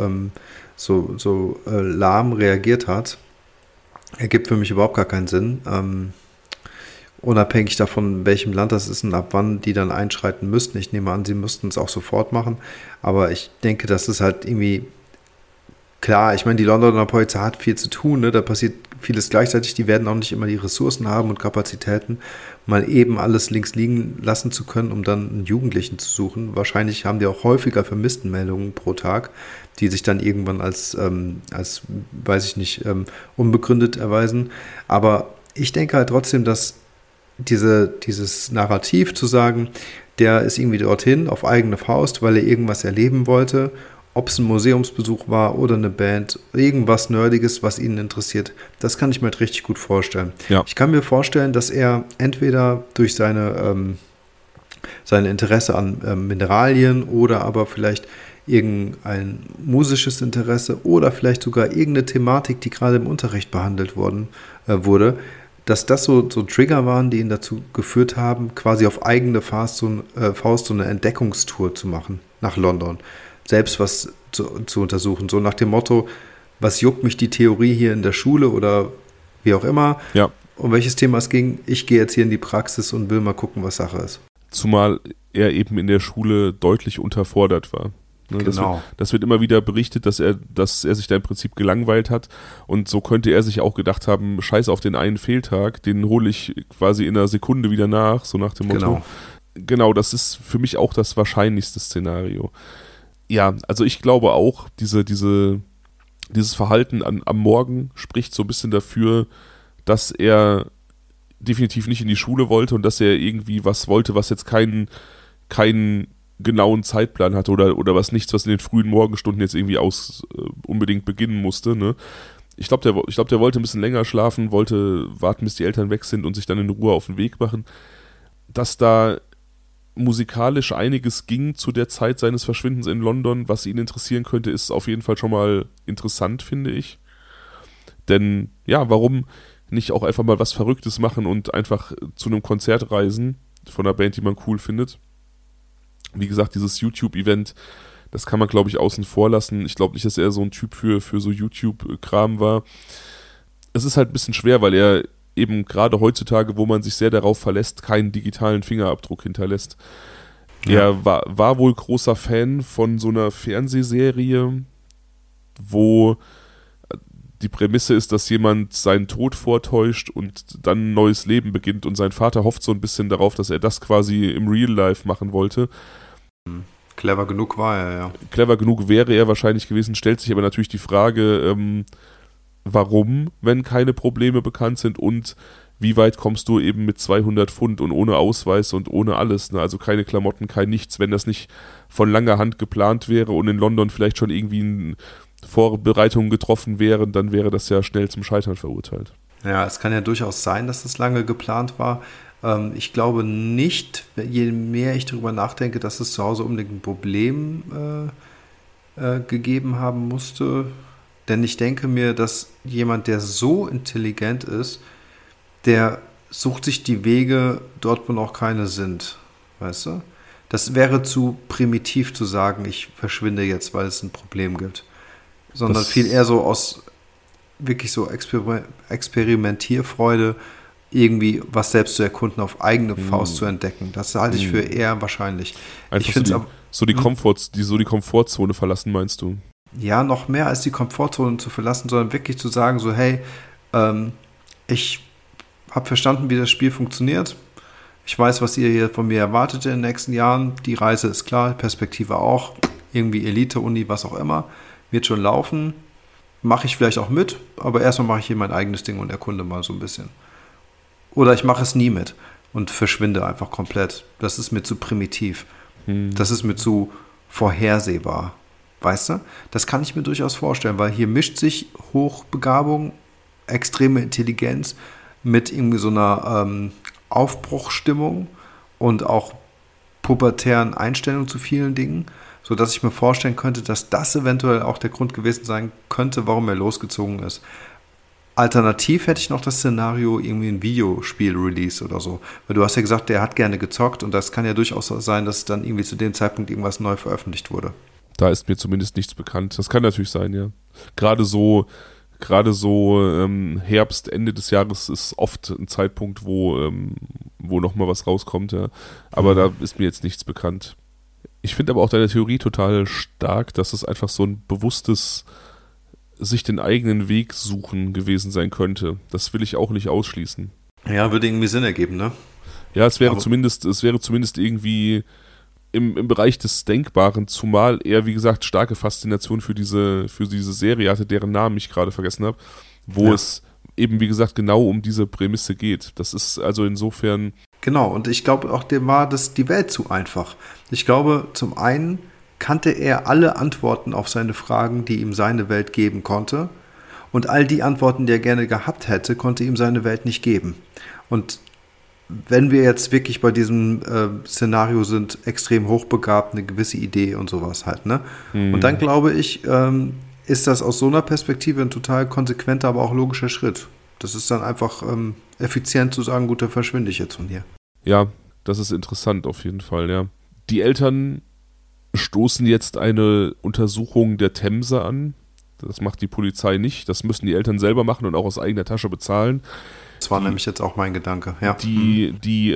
lahm reagiert hat. Ergibt für mich überhaupt gar keinen Sinn. Unabhängig davon, in welchem Land das ist und ab wann die dann einschreiten müssten. Ich nehme an, sie müssten es auch sofort machen. Aber ich denke, das ist halt irgendwie klar. Ich meine, die Londoner Polizei hat viel zu tun, ne? Da passiert vieles gleichzeitig. Die werden auch nicht immer die Ressourcen haben und Kapazitäten, mal eben alles links liegen lassen zu können, um dann einen Jugendlichen zu suchen. Wahrscheinlich haben die auch häufiger Vermisstenmeldungen pro Tag, die sich dann irgendwann als weiß ich nicht, unbegründet erweisen. Aber ich denke halt trotzdem, dass dieses Narrativ zu sagen, der ist irgendwie dorthin auf eigene Faust, weil er irgendwas erleben wollte, ob es ein Museumsbesuch war oder eine Band, irgendwas Nerdiges, was ihn interessiert, das kann ich mir halt richtig gut vorstellen. Ja. Ich kann mir vorstellen, dass er entweder durch sein Interesse an Mineralien oder aber vielleicht irgendein musisches Interesse oder vielleicht sogar irgendeine Thematik, die gerade im Unterricht behandelt wurde, dass das so Trigger waren, die ihn dazu geführt haben, quasi auf eigene Faust so eine Entdeckungstour zu machen nach London. Selbst was zu untersuchen. So nach dem Motto, was juckt mich die Theorie hier in der Schule oder wie auch immer, um welches Thema es ging. Ich gehe jetzt hier in die Praxis und will mal gucken, was Sache ist. Zumal er eben in der Schule deutlich unterfordert war. Ne, genau. Das wird immer wieder berichtet, dass er sich da im Prinzip gelangweilt hat, und so könnte er sich auch gedacht haben, scheiß auf den einen Fehltag, den hole ich quasi in einer Sekunde wieder nach, so nach dem Motto. Genau, das ist für mich auch das wahrscheinlichste Szenario. Ja, also ich glaube auch, dieses Verhalten am Morgen spricht so ein bisschen dafür, dass er definitiv nicht in die Schule wollte und dass er irgendwie was wollte, was jetzt keinen genauen Zeitplan hatte oder was in den frühen Morgenstunden jetzt irgendwie unbedingt beginnen musste. Ne? Ich glaube, der wollte ein bisschen länger schlafen, wollte warten, bis die Eltern weg sind und sich dann in Ruhe auf den Weg machen. dass da musikalisch einiges ging zu der Zeit seines Verschwindens in London, was ihn interessieren könnte, ist auf jeden Fall schon mal interessant, finde ich. Denn, ja, warum nicht auch einfach mal was Verrücktes machen und einfach zu einem Konzert reisen von einer Band, die man cool findet. Wie gesagt, dieses YouTube-Event, das kann man, glaube ich, außen vor lassen. Ich glaube nicht, dass er so ein Typ für so YouTube-Kram war. Es ist halt ein bisschen schwer, weil er eben gerade heutzutage, wo man sich sehr darauf verlässt, keinen digitalen Fingerabdruck hinterlässt. Ja. Er war wohl großer Fan von so einer Fernsehserie, wo die Prämisse ist, dass jemand seinen Tod vortäuscht und dann ein neues Leben beginnt und sein Vater hofft so ein bisschen darauf, dass er das quasi im Real Life machen wollte. Clever genug war er, ja. Clever genug wäre er wahrscheinlich gewesen, stellt sich aber natürlich die Frage, warum, wenn keine Probleme bekannt sind und wie weit kommst du eben mit 200 Pfund und ohne Ausweis und ohne alles, ne? Also keine Klamotten, kein nichts, wenn das nicht von langer Hand geplant wäre und in London vielleicht schon irgendwie Vorbereitungen getroffen wären, dann wäre das ja schnell zum Scheitern verurteilt. Ja, es kann ja durchaus sein, dass das lange geplant war. Ich glaube nicht, je mehr ich darüber nachdenke, dass es zu Hause unbedingt ein Problem gegeben haben musste. Denn ich denke mir, dass jemand, der so intelligent ist, der sucht sich die Wege dort, wo noch keine sind. Weißt du? Das wäre zu primitiv zu sagen, ich verschwinde jetzt, weil es ein Problem gibt. Sondern viel eher so aus wirklich so Experimentierfreude, irgendwie was selbst zu erkunden, auf eigene Faust zu entdecken. Das halte ich für eher wahrscheinlich. Einfach die Komfortzone verlassen, meinst du? Ja, noch mehr als die Komfortzone zu verlassen, sondern wirklich zu sagen, so hey, ich habe verstanden, wie das Spiel funktioniert. Ich weiß, was ihr hier von mir erwartet in den nächsten Jahren. Die Reise ist klar, Perspektive auch. Irgendwie Elite-Uni, was auch immer. Wird schon laufen. Mache ich vielleicht auch mit, aber erstmal mache ich hier mein eigenes Ding und erkunde mal so ein bisschen. Oder ich mache es nie mit und verschwinde einfach komplett. Das ist mir zu primitiv. Das ist mir zu vorhersehbar. Weißt du? Das kann ich mir durchaus vorstellen, weil hier mischt sich Hochbegabung, extreme Intelligenz mit irgendwie so einer Aufbruchstimmung und auch pubertären Einstellungen zu vielen Dingen, sodass ich mir vorstellen könnte, dass das eventuell auch der Grund gewesen sein könnte, warum er losgezogen ist. Alternativ hätte ich noch das Szenario, irgendwie ein Videospiel-Release oder so. Weil du hast ja gesagt, der hat gerne gezockt und das kann ja durchaus sein, dass dann irgendwie zu dem Zeitpunkt irgendwas neu veröffentlicht wurde. Da ist mir zumindest nichts bekannt. Das kann natürlich sein, ja. Gerade so Herbst, Ende des Jahres ist oft ein Zeitpunkt, wo nochmal was rauskommt, ja. Aber da ist mir jetzt nichts bekannt. Ich finde aber auch deine Theorie total stark, dass es einfach so ein bewusstes sich den eigenen Weg suchen gewesen sein könnte. Das will ich auch nicht ausschließen. Ja, würde irgendwie Sinn ergeben, ne? Ja, es wäre zumindest irgendwie im Bereich des Denkbaren, zumal er, wie gesagt, starke Faszination für diese Serie hatte, deren Namen ich gerade vergessen habe, wo es eben, wie gesagt, genau um diese Prämisse geht. Das ist also insofern... Genau, und ich glaube auch, dem war die Welt zu einfach. Ich glaube, zum einen kannte er alle Antworten auf seine Fragen, die ihm seine Welt geben konnte. Und all die Antworten, die er gerne gehabt hätte, konnte ihm seine Welt nicht geben. Und wenn wir jetzt wirklich bei diesem Szenario sind, extrem hochbegabt, eine gewisse Idee und sowas halt, ne? Und dann glaube ich, ist das aus so einer Perspektive ein total konsequenter, aber auch logischer Schritt. Das ist dann einfach effizient zu sagen, gut, dann verschwinde ich jetzt von hier. Ja, das ist interessant auf jeden Fall, ja. Die Eltern stoßen jetzt eine Untersuchung der Themse an. Das macht die Polizei nicht. Das müssen die Eltern selber machen und auch aus eigener Tasche bezahlen. Das war nämlich jetzt auch mein Gedanke, ja. Die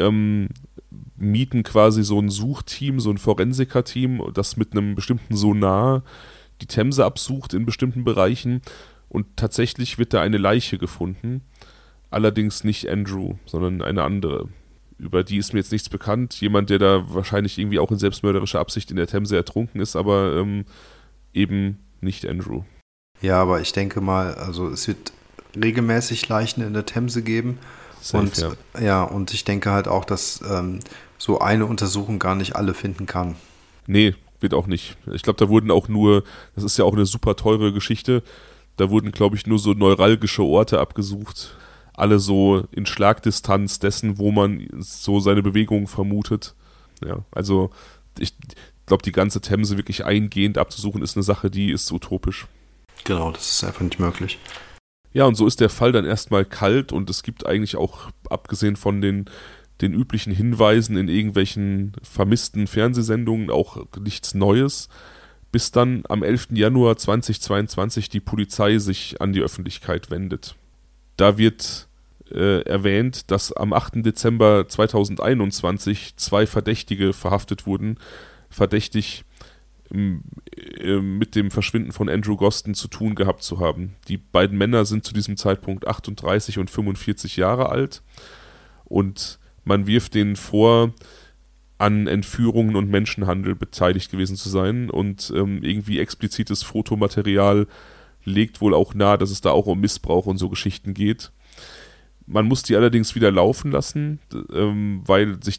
mieten quasi so ein Suchteam, so ein Forensiker-Team, das mit einem bestimmten Sonar die Themse absucht in bestimmten Bereichen. Und tatsächlich wird da eine Leiche gefunden. Allerdings nicht Andrew, sondern eine andere. Über die ist mir jetzt nichts bekannt. Jemand, der da wahrscheinlich irgendwie auch in selbstmörderischer Absicht in der Themse ertrunken ist, aber eben nicht Andrew. Ja, aber ich denke mal, also es wird regelmäßig Leichen in der Themse geben. Safe, und ich denke halt auch, dass so eine Untersuchung gar nicht alle finden kann. Nee, wird auch nicht. Ich glaube, da wurden auch nur, das ist ja auch eine super teure Geschichte, da wurden, glaube ich, nur so neuralgische Orte abgesucht. alle so in Schlagdistanz dessen, wo man so seine Bewegungen vermutet. Ja, also ich glaube, die ganze Themse wirklich eingehend abzusuchen, ist eine Sache, die ist utopisch. Genau, das ist einfach nicht möglich. Ja, und so ist der Fall dann erstmal kalt und es gibt eigentlich auch, abgesehen von den üblichen Hinweisen in irgendwelchen vermissten Fernsehsendungen, auch nichts Neues, bis dann am 11. Januar 2022 die Polizei sich an die Öffentlichkeit wendet. Da wird erwähnt, dass am 8. Dezember 2021 2 Verdächtige verhaftet wurden, verdächtig mit dem Verschwinden von Andrew Gosden zu tun gehabt zu haben. Die beiden Männer sind zu diesem Zeitpunkt 38 und 45 Jahre alt und man wirft denen vor, an Entführungen und Menschenhandel beteiligt gewesen zu sein und irgendwie explizites Fotomaterial legt wohl auch nahe, dass es da auch um Missbrauch und so Geschichten geht. Man muss die allerdings wieder laufen lassen, weil sich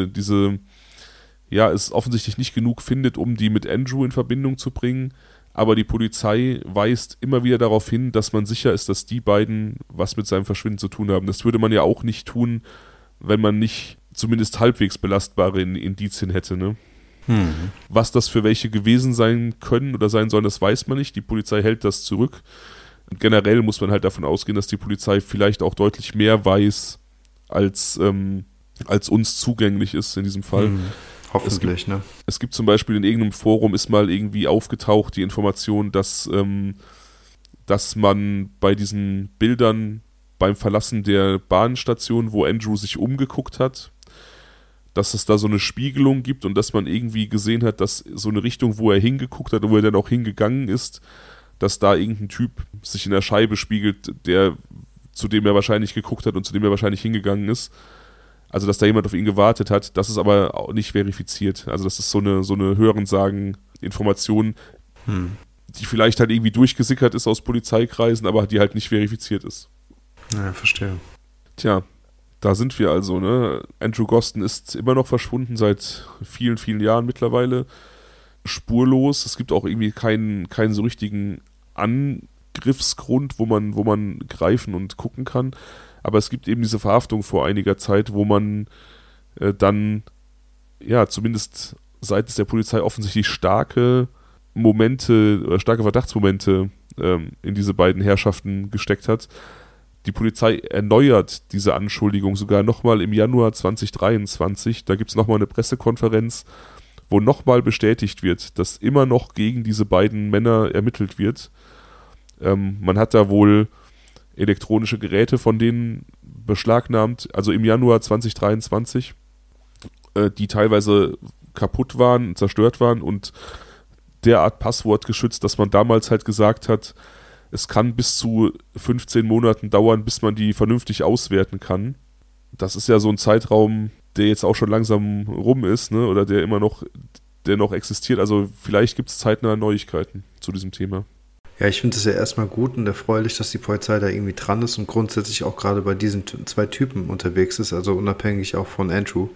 es offensichtlich nicht genug findet, um die mit Andrew in Verbindung zu bringen. Aber die Polizei weist immer wieder darauf hin, dass man sicher ist, dass die beiden was mit seinem Verschwinden zu tun haben. Das würde man ja auch nicht tun, wenn man nicht zumindest halbwegs belastbare Indizien hätte, ne? Was das für welche gewesen sein können oder sein sollen, das weiß man nicht. Die Polizei hält das zurück. Und generell muss man halt davon ausgehen, dass die Polizei vielleicht auch deutlich mehr weiß, als uns zugänglich ist in diesem Fall. Hoffentlich, ne? Es gibt zum Beispiel in irgendeinem Forum ist mal irgendwie aufgetaucht die Information, dass man bei diesen Bildern beim Verlassen der Bahnstation, wo Andrew sich umgeguckt hat, dass es da so eine Spiegelung gibt und dass man irgendwie gesehen hat, dass so eine Richtung, wo er hingeguckt hat und wo er dann auch hingegangen ist, dass da irgendein Typ sich in der Scheibe spiegelt, zu dem er wahrscheinlich geguckt hat und zu dem er wahrscheinlich hingegangen ist. Also, dass da jemand auf ihn gewartet hat, das ist aber auch nicht verifiziert. Also, das ist so eine Hörensagen-Information, die vielleicht halt irgendwie durchgesickert ist aus Polizeikreisen, aber die halt nicht verifiziert ist. Ja, verstehe. Tja, da sind wir also, ne? Andrew Gosden ist immer noch verschwunden, seit vielen, vielen Jahren mittlerweile. Spurlos. Es gibt auch irgendwie keinen so richtigen Angriffsgrund, wo man greifen und gucken kann. Aber es gibt eben diese Verhaftung vor einiger Zeit, wo man dann, ja, zumindest seitens der Polizei offensichtlich starke Momente oder starke Verdachtsmomente in diese beiden Herrschaften gesteckt hat. Die Polizei erneuert diese Anschuldigung sogar nochmal im Januar 2023. Da gibt es nochmal eine Pressekonferenz, wo nochmal bestätigt wird, dass immer noch gegen diese beiden Männer ermittelt wird. Man hat da wohl elektronische Geräte von denen beschlagnahmt, also im Januar 2023, die teilweise kaputt waren, zerstört waren und derart passwortgeschützt, dass man damals halt gesagt hat, es kann bis zu 15 Monaten dauern, bis man die vernünftig auswerten kann. Das ist ja so ein Zeitraum, der jetzt auch schon langsam rum ist, ne? Oder der noch existiert. Also vielleicht gibt es zeitnah Neuigkeiten zu diesem Thema. Ja, ich finde es ja erstmal gut und erfreulich, dass die Polizei da irgendwie dran ist und grundsätzlich auch gerade bei diesen 2 Typen unterwegs ist, also unabhängig auch von Andrew.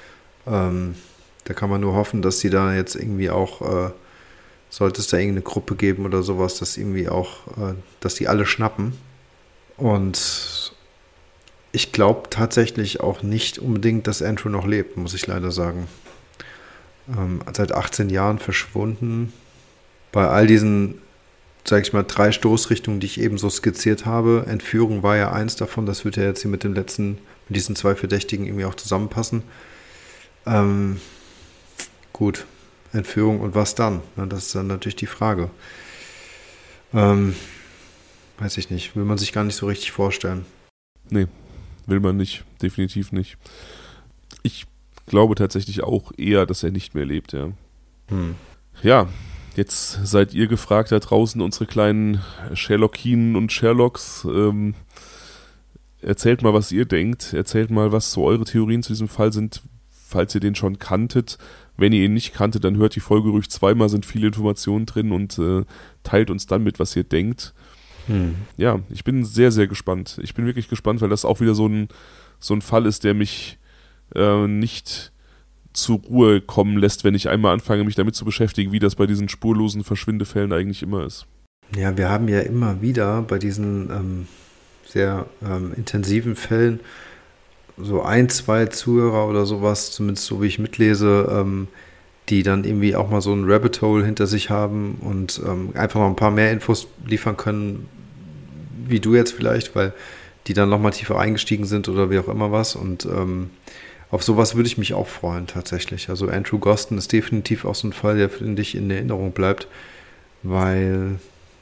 Da kann man nur hoffen, dass sie da jetzt irgendwie auch, sollte es da irgendeine Gruppe geben oder sowas, dass irgendwie auch, dass die alle schnappen. Und ich glaube tatsächlich auch nicht unbedingt, dass Andrew noch lebt, muss ich leider sagen. Seit 18 Jahren verschwunden. Bei all diesen, sage ich mal, 3 Stoßrichtungen, die ich eben so skizziert habe. Entführung war ja eins davon, das wird ja jetzt hier mit diesen 2 Verdächtigen irgendwie auch zusammenpassen. Gut, Entführung und was dann? Das ist dann natürlich die Frage. Weiß ich nicht, will man sich gar nicht so richtig vorstellen. Nee, will man nicht, definitiv nicht. Ich glaube tatsächlich auch eher, dass er nicht mehr lebt, ja. Ja, jetzt seid ihr gefragt da draußen, unsere kleinen Sherlockinen und Sherlocks. Erzählt mal, was ihr denkt. Erzählt mal, was so eure Theorien zu diesem Fall sind, falls ihr den schon kanntet. Wenn ihr ihn nicht kanntet, dann hört die Folge ruhig 2-mal, sind viele Informationen drin und teilt uns dann mit, was ihr denkt. Ja, ich bin sehr, sehr gespannt. Ich bin wirklich gespannt, weil das auch wieder so ein Fall ist, der mich nicht zur Ruhe kommen lässt, wenn ich einmal anfange, mich damit zu beschäftigen, wie das bei diesen spurlosen Verschwindefällen eigentlich immer ist. Ja, wir haben ja immer wieder bei diesen sehr intensiven Fällen so 1, 2 Zuhörer oder sowas, zumindest so wie ich mitlese, die dann irgendwie auch mal so ein Rabbit Hole hinter sich haben und einfach noch ein paar mehr Infos liefern können, wie du jetzt vielleicht, weil die dann nochmal tiefer eingestiegen sind oder wie auch immer was. Und auf sowas würde ich mich auch freuen, tatsächlich. Also Andrew Gosden ist definitiv auch so ein Fall, der, finde ich, in Erinnerung bleibt, weil,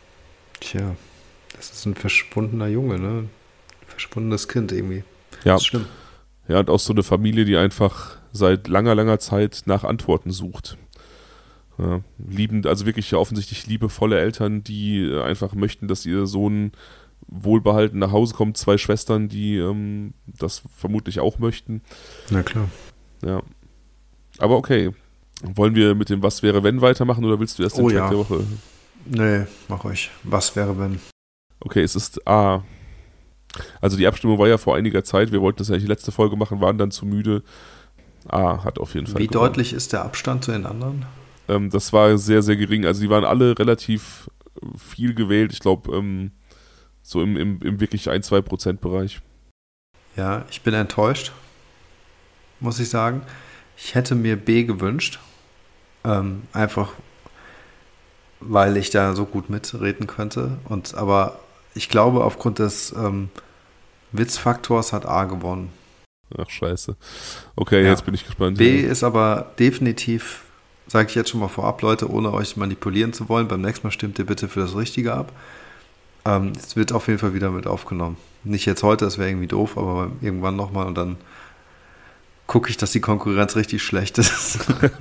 das ist ein verschwundener Junge, ne? Ein verschwundenes Kind irgendwie. Ja. Das ist schlimm. Ja, und auch so eine Familie, die einfach seit langer, langer Zeit nach Antworten sucht. Ja, liebend, also wirklich ja offensichtlich liebevolle Eltern, die einfach möchten, dass ihr Sohn wohlbehalten nach Hause kommt. 2 Schwestern, die das vermutlich auch möchten. Na klar. Ja. Aber okay. Wollen wir mit dem Was wäre wenn weitermachen oder willst du erst den Track der Woche? Nee, mach euch. Was wäre wenn? Okay, es ist A. Also die Abstimmung war ja vor einiger Zeit. Wir wollten das ja die letzte Folge machen, waren dann zu müde. A hat auf jeden Fall Wie gewonnen. deutlich ist der Abstand zu den anderen? Das war sehr, sehr gering. Also die waren alle relativ viel gewählt. Ich glaube, so im wirklich 1-2% Bereich. Ja, ich bin enttäuscht, muss ich sagen. Ich hätte mir B gewünscht. Einfach, weil ich da so gut mitreden könnte. Aber ich glaube, aufgrund des Witzfaktors hat A gewonnen. Ach, scheiße. Okay, Ja. jetzt bin ich gespannt. B ist aber definitiv, sage ich jetzt schon mal vorab, Leute, ohne euch manipulieren zu wollen, beim nächsten Mal stimmt ihr bitte für das Richtige ab. Es wird auf jeden Fall wieder mit aufgenommen. Nicht jetzt heute, das wäre irgendwie doof, aber irgendwann nochmal und dann gucke ich, dass die Konkurrenz richtig schlecht ist.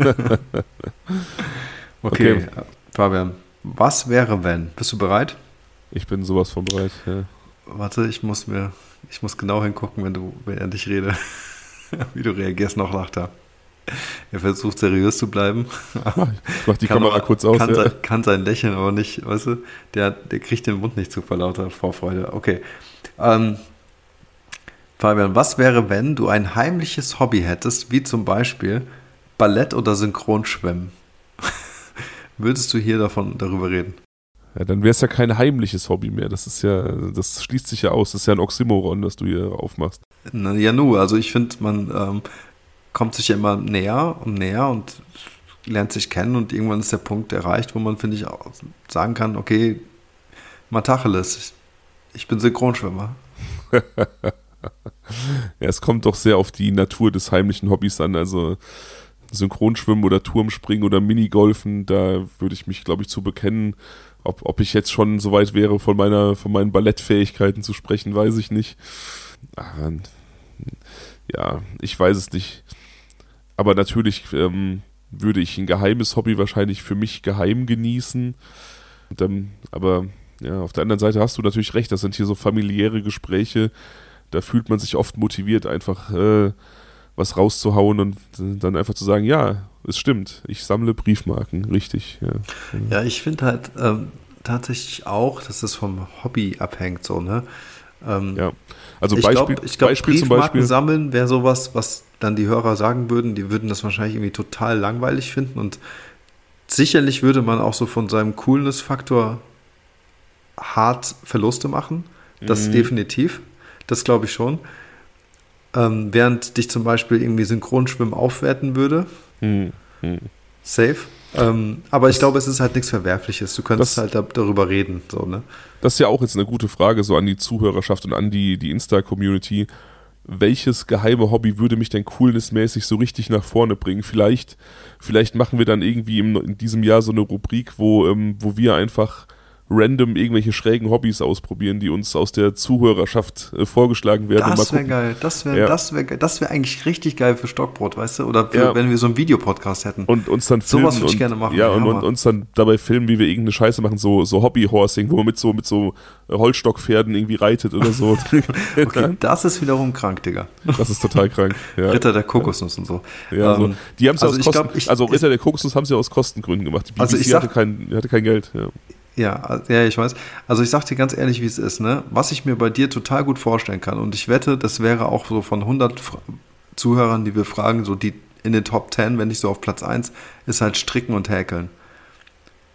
Okay, Fabian, was wäre wenn? Bist du bereit? Ich bin sowas von bereit, ja. Warte, ich muss genau hingucken, wenn ich rede, wie du reagierst, noch lacht er. Er versucht seriös zu bleiben. Ich mach die Kamera kurz aus. Kann sein Lächeln aber nicht, weißt du, der kriegt den Mund nicht zu vor lauter Vorfreude. Okay. Fabian, was wäre, wenn du ein heimliches Hobby hättest, wie zum Beispiel Ballett oder Synchronschwimmen? Würdest du hier darüber reden? Ja, dann wäre es ja kein heimliches Hobby mehr. Das schließt sich ja aus. Das ist ja ein Oxymoron, das du hier aufmachst. Ja, also ich finde, man kommt sich ja immer näher und lernt sich kennen und irgendwann ist der Punkt erreicht, wo man, finde ich, auch sagen kann, okay, Matacheles, ich bin Synchronschwimmer. Ja, es kommt doch sehr auf die Natur des heimlichen Hobbys an. Also Synchronschwimmen oder Turmspringen oder Minigolfen, da würde ich mich, glaube ich, zu bekennen. Ob ich jetzt schon so weit wäre, von meinen Ballettfähigkeiten zu sprechen, weiß ich nicht. Ja, ich weiß es nicht. Aber natürlich würde ich ein geheimes Hobby wahrscheinlich für mich geheim genießen. Aber ja, auf der anderen Seite hast du natürlich recht, das sind hier so familiäre Gespräche, da fühlt man sich oft motiviert, einfach was rauszuhauen und dann einfach zu sagen, ja, es stimmt, ich sammle Briefmarken, richtig. Ja, ich finde halt tatsächlich auch, dass es vom Hobby abhängt, so, ne? Ja, also ich Beispiel glaube, zum Briefmarken Beispiel sammeln wäre sowas, was dann die Hörer sagen würden, die würden das wahrscheinlich irgendwie total langweilig finden und sicherlich würde man auch so von seinem Coolness-Faktor hart Verluste machen, das definitiv, das glaube ich schon. Während dich zum Beispiel irgendwie Synchronschwimmen aufwerten würde, safe. Aber ich glaube, es ist halt nichts Verwerfliches. Du könntest halt darüber reden. So, ne? Das ist ja auch jetzt eine gute Frage so an die Zuhörerschaft und an die Insta-Community. Welches geheime Hobby würde mich denn coolnessmäßig so richtig nach vorne bringen? Vielleicht machen wir dann irgendwie in diesem Jahr so eine Rubrik, wo wir einfach random irgendwelche schrägen Hobbys ausprobieren, die uns aus der Zuhörerschaft vorgeschlagen werden. Das wäre geil. Das wäre eigentlich richtig geil für Stockbrot, weißt du? Oder wenn wir so einen Videopodcast hätten. Und uns dann filmen. Sowas würde ich gerne machen. Ja, und uns dann dabei filmen, wie wir irgendeine Scheiße machen, so Hobby-Horsing, wo man mit so Holzstockpferden irgendwie reitet oder so. Okay, das ist wiederum krank, Digga. Das ist total krank. Ja. Ritter der Kokosnuss und so. Ja, die haben es Ritter der Kokosnuss haben sie aus Kostengründen gemacht. Die BBC hatte kein Geld. Ja, ich weiß. Also ich sag dir ganz ehrlich, wie es ist, ne? Was ich mir bei dir total gut vorstellen kann und ich wette, das wäre auch so von 100 Zuhörern, die wir fragen, so die in den Top 10, wenn nicht so auf Platz 1, ist halt Stricken und Häkeln.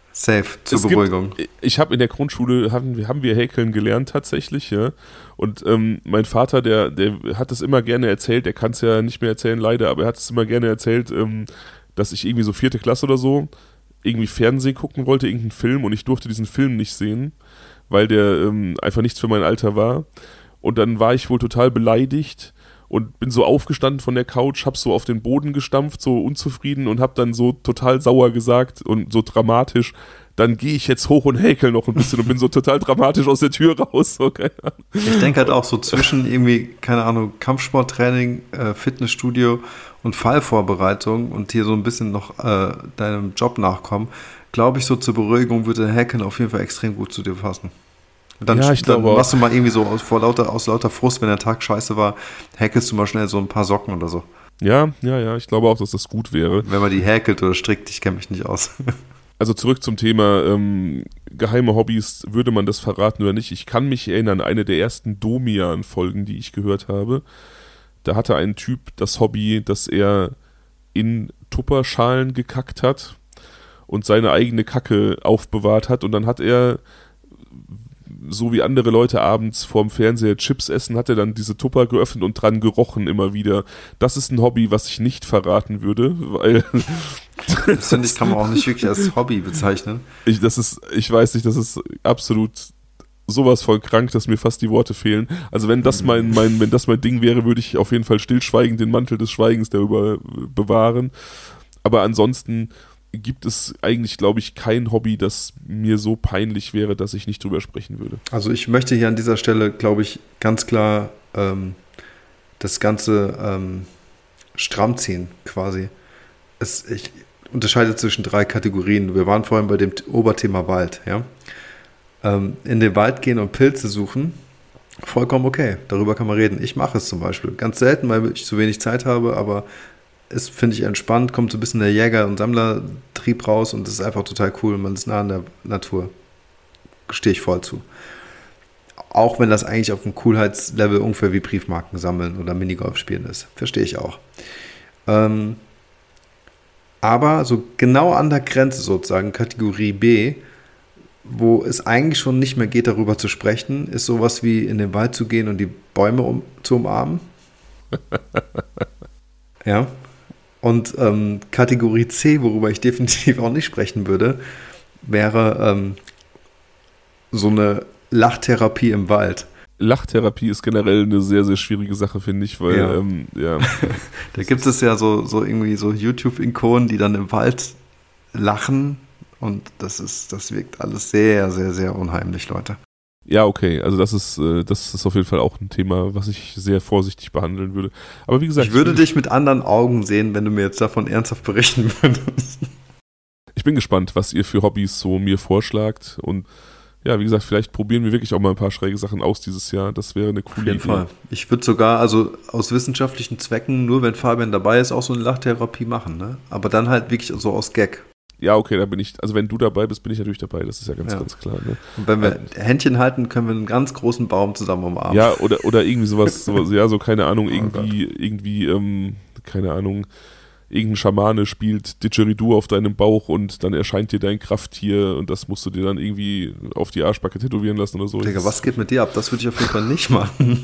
Safe, zur Beruhigung. Ich habe in der Grundschule, haben wir häkeln gelernt tatsächlich, ja. Und mein Vater, der hat es immer gerne erzählt, der kann es ja nicht mehr erzählen leider, aber er hat es immer gerne erzählt, dass ich irgendwie so 4. Klasse oder so irgendwie Fernsehen gucken wollte, irgendeinen Film, und ich durfte diesen Film nicht sehen, weil der einfach nichts für mein Alter war. Und dann war ich wohl total beleidigt und bin so aufgestanden von der Couch, hab so auf den Boden gestampft, so unzufrieden, und hab dann so total sauer gesagt und so dramatisch, dann gehe ich jetzt hoch und häkel noch ein bisschen und bin so total dramatisch aus der Tür raus. So, keine Ahnung. Ich denke halt auch so zwischen irgendwie, keine Ahnung, Kampfsporttraining, Fitnessstudio und Fallvorbereitung und hier so ein bisschen noch deinem Job nachkommen, glaube ich, so zur Beruhigung würde Häkeln auf jeden Fall extrem gut zu dir passen. Dann, ja, ich glaube dann auch. machst du mal irgendwie so aus lauter Frust, wenn der Tag scheiße war, häkelst du mal schnell so ein paar Socken oder so. Ja, ich glaube auch, dass das gut wäre. Wenn man die häkelt oder strickt, ich kenne mich nicht aus. Also zurück zum Thema geheime Hobbys, würde man das verraten oder nicht? Ich kann mich erinnern, eine der ersten Domian-Folgen, die ich gehört habe, da hatte ein Typ das Hobby, dass er in Tupperschalen gekackt hat und seine eigene Kacke aufbewahrt hat, und dann hat er, so wie andere Leute abends vorm Fernseher Chips essen, hat er dann diese Tupper geöffnet und dran gerochen immer wieder. Das ist ein Hobby, was ich nicht verraten würde, weil das finde ich, kann man auch nicht wirklich als Hobby bezeichnen. Ich weiß nicht, das ist absolut sowas voll krank, dass mir fast die Worte fehlen. Also wenn das mein Ding wäre, würde ich auf jeden Fall stillschweigend den Mantel des Schweigens darüber bewahren. Aber ansonsten gibt es eigentlich, glaube ich, kein Hobby, das mir so peinlich wäre, dass ich nicht drüber sprechen würde. Also ich möchte hier an dieser Stelle, glaube ich, ganz klar das Ganze stramm ziehen, quasi. Ich unterscheide zwischen 3 Kategorien. Wir waren vorhin bei dem Oberthema Wald, ja. In den Wald gehen und Pilze suchen, vollkommen okay. Darüber kann man reden. Ich mache es zum Beispiel. Ganz selten, weil ich zu wenig Zeit habe, aber es finde ich entspannt, kommt so ein bisschen der Jäger- und Sammlertrieb raus und es ist einfach total cool. Man ist nah an der Natur. Stehe ich voll zu. Auch wenn das eigentlich auf dem Coolheitslevel ungefähr wie Briefmarken sammeln oder Minigolf spielen ist. Verstehe ich auch. Aber so genau an der Grenze sozusagen, Kategorie B, wo es eigentlich schon nicht mehr geht, darüber zu sprechen, ist sowas wie in den Wald zu gehen und die Bäume zu umarmen. Ja. Und Kategorie C, worüber ich definitiv auch nicht sprechen würde, wäre so eine Lachtherapie im Wald. Lachtherapie ist generell eine sehr, sehr schwierige Sache, finde ich, weil, ja. Da gibt es ja so irgendwie so YouTube-Ikonen, die dann im Wald lachen, und das wirkt alles sehr, sehr, sehr unheimlich, Leute. Ja, okay, also das ist auf jeden Fall auch ein Thema, was ich sehr vorsichtig behandeln würde. Aber wie gesagt, ich würde dich mit anderen Augen sehen, wenn du mir jetzt davon ernsthaft berichten würdest. Ich bin gespannt, was ihr für Hobbys so mir vorschlagt, und ja, wie gesagt, vielleicht probieren wir wirklich auch mal ein paar schräge Sachen aus dieses Jahr. Das wäre eine coole Idee. Auf jeden Fall. Ich würde sogar, also aus wissenschaftlichen Zwecken, nur wenn Fabian dabei ist, auch so eine Lachtherapie machen, ne? Aber dann halt wirklich so aus Gag. Ja, okay, da bin ich, also wenn du dabei bist, bin ich natürlich dabei, das ist ja ganz klar. Ne? Und wenn wir Händchen halten, können wir einen ganz großen Baum zusammen umarmen. Ja, oder irgendwie sowas, ja, so keine Ahnung, irgendwie, keine Ahnung, irgendein Schamane spielt Didgeridoo auf deinem Bauch und dann erscheint dir dein Krafttier und das musst du dir dann irgendwie auf die Arschbacke tätowieren lassen oder so. Digga, was geht mit dir ab? Das würde ich auf jeden Fall nicht machen.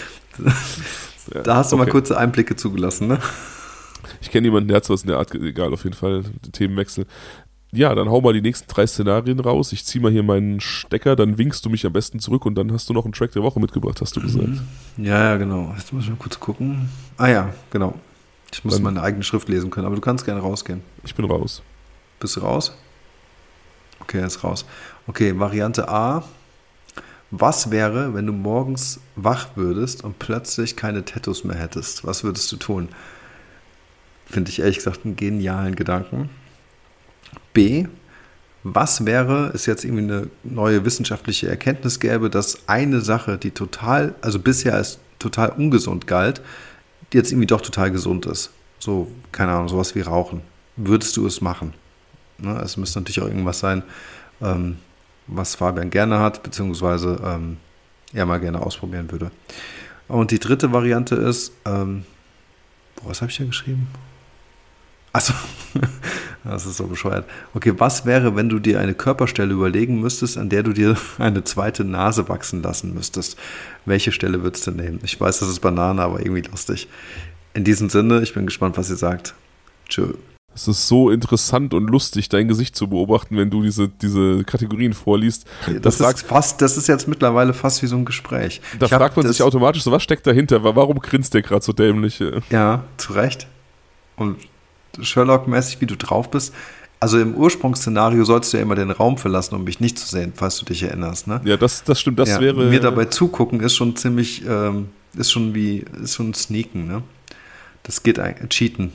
Da hast du mal kurze Einblicke zugelassen, ne? Ich kenne jemanden, der hat sowas in der Art, egal, auf jeden Fall, Themenwechsel. Ja, dann hau mal die nächsten 3 Szenarien raus. Ich zieh mal hier meinen Stecker, dann winkst du mich am besten zurück und dann hast du noch einen Track der Woche mitgebracht, hast du gesagt. Ja, genau. Jetzt muss ich mal kurz gucken. Ah ja, genau. Ich muss meine eigene Schrift lesen können, aber du kannst gerne rausgehen. Ich bin raus. Bist du raus? Okay, er ist raus. Okay, Variante A. Was wäre, wenn du morgens wach würdest und plötzlich keine Tattoos mehr hättest? Was würdest du tun? Finde ich ehrlich gesagt einen genialen Gedanken. B. Was wäre, ist jetzt irgendwie eine neue wissenschaftliche Erkenntnis gäbe, dass eine Sache, die bisher als total ungesund galt, die jetzt irgendwie doch total gesund ist. So, keine Ahnung, sowas wie Rauchen. Würdest du es machen? Ne, es müsste natürlich auch irgendwas sein, was Fabian gerne hat, beziehungsweise er mal gerne ausprobieren würde. Und die dritte Variante ist, was habe ich hier geschrieben? Achso, das ist so bescheuert. Okay, was wäre, wenn du dir eine Körperstelle überlegen müsstest, an der du dir eine zweite Nase wachsen lassen müsstest? Welche Stelle würdest du nehmen? Ich weiß, das ist Banane, aber irgendwie lustig. In diesem Sinne, ich bin gespannt, was ihr sagt. Tschö. Es ist so interessant und lustig, dein Gesicht zu beobachten, wenn du diese Kategorien vorliest. Das ist jetzt mittlerweile fast wie so ein Gespräch. Da fragt man sich automatisch so, was steckt dahinter? Warum grinst der gerade so dämlich? Ja, zu Recht. Und Sherlock-mäßig, wie du drauf bist. Also im Ursprungsszenario sollst du ja immer den Raum verlassen, um mich nicht zu sehen, falls du dich erinnerst. Ne? Ja, das stimmt. Das wäre. Mir dabei zugucken ist schon ziemlich, ist schon Sneaken. Ne? Das geht eigentlich, Cheaten.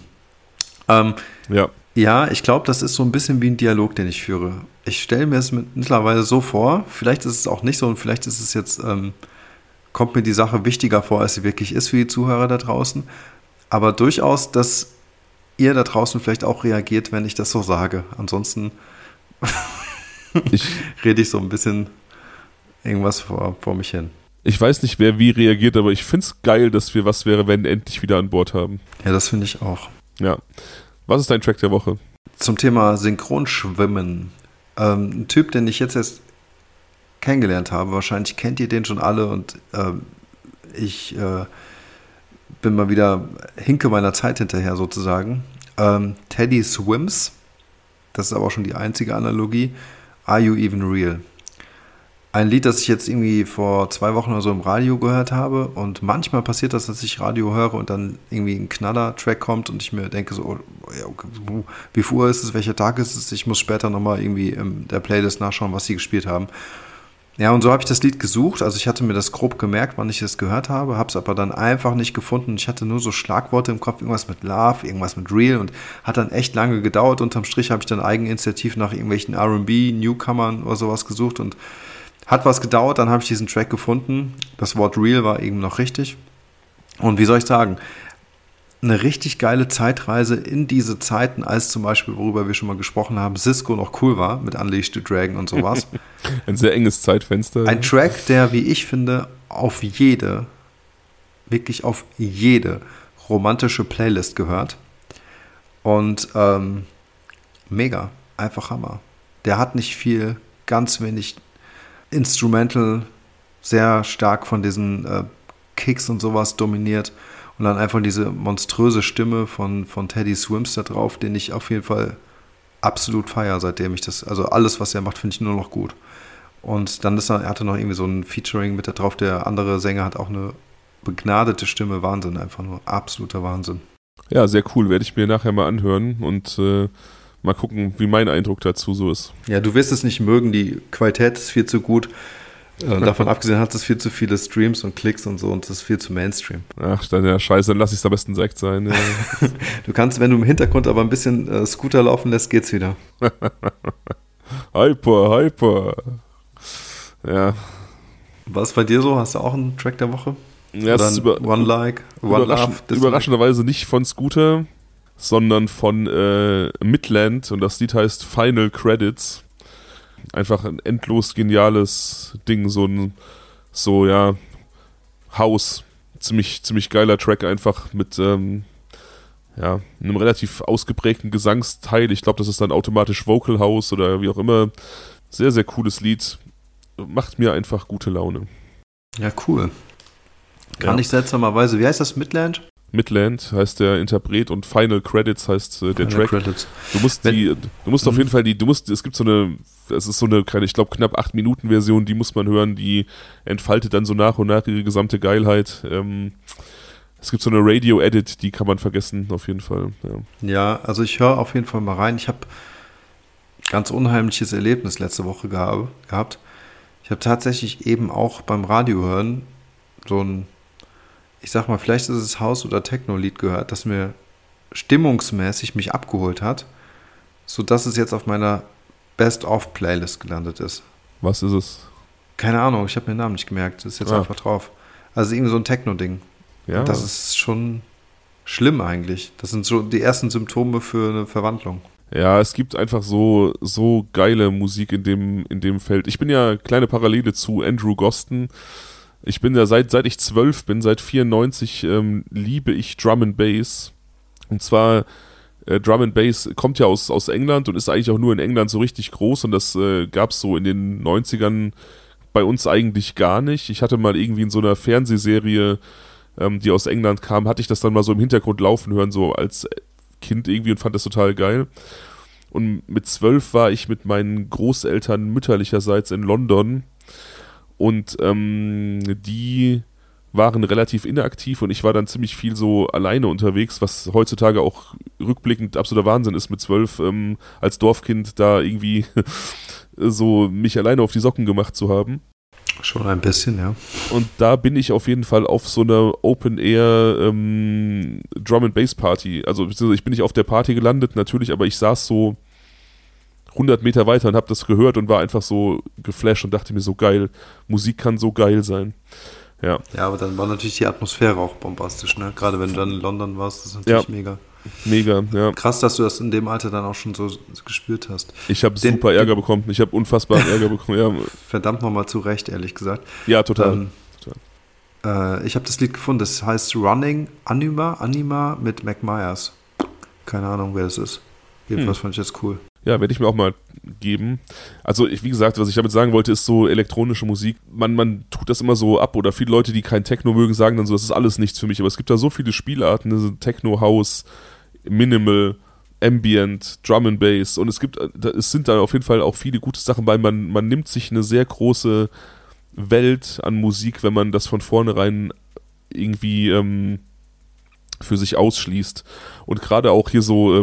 Ja, ich glaube, das ist so ein bisschen wie ein Dialog, den ich führe. Ich stelle mir es mittlerweile so vor, vielleicht ist es auch nicht so und vielleicht ist es jetzt, kommt mir die Sache wichtiger vor, als sie wirklich ist für die Zuhörer da draußen. Aber durchaus, dass ihr da draußen vielleicht auch reagiert, wenn ich das so sage. Ansonsten rede ich so ein bisschen irgendwas vor mich hin. Ich weiß nicht, wer wie reagiert, aber ich finde es geil, dass wir Was wäre, wenn endlich wieder an Bord haben. Ja, das finde ich auch. Ja. Was ist dein Track der Woche? Zum Thema Synchronschwimmen. Ein Typ, den ich jetzt erst kennengelernt habe, wahrscheinlich kennt ihr den schon alle und ich bin mal wieder hinke meiner Zeit hinterher sozusagen. Teddy Swims, das ist aber auch schon die einzige Analogie. Are You Even Real? Ein Lied, das ich jetzt irgendwie vor 2 Wochen oder so im Radio gehört habe und manchmal passiert das, dass ich Radio höre und dann irgendwie ein Knaller-Track kommt und ich mir denke so, oh, ja, okay, wie viel Uhr ist es, welcher Tag ist es, ich muss später nochmal irgendwie in der Playlist nachschauen, was sie gespielt haben. Ja, und so habe ich das Lied gesucht, also ich hatte mir das grob gemerkt, wann ich es gehört habe, habe es aber dann einfach nicht gefunden. Ich hatte nur so Schlagworte im Kopf, irgendwas mit Love, irgendwas mit Real und hat dann echt lange gedauert. Unterm Strich habe ich dann eigeninitiativ nach irgendwelchen R&B, Newcomern oder sowas gesucht und hat was gedauert, dann habe ich diesen Track gefunden. Das Wort Real war eben noch richtig. Und wie soll ich sagen, eine richtig geile Zeitreise in diese Zeiten, als zum Beispiel, worüber wir schon mal gesprochen haben, Cisco noch cool war mit Unleashed the Dragon und sowas. Ein sehr enges Zeitfenster. Ein Track, der, wie ich finde, wirklich auf jede romantische Playlist gehört. Und mega, einfach Hammer. Der hat nicht viel, ganz wenig Instrumental, sehr stark von diesen Kicks und sowas dominiert und dann einfach diese monströse Stimme von Teddy Swims da drauf, den ich auf jeden Fall absolut feiere, seitdem ich das, also alles, was er macht, finde ich nur noch gut. Und dann er hatte noch irgendwie so ein Featuring mit da drauf, der andere Sänger hat auch eine begnadete Stimme, Wahnsinn, einfach nur absoluter Wahnsinn. Ja, sehr cool, werde ich mir nachher mal anhören und mal gucken, wie mein Eindruck dazu so ist. Ja, du wirst es nicht mögen, die Qualität ist viel zu gut. Davon abgesehen hat es viel zu viele Streams und Klicks und so und es ist viel zu Mainstream. Ach, dann ja, scheiße, dann lass ich es am besten direkt sein. Ja. Du kannst, wenn du im Hintergrund aber ein bisschen Scooter laufen lässt, geht's wieder. Hyper. Ja. Was ist bei dir so? Hast du auch einen Track der Woche? Ja, oder One Love? Überraschenderweise nicht von Scooter, sondern von Midland und das Lied heißt Final Credits. Einfach ein endlos geniales Ding, so House, ziemlich geiler Track einfach mit einem relativ ausgeprägten Gesangsteil. Ich glaube, das ist dann automatisch Vocal House oder wie auch immer. Sehr, sehr cooles Lied. Macht mir einfach gute Laune. Ja, cool. Kann ich seltsamerweise, wie heißt das, Midland? Midland heißt der Interpret und Final Credits heißt der Track. Credits. Du musst auf jeden Fall es gibt es ist so eine kleine, ich glaube knapp 8 Minuten Version, die muss man hören, die entfaltet dann so nach und nach ihre gesamte Geilheit. Es gibt so eine Radio-Edit, die kann man vergessen, auf jeden Fall. Ja, also ich höre auf jeden Fall mal rein. Ich habe ein ganz unheimliches Erlebnis letzte Woche gehabt. Ich habe tatsächlich eben auch beim Radio hören so ein, ich sag mal, vielleicht ist es House- oder Techno-Lied gehört, das mir stimmungsmäßig mich abgeholt hat, sodass es jetzt auf meiner Best-of-Playlist gelandet ist. Was ist es? Keine Ahnung, ich habe mir den Namen nicht gemerkt, das ist jetzt einfach drauf. Also irgendwie so ein Techno-Ding. Ja. Und das ist schon schlimm eigentlich. Das sind so die ersten Symptome für eine Verwandlung. Ja, es gibt einfach so geile Musik in dem Feld. Ich bin ja kleine Parallele zu Andrew Goston. Ich bin ja seit ich 12 bin, seit 94 liebe ich Drum and Bass. Und zwar Drum and Bass kommt ja aus England und ist eigentlich auch nur in England so richtig groß und das gab es so in den 90ern bei uns eigentlich gar nicht. Ich hatte mal irgendwie in so einer Fernsehserie, die aus England kam, hatte ich das dann mal so im Hintergrund laufen hören, so als Kind irgendwie und fand das total geil. Und mit 12 war ich mit meinen Großeltern mütterlicherseits in London und die waren relativ inaktiv und ich war dann ziemlich viel so alleine unterwegs, was heutzutage auch rückblickend absoluter Wahnsinn ist, mit 12 als Dorfkind da irgendwie so mich alleine auf die Socken gemacht zu haben. Schon ein bisschen, ja. Und da bin ich auf jeden Fall auf so einer Open-Air Drum-and-Bass-Party, also ich bin nicht auf der Party gelandet, natürlich, aber ich saß so 100 Meter weiter und habe das gehört und war einfach so geflasht und dachte mir so geil, Musik kann so geil sein. Ja. Ja, aber dann war natürlich die Atmosphäre auch bombastisch, ne? Gerade wenn du dann in London warst, das ist natürlich mega. Mega, ja. Krass, dass du das in dem Alter dann auch schon so gespürt hast. Ich habe super Ärger bekommen. Ich habe unfassbaren Ärger bekommen, ja. Verdammt nochmal zu Recht, ehrlich gesagt. Ja, total. Ich habe das Lied gefunden, das heißt Running Anima mit Mac Myers. Keine Ahnung, wer das ist. Jedenfalls fand ich das cool. Ja, werde ich mir auch mal geben. Also, wie gesagt, was ich damit sagen wollte, ist so elektronische Musik. Man tut das immer so ab oder viele Leute, die kein Techno mögen, sagen dann so, das ist alles nichts für mich. Aber es gibt da so viele Spielarten, also Techno, House, Minimal, Ambient, Drum and Bass und es sind da auf jeden Fall auch viele gute Sachen bei. Man nimmt sich eine sehr große Welt an Musik, wenn man das von vornherein irgendwie für sich ausschließt. Und gerade auch hier so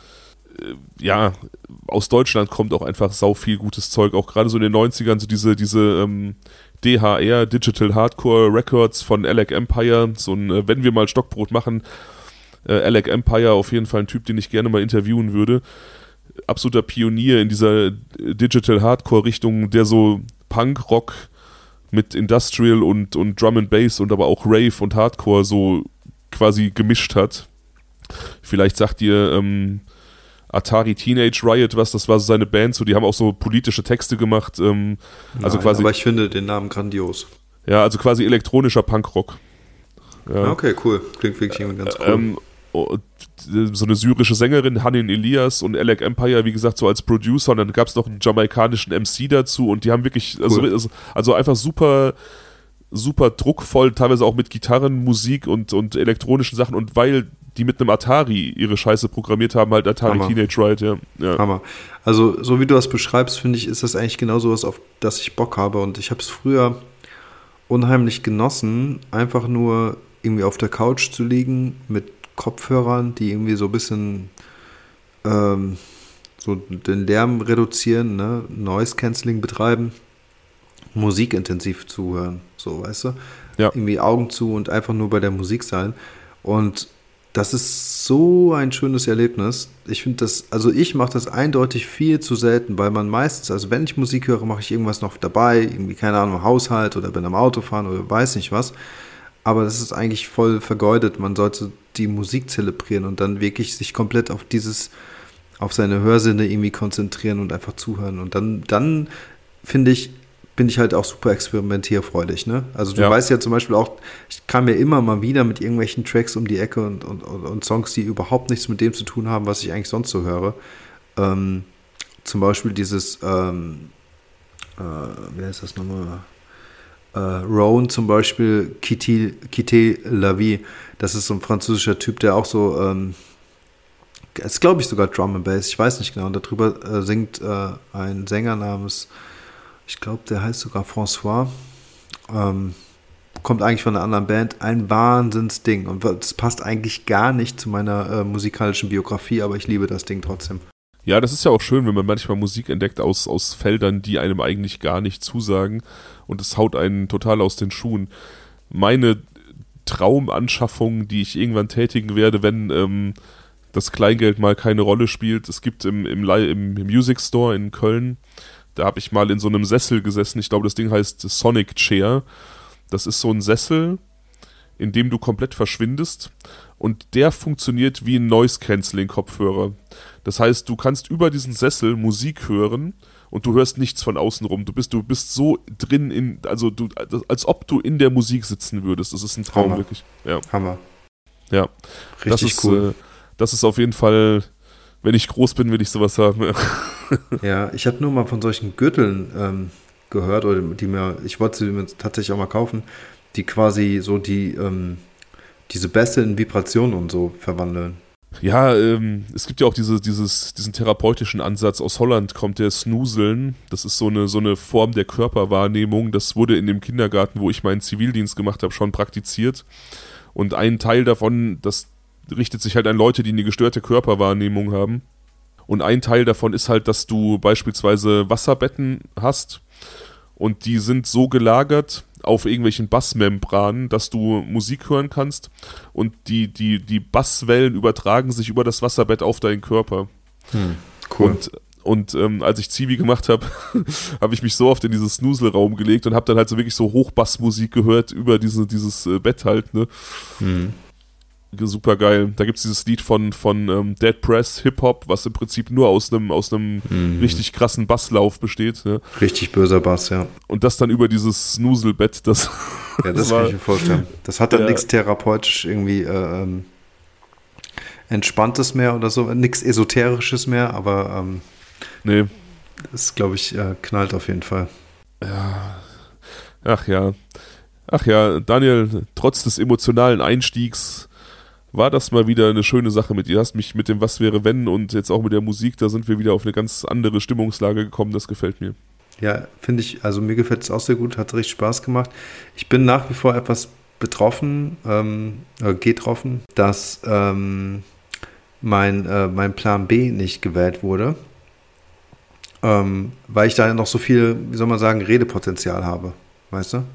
aus Deutschland kommt auch einfach sau viel gutes Zeug, auch gerade so in den 90ern, so diese DHR, Digital Hardcore Records von Alec Empire, so ein, wenn wir mal Stockbrot machen, Alec Empire, auf jeden Fall ein Typ, den ich gerne mal interviewen würde, absoluter Pionier in dieser Digital Hardcore Richtung, der so Punk, Rock mit Industrial und Drum and Bass und aber auch Rave und Hardcore so quasi gemischt hat. Vielleicht sagt ihr Atari Teenage Riot was, das war so seine Band, so, die haben auch so politische Texte gemacht. Also quasi, aber ich finde den Namen grandios. Ja, also quasi elektronischer Punkrock. Ja. Okay, cool. Klingt wirklich ganz cool. So eine syrische Sängerin, Hanin Elias und Alec Empire, wie gesagt, so als Producer, und dann gab es noch einen jamaikanischen MC dazu und die haben wirklich, cool. also einfach super druckvoll, teilweise auch mit Gitarrenmusik und elektronischen Sachen, und weil die mit einem Atari ihre Scheiße programmiert haben, halt Atari Hammer. Teenage Riot, ja. Hammer. Also, so wie du das beschreibst, finde ich, ist das eigentlich genau sowas, auf das ich Bock habe, und ich habe es früher unheimlich genossen, einfach nur irgendwie auf der Couch zu liegen mit Kopfhörern, die irgendwie so ein bisschen so den Lärm reduzieren, ne? Noise Cancelling betreiben, Musik intensiv zuhören, so, weißt du? Ja. Irgendwie Augen zu und einfach nur bei der Musik sein. Und das ist so ein schönes Erlebnis. Ich finde das, also ich mache das eindeutig viel zu selten, weil man meistens, also wenn ich Musik höre, mache ich irgendwas noch dabei, irgendwie, keine Ahnung, im Haushalt oder bin am Autofahren oder weiß nicht was. Aber das ist eigentlich voll vergeudet. Man sollte die Musik zelebrieren und dann wirklich sich komplett auf seine Hörsinne irgendwie konzentrieren und einfach zuhören. Und dann finde ich, bin ich halt auch super experimentierfreudig, ne? Also du weißt ja zum Beispiel auch, ich kam ja immer mal wieder mit irgendwelchen Tracks um die Ecke und Songs, die überhaupt nichts mit dem zu tun haben, was ich eigentlich sonst so höre. Zum Beispiel dieses, wie heißt das nochmal? Roan zum Beispiel, Quitté la Vie, das ist so ein französischer Typ, der auch so, ist glaube ich sogar Drum and Bass, ich weiß nicht genau, und darüber singt ein Sänger namens, ich glaube, der heißt sogar François, kommt eigentlich von einer anderen Band, ein Wahnsinnsding, und das passt eigentlich gar nicht zu meiner musikalischen Biografie, aber ich liebe das Ding trotzdem. Ja, das ist ja auch schön, wenn man manchmal Musik entdeckt aus Feldern, die einem eigentlich gar nicht zusagen, und es haut einen total aus den Schuhen. Meine Traumanschaffung, die ich irgendwann tätigen werde, wenn das Kleingeld mal keine Rolle spielt, es gibt im Music Store in Köln, da habe ich mal in so einem Sessel gesessen, ich glaube, das Ding heißt Sonic Chair. Das ist so ein Sessel, in dem du komplett verschwindest, und der funktioniert wie ein Noise-Canceling-Kopfhörer. Das heißt, du kannst über diesen Sessel Musik hören und du hörst nichts von außen rum. Du bist so drin als ob du in der Musik sitzen würdest. Das ist ein Traum, Hammer. wirklich. Ja. Hammer. Ja. Richtig cool. das ist auf jeden Fall, wenn ich groß bin, will ich sowas haben. Ja, ich hatte nur mal von solchen Gürteln gehört, oder ich wollte sie mir tatsächlich auch mal kaufen, die quasi so diese Bässe in Vibrationen und so verwandeln. Ja, es gibt ja auch diesen therapeutischen Ansatz. Aus Holland kommt der Snoozeln. Das ist so eine Form der Körperwahrnehmung. Das wurde in dem Kindergarten, wo ich meinen Zivildienst gemacht habe, schon praktiziert. Und ein Teil davon, das richtet sich halt an Leute, die eine gestörte Körperwahrnehmung haben. Und ein Teil davon ist halt, dass du beispielsweise Wasserbetten hast und die sind so gelagert auf irgendwelchen Bassmembranen, dass du Musik hören kannst und die Basswellen übertragen sich über das Wasserbett auf deinen Körper. Cool. Und als ich Zivi gemacht habe, habe ich mich so oft in dieses Snoozel-Raum gelegt und habe dann halt so wirklich so Hochbassmusik gehört über dieses Bett halt, ne? Super geil. Da gibt es dieses Lied von Dead Press, Hip-Hop, was im Prinzip nur aus einem richtig krassen Basslauf besteht. Ne? Richtig böser Bass, ja. Und das dann über dieses Snoozelbett, das ja, das kann ich mir vorstellen. Das hat dann nichts therapeutisch irgendwie Entspanntes mehr oder so, nichts Esoterisches mehr, aber nee. Das, glaube ich, knallt auf jeden Fall. Ja. Ach ja, Daniel, trotz des emotionalen Einstiegs war das mal wieder eine schöne Sache mit dir. Du hast mich mit dem Was wäre wenn und jetzt auch mit der Musik, da sind wir wieder auf eine ganz andere Stimmungslage gekommen, das gefällt mir. Ja, finde ich, also mir gefällt es auch sehr gut, hat richtig Spaß gemacht. Ich bin nach wie vor etwas getroffen, dass mein Plan B nicht gewählt wurde, weil ich da noch so viel, wie soll man sagen, Redepotenzial habe, weißt du?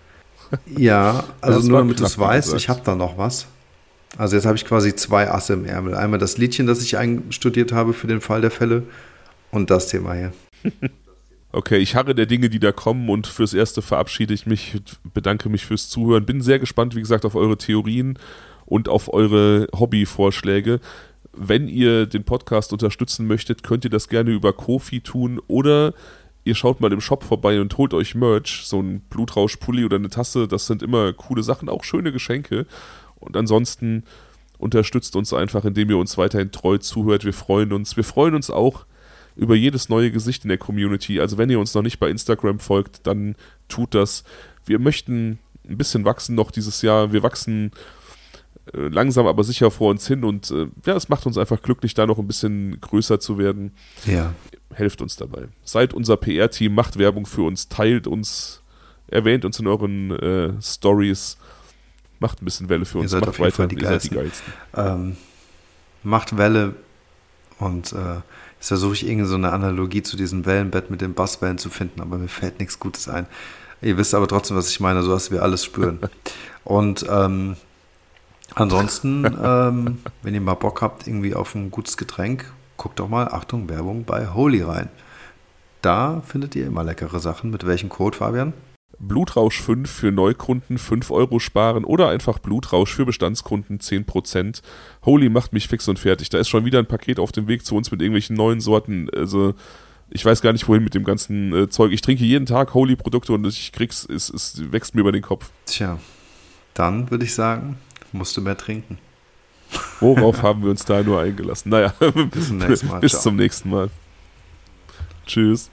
Ja, also nur damit du es weißt, ich habe da noch was. Also jetzt habe ich quasi 2 Asse im Ärmel. Einmal das Liedchen, das ich einstudiert habe für den Fall der Fälle und das Thema hier. Okay, ich harre der Dinge, die da kommen und fürs Erste verabschiede ich mich, bedanke mich fürs Zuhören. Bin sehr gespannt, wie gesagt, auf eure Theorien und auf eure Hobbyvorschläge. Wenn ihr den Podcast unterstützen möchtet, könnt ihr das gerne über Ko-fi tun oder ihr schaut mal im Shop vorbei und holt euch Merch, so ein Blutrausch-Pulli oder eine Tasse, das sind immer coole Sachen, auch schöne Geschenke. Und ansonsten unterstützt uns einfach, indem ihr uns weiterhin treu zuhört. Wir freuen uns. Wir freuen uns auch über jedes neue Gesicht in der Community. Also wenn ihr uns noch nicht bei Instagram folgt, dann tut das. Wir möchten ein bisschen wachsen noch dieses Jahr. Wir wachsen langsam, aber sicher vor uns hin. Und es macht uns einfach glücklich, da noch ein bisschen größer zu werden. Ja. Helft uns dabei. Seid unser PR-Team, macht Werbung für uns, teilt uns, erwähnt uns in euren Stories. Macht ein bisschen Welle für uns, macht weiter, ihr seid die Geilsten. Macht Welle und jetzt versuche ich irgendwie so eine Analogie zu diesem Wellenbett mit den Basswellen zu finden, aber mir fällt nichts Gutes ein. Ihr wisst aber trotzdem, was ich meine, so dass wir alles spüren. Und ansonsten, wenn ihr mal Bock habt irgendwie auf ein gutes Getränk, guckt doch mal, Achtung, Werbung, bei Holy rein. Da findet ihr immer leckere Sachen. Mit welchem Code, Fabian? Blutrausch 5 für Neukunden 5 € sparen oder einfach Blutrausch für Bestandskunden 10%. Holy macht mich fix und fertig. Da ist schon wieder ein Paket auf dem Weg zu uns mit irgendwelchen neuen Sorten. Also ich weiß gar nicht, wohin mit dem ganzen Zeug. Ich trinke jeden Tag Holy-Produkte und es wächst mir über den Kopf. Tja, dann würde ich sagen, musst du mehr trinken. Worauf haben wir uns da nur eingelassen? Naja, bis zum nächsten Mal. Bis zum nächsten Mal. Tschüss.